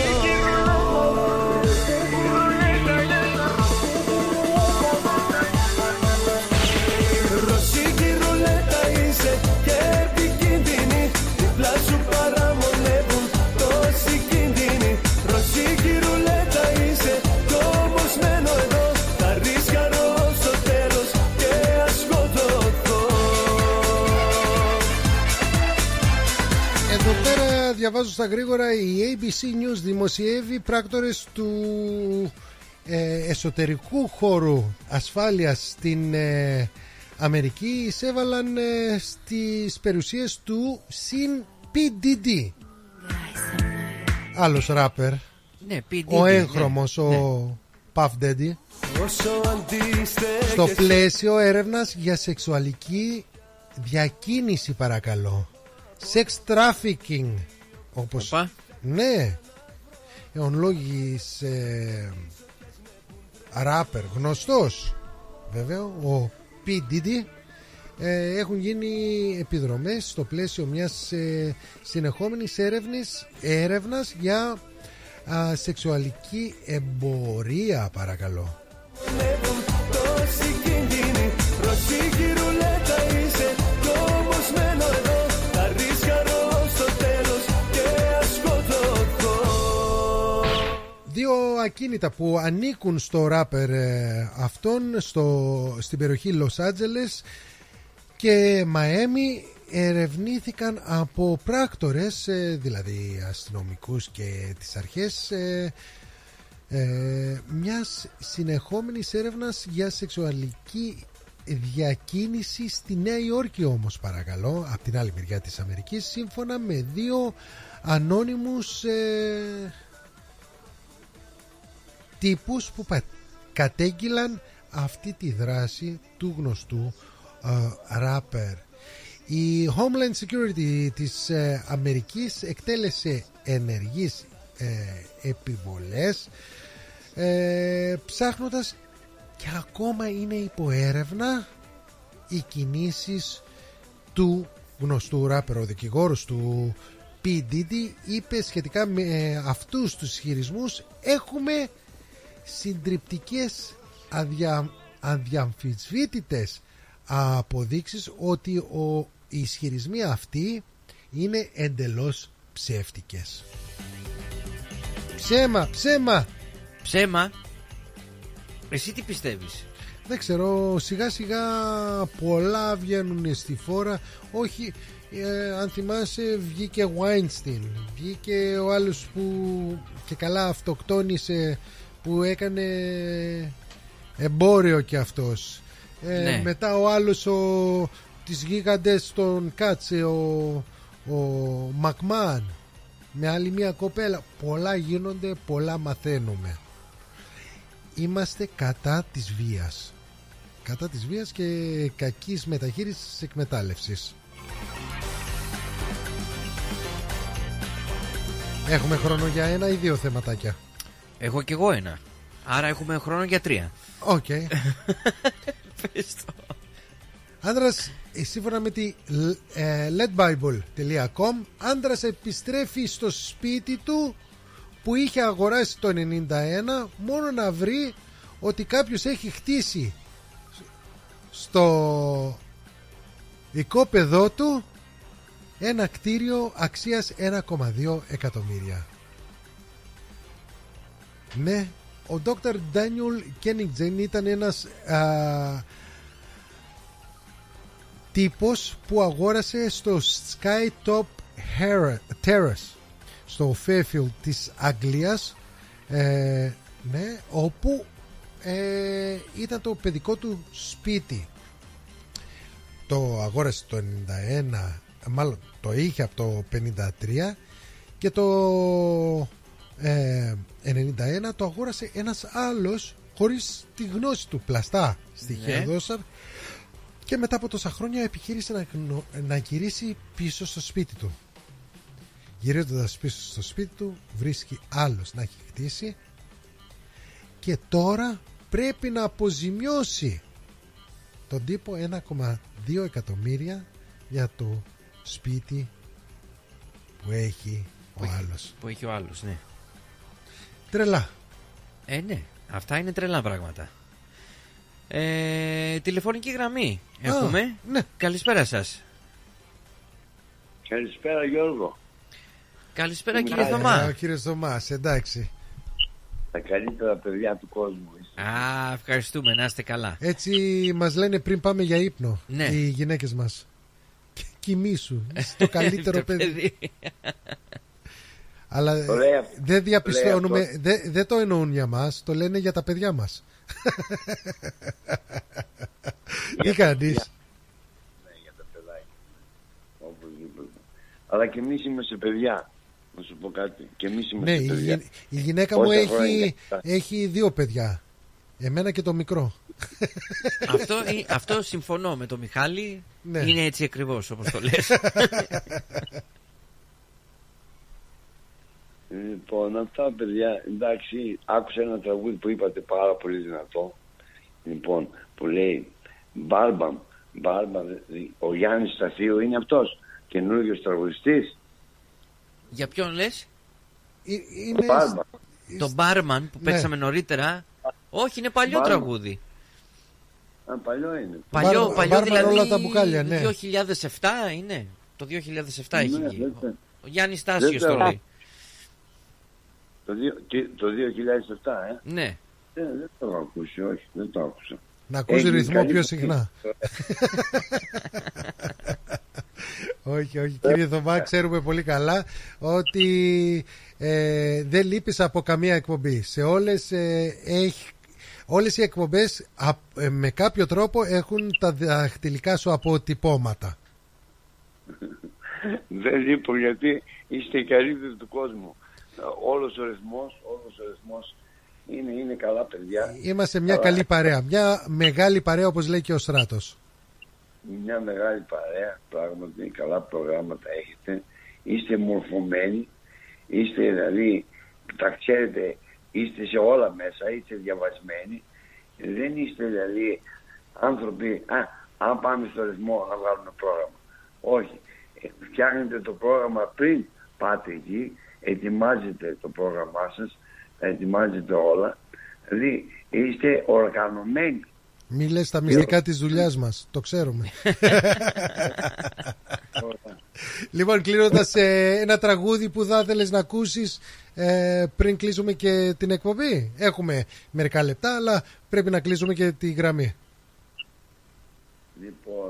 Ρωσίκη ρουλέτα είσαι και επικίνδυνη. Διπλά σου παραμονεύουν τόσοι κίνδυνοι. Ρωσίκη ρουλέτα είσαι κι όμως μένω εδώ. Θα ρίσκαρω στο τέλος και ας σκοτωθώ. Εδώ πέρα διαβάζω στα γρήγορα, η έι μπι σι News δημοσιεύει πράκτορες του ε, εσωτερικού χώρου ασφάλειας στην ε, Αμερική εισέβαλαν ε, στις περιουσίες του συν πι ντι ντι. Άλλος ράπερ, ναι, ο έγχρωμος, ναι, ο ναι. Puff Daddy, στο πλαίσιο έρευνας για σεξουαλική διακίνηση, παρακαλώ, sex trafficking, όπως Οπα. Ναι, εον λόγης ε, ράπερ γνωστός βέβαια, ο πι ντι ντι, ε, έχουν γίνει επιδρομές στο πλαίσιο μιας ε, συνεχόμενης έρευνης, έρευνας για α, σεξουαλική εμπορία, παρακαλώ. Δύο ακίνητα που ανήκουν στο ράπερ ε, αυτόν στο, στην περιοχή Λος Άντζελες και Μαέμι ερευνήθηκαν από πράκτορες, δηλαδή αστυνομικούς και τις αρχές, ε, ε, μιας συνεχόμενης έρευνας για σεξουαλική διακίνηση στη Νέα Υόρκη, όμως παρακαλώ, από την άλλη μεριά της Αμερικής, σύμφωνα με δύο ανώνυμους ε, τύπους που πα, κατέγγυλαν αυτή τη δράση του γνωστού ράπερ. Η Homeland Security της ε, Αμερικής εκτέλεσε ενεργείς ε, επιβολές ε, ψάχνοντας, και ακόμα είναι υπό έρευνα, οι κινήσεις του γνωστού ράπερ. Ο δικηγόρος του P. Diddy είπε σχετικά με ε, αυτούς τους ισχυρισμούς: έχουμε συντριπτικές αδια, αδιαμφισβήτητες αποδείξεις ότι ο, οι ισχυρισμοί αυτοί είναι εντελώς ψεύτικες. Ψέμα, ψέμα. Ψέμα. Εσύ τι πιστεύεις? Δεν ξέρω, σιγά σιγά πολλά βγαίνουν στη φόρα. Όχι, ε, αν θυμάσαι, βγήκε Weinstein, βγήκε ο άλλος που και καλά αυτοκτόνησε, που έκανε εμπόριο κι αυτός. Ε, ναι. Μετά ο άλλος, ο, τις γίγαντες τον κάτσε, ο, ο Μακμάν, με άλλη μια κοπέλα. Πολλά γίνονται, πολλά μαθαίνουμε. Είμαστε κατά της βίας, κατά της βίας και κακής μεταχείρισης, εκμετάλλευσης. Έχουμε χρόνο για ένα ή δύο θεματάκια? Έχω κι εγώ ένα, άρα έχουμε χρόνο για τρία. Οκ. Okay. Άντρας, σύμφωνα με τη λεντ μπάιμπλ τελεία κομ, άντρας επιστρέφει στο σπίτι του που είχε αγοράσει το ενενήντα ένα, μόνο να βρει ότι κάποιος έχει χτίσει στο οικόπεδό του ένα κτίριο αξίας ένα κόμμα δύο εκατομμύρια. Ναι, ο Δόκτωρ Ντάνιελ Κένιγκτζεν ήταν ένας α, τύπος που αγόρασε στο Skytop Terrace στο Fairfield της Αγγλίας, ε, ναι, όπου ε, ήταν το παιδικό του σπίτι. Το αγόρασε το ενενήντα ένα, μάλλον το είχε από το πενήντα τρία, και το ε, ενενήντα ένα το αγόρασε ένας άλλος χωρίς τη γνώση του, πλαστά στοιχεία, ναι, δώσαν, και μετά από τόσα χρόνια επιχείρησε να, να γυρίσει πίσω στο σπίτι του. Γυρίζοντας πίσω στο σπίτι του, βρίσκει άλλος να έχει χτίσει και τώρα πρέπει να αποζημιώσει τον τύπο ένα κόμμα δύο εκατομμύρια για το σπίτι που έχει ο που άλλος. Έχει, που έχει ο άλλος, ναι. Τρελά. Ε, ναι. Αυτά είναι τρελά πράγματα. Ε, τηλεφωνική γραμμή έχουμε. Α, ναι. Καλησπέρα σας. Καλησπέρα Γιώργο. Καλησπέρα κύριε Θωμά. Ε, κύριε Θωμά, εντάξει. Τα καλύτερα παιδιά του κόσμου. Α, ευχαριστούμε, να είστε καλά. Έτσι μας λένε πριν πάμε για ύπνο, ναι, οι γυναίκες μας. Κοιμήσου, είσαι το καλύτερο παιδί. Αλλά δεν διαπιστώνουμε, δεν δε το εννοούν για μας, το λένε για τα παιδιά μας. Τι κάνεις? Ναι, για τα παιδάκια. Οπωσδήποτε. Αλλά και εμείς είμαστε παιδιά. Να σου πω κάτι. Και εμείς είμαστε ναι, παιδιά. Η, η γυναίκα μου έχει, έχει δύο παιδιά. Εμένα και το μικρό. Αυτό, αυτό συμφωνώ με τον Μιχάλη. Ναι. Είναι έτσι ακριβώς όπως το λες. Λοιπόν, αυτά παιδιά, εντάξει, άκουσα ένα τραγούδι που είπατε πάρα πολύ δυνατό. Λοιπόν, που λέει Μπάρμπαμ, Μπάρμπαμ, ο Γιάννης Σταθίου είναι αυτός, καινούριος τραγουδιστής. Για ποιον λες? Είναι... Το Μπάρμαν που ναι, παίξαμε νωρίτερα. Όχι, είναι παλιό Μπάρμαν. Τραγούδι. Α, παλιό είναι. Παλιό, Μπάρ, παλιό Μπάρμαν, δηλαδή όλα τα μπουκάλια, ναι. δύο χιλιάδες επτά είναι. Το δύο χιλιάδες επτά έχει ναι, βγει. Ναι. Ο Γιάννης Στάσιος το λέει. Το, το δύο χιλιάδες επτά, ε. Ναι. Ε, δεν το έχω ακούσει, όχι, δεν το άκουσα. Να ακούσει ρυθμό πιο συχνά. Όχι, όχι, κύριε Θωμά, ξέρουμε πολύ καλά ότι ε, δεν λείπεις από καμία εκπομπή. Σε όλες, ε, έχει, όλες οι εκπομπές α, ε, με κάποιο τρόπο έχουν τα δαχτυλικά σου αποτυπώματα. Δεν λείπω γιατί είστε οι καλύτεροι του κόσμου. Όλος ο ρυθμός, όλος ο ρυθμός είναι, είναι καλά παιδιά. Είμαστε μια Αλλά... καλή παρέα, μια μεγάλη παρέα όπως λέει και ο Στράτος. Μια μεγάλη παρέα, πράγματι καλά προγράμματα έχετε, είστε μορφωμένοι, είστε δηλαδή, τα ξέρετε, είστε σε όλα μέσα, είστε διαβασμένοι, δεν είστε δηλαδή άνθρωποι, α, αν πάμε στο ρυθμό να βγάλουμε πρόγραμμα. Όχι, φτιάχνετε το πρόγραμμα πριν πάτε εκεί, ετοιμάζετε το πρόγραμμά σας, ετοιμάζετε όλα, δηλαδή είστε οργανωμένοι. Μη λες τα μυστικά της δουλειάς μας, το ξέρουμε. Λοιπόν, κλείνοντας, ε, ένα τραγούδι που θα ήθελες να ακούσεις ε, πριν κλείσουμε και την εκπομπή. Έχουμε μερικά λεπτά, αλλά πρέπει να κλείσουμε και τη γραμμή. Λοιπόν,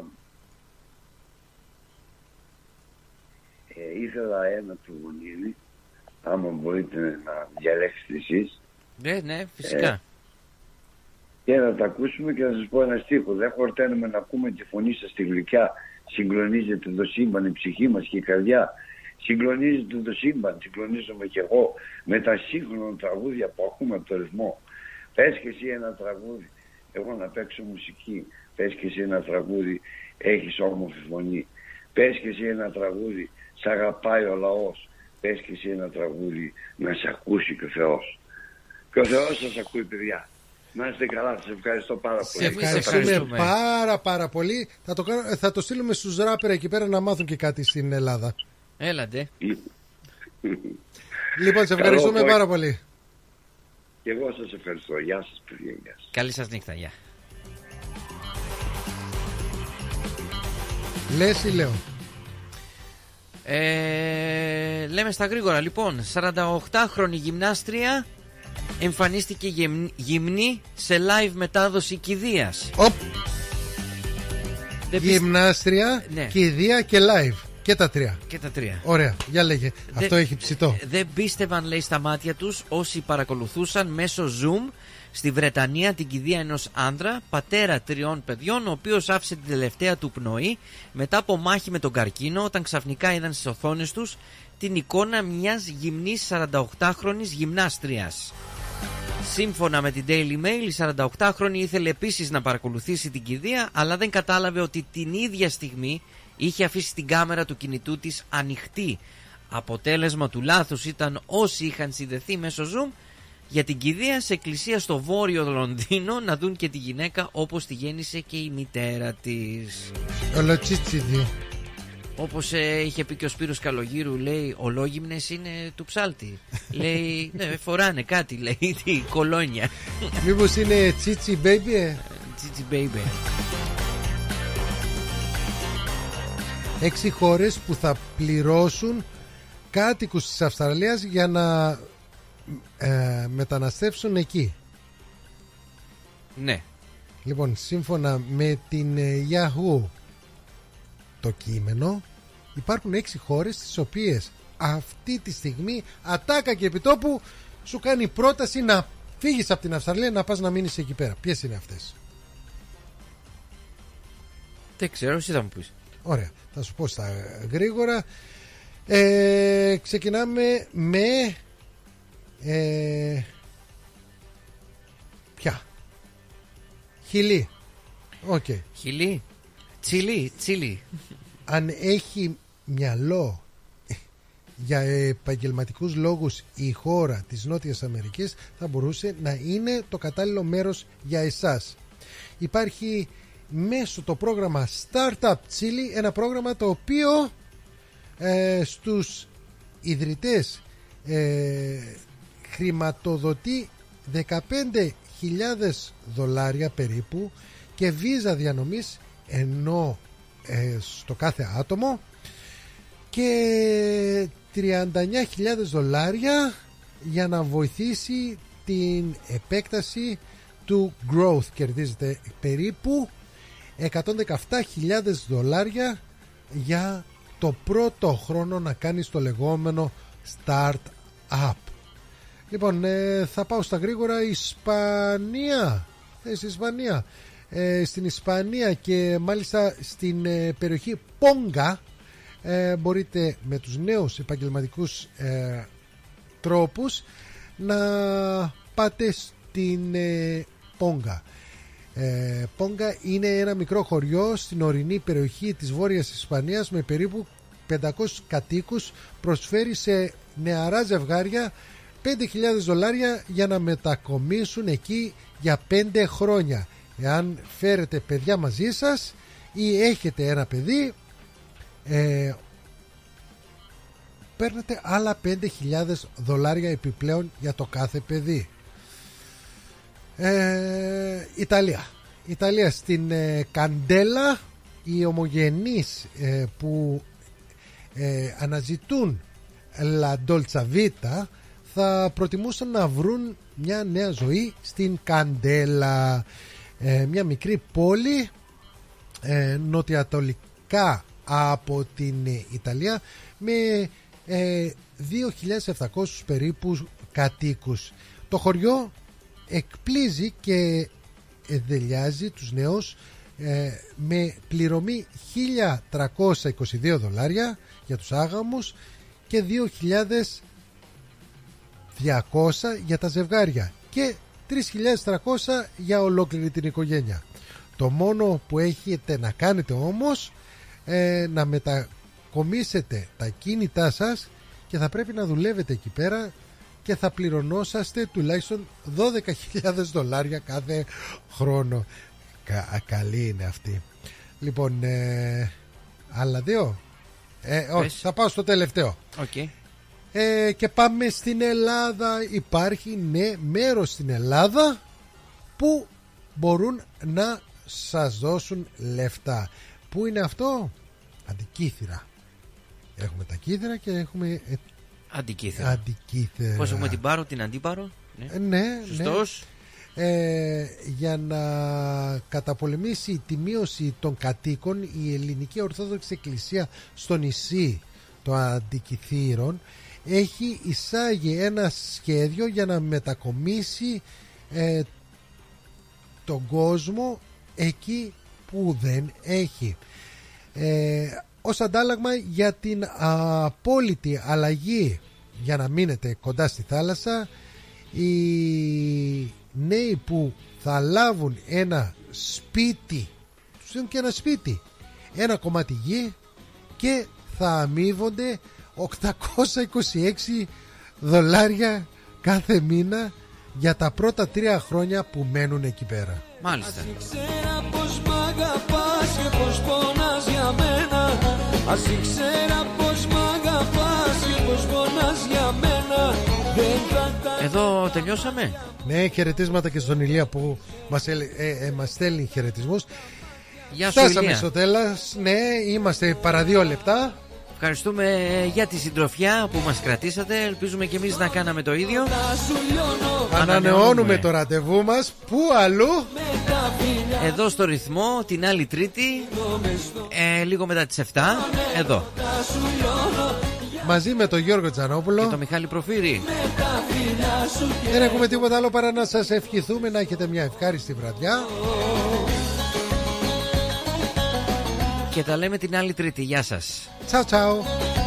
ε, ήθελα ένα του Γονίδη, άμα μπορείτε να διαλέξετε εσείς. Ναι, ναι, φυσικά. Ε, και να τα ακούσουμε και να σας πω ένα στίχο. Δεν χορταίνουμε να ακούμε τη φωνή σας στη γλυκιά. Συγκλονίζεται το σύμπαν, η ψυχή μας και η καρδιά. Συγκλονίζεται το σύμπαν, συγκλονίζομαι κι εγώ με τα σύγχρονα τραγούδια που ακούμε από το ρυθμό. Πες και εσύ ένα τραγούδι, εγώ να παίξω μουσική. Πες και εσύ ένα τραγούδι, έχεις όμορφη φωνή. Πες και εσύ ένα τραγούδι, σ' αγαπάει ο λαός. Πες και εσύ ένα τραγούδι, να σε ακούσει και ο Θεός. Και ο Θεός σας ακούει, παιδιά. Να είστε καλά, σας ευχαριστώ πάρα πολύ. Σε ευχαριστούμε πάρα πάρα πολύ. Θα το, κάνω, θα το στείλουμε στους ράπερ εκεί πέρα να μάθουν και κάτι στην Ελλάδα. Έλατε. Λοιπόν, σε ευχαριστούμε Καλό, πάρα πολύ. Και εγώ σας ευχαριστώ. Γεια σας, παιδιά. Γεια σας. Καλή σας νύχτα, γεια. Λες ή λέω? Ε, λέμε στα γρήγορα. Λοιπόν, σαρανταοκτάχρονη γυμνάστρια εμφανίστηκε γυμνή σε live μετάδοση κηδείας. Οπ. Γυμνάστρια, ναι. Κηδεία και live. Και τα τρία. Και τα τρία. Ωραία, για λέγε. Δε, Αυτό έχει ψητό. Δεν πίστευαν, λέει, στα μάτια τους όσοι παρακολουθούσαν μέσω Zoom στη Βρετανία την κηδεία ενός άντρα, πατέρα τριών παιδιών, ο οποίος άφησε την τελευταία του πνοή μετά από μάχη με τον καρκίνο, όταν ξαφνικά είδαν στις οθόνες τους την εικόνα μιας γυμνής σαρανταοκτάχρονης γυμνάστριας. Σύμφωνα με την Daily Mail, η σαρανταοκτάχρονη ήθελε επίσης να παρακολουθήσει την κηδεία, αλλά δεν κατάλαβε ότι την ίδια στιγμή είχε αφήσει την κάμερα του κινητού της ανοιχτή. Αποτέλεσμα του λάθους ήταν όσοι είχαν συνδεθεί μέσω Zoom για την κηδεία σε εκκλησία στο βόρειο Λονδίνο να δουν και τη γυναίκα όπως τη γέννησε και η μητέρα της. Ολοτσίτσιδη. Όπως ε, είχε πει και ο Σπύρος Καλογύρου, λέει, ολόγυμνες είναι του ψάλτη. Λέει, ναι, φοράνε κάτι, λέει, τι κολόνια. Μήπως είναι τσίτσι baby? Τσίτσι baby. Έξι χώρες που θα πληρώσουν κάτοικους της Αυστραλίας για να ε, μεταναστεύσουν εκεί. Ναι. Λοιπόν, σύμφωνα με την Yahoo το κείμενο, υπάρχουν έξι χώρες τις οποίες αυτή τη στιγμή ατάκα και επιτόπου σου κάνει πρόταση να φύγεις από την Αυστραλία, να πας να μείνεις εκεί πέρα. Ποιες είναι αυτές? Δεν ξέρω, εσύ θα μου πεις. Ωραία, θα σου πω στα γρήγορα. ε, Ξεκινάμε με ε, ποια? Χιλή. Okay. Χιλή. Τσιλί, τσιλί. Αν έχει μυαλό για επαγγελματικούς λόγους η χώρα της Νότιας Αμερικής, θα μπορούσε να είναι το κατάλληλο μέρος για εσάς. Υπάρχει μέσω το πρόγραμμα Startup Chile, ένα πρόγραμμα το οποίο ε, στους ιδρυτές ε, χρηματοδοτεί δεκαπέντε χιλιάδες δολάρια περίπου και βίζα διανομής ενώ ε, στο κάθε άτομο και τριάντα εννιά χιλιάδες δολάρια για να βοηθήσει την επέκταση του growth. Κερδίζεται περίπου εκατόν δεκαεπτά χιλιάδες δολάρια για το πρώτο χρόνο να κάνεις το λεγόμενο start-up. Λοιπόν, ε, θα πάω στα γρήγορα. Ισπανία, ε, στην Ισπανία ε, στην Ισπανία και μάλιστα στην ε, περιοχή Πόγκα ε, μπορείτε με τους νέους επαγγελματικούς ε, τρόπους να πάτε στην ε, Πόγκα. ε, Πόγκα είναι ένα μικρό χωριό στην ορεινή περιοχή της Βόρειας Ισπανίας με περίπου πεντακόσιους κατοίκους. Προσφέρει σε νεαρά ζευγάρια πέντε χιλιάδες δολάρια για να μετακομίσουν εκεί για πέντε χρόνια. Εάν φέρετε παιδιά μαζί σας ή έχετε ένα παιδί, ε, παίρνετε άλλα πέντε χιλιάδες δολάρια επιπλέον για το κάθε παιδί. ε, Ιταλία Ιταλία στην ε, Καντέλα οι ομογενείς ε, που ε, αναζητούν La Dolce Vita θα προτιμούσαν να βρουν μια νέα ζωή στην Καντέλα, ε, μια μικρή πόλη ε, νοτιοανατολικά από την Ιταλία με ε, δύο χιλιάδες επτακόσιους περίπου κατοίκους. Το χωριό εκπλήσει και εδελιάζει τους νέους ε, με πληρωμή χίλια τριακόσια είκοσι δύο δολάρια για τους άγαμους και δύο χιλιάδες διακόσια για τα ζευγάρια και τρεις χιλιάδες τριακόσια για ολόκληρη την οικογένεια. Το μόνο που έχετε να κάνετε όμως ε, να μετακομίσετε τα κίνητά σας και θα πρέπει να δουλεύετε εκεί πέρα και θα πληρωνόσαστε τουλάχιστον δώδεκα χιλιάδες δολάρια κάθε χρόνο. Κα, καλή είναι αυτή. Λοιπόν, ε, άλλα δύο ε, όχι, θα πάω στο τελευταίο. Okay. Ε, και πάμε στην Ελλάδα. Υπάρχει ναι, μέρος στην Ελλάδα που μπορούν να σας δώσουν λεφτά. Πού είναι αυτό? Αντικήθυρα. Έχουμε τα κύθυρα και έχουμε ε, αντικήθυρα. Αντικήθυρα. Πώς έχουμε την Πάρο, την Αντίπαρο? Ναι, ε, ναι, σωστός. Ναι. Ε, για να καταπολεμήσει τη μείωση των κατοίκων, η Ελληνική Ορθόδοξη Εκκλησία στο νησί των Αντικηθύρων έχει εισάγει ένα σχέδιο για να μετακομίσει ε, τον κόσμο εκεί που δεν έχει. Ε, ως αντάλλαγμα για την απόλυτη αλλαγή για να μείνετε κοντά στη θάλασσα, οι νέοι που θα λάβουν ένα σπίτι, τους δίνουν και ένα σπίτι, ένα κομμάτι γη και θα αμείβονται οκτακόσια είκοσι έξι δολάρια κάθε μήνα για τα πρώτα τρία χρόνια που μένουν εκεί πέρα. Μάλιστα. Ας ήξερα πως μ' αγαπάς και πως πονάς για μένα. Ας ήξερα πως μ' αγαπάς και πως πονάς για μένα. Εδώ τελειώσαμε. Ναι, χαιρετίσματα και στον Ηλία που μας, ε, ε, μας στέλνει χαιρετισμούς. Γεια σου, φτάσαμε Ηλία. στο τέλος. Ναι, είμαστε παρά δύο λεπτά. Ευχαριστούμε για τη συντροφιά που μας κρατήσατε. Ελπίζουμε και εμείς να κάναμε το ίδιο. Ανανεώνουμε το ραντεβού μας. Πού αλλού? Εδώ στο ρυθμό την άλλη Τρίτη ε, λίγο μετά τις επτά. Εδώ μαζί με τον Γιώργο Τζανόπουλο και τον Μιχάλη Προφύρη. Δεν έχουμε τίποτα άλλο παρά να σας ευχηθούμε να έχετε μια ευχάριστη βραδιά. Και τα λέμε την άλλη Τρίτη. Γεια σας. Τσάου τσάου.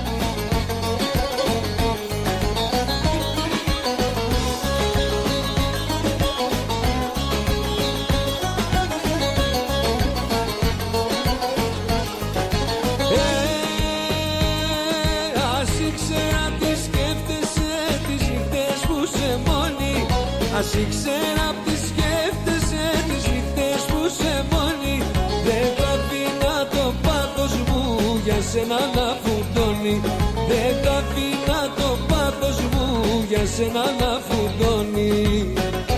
Ας ήξερα τι σκέφτεσαι τις νύχτες που σε μόνη. Δεν θα αφήνα το πάθος μου για σένα να φουντώνει. Δεν θα αφήνα το πάθος μου για σένα να φουντώνει.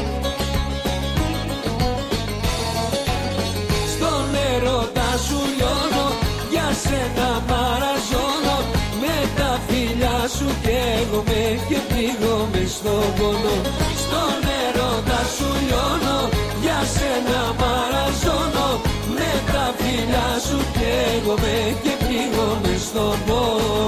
Στον έρωτα σου λιώνω, για σένα μαραζώνω. Με τα φιλιά σου καίγομαι και πληγώμαι στον πόνο. Στον έρωτα σου λιώνω, για σένα μαραζώνω. Με τα φιλιά σου καίγομαι και πληγώμαι. μες στον πόνο.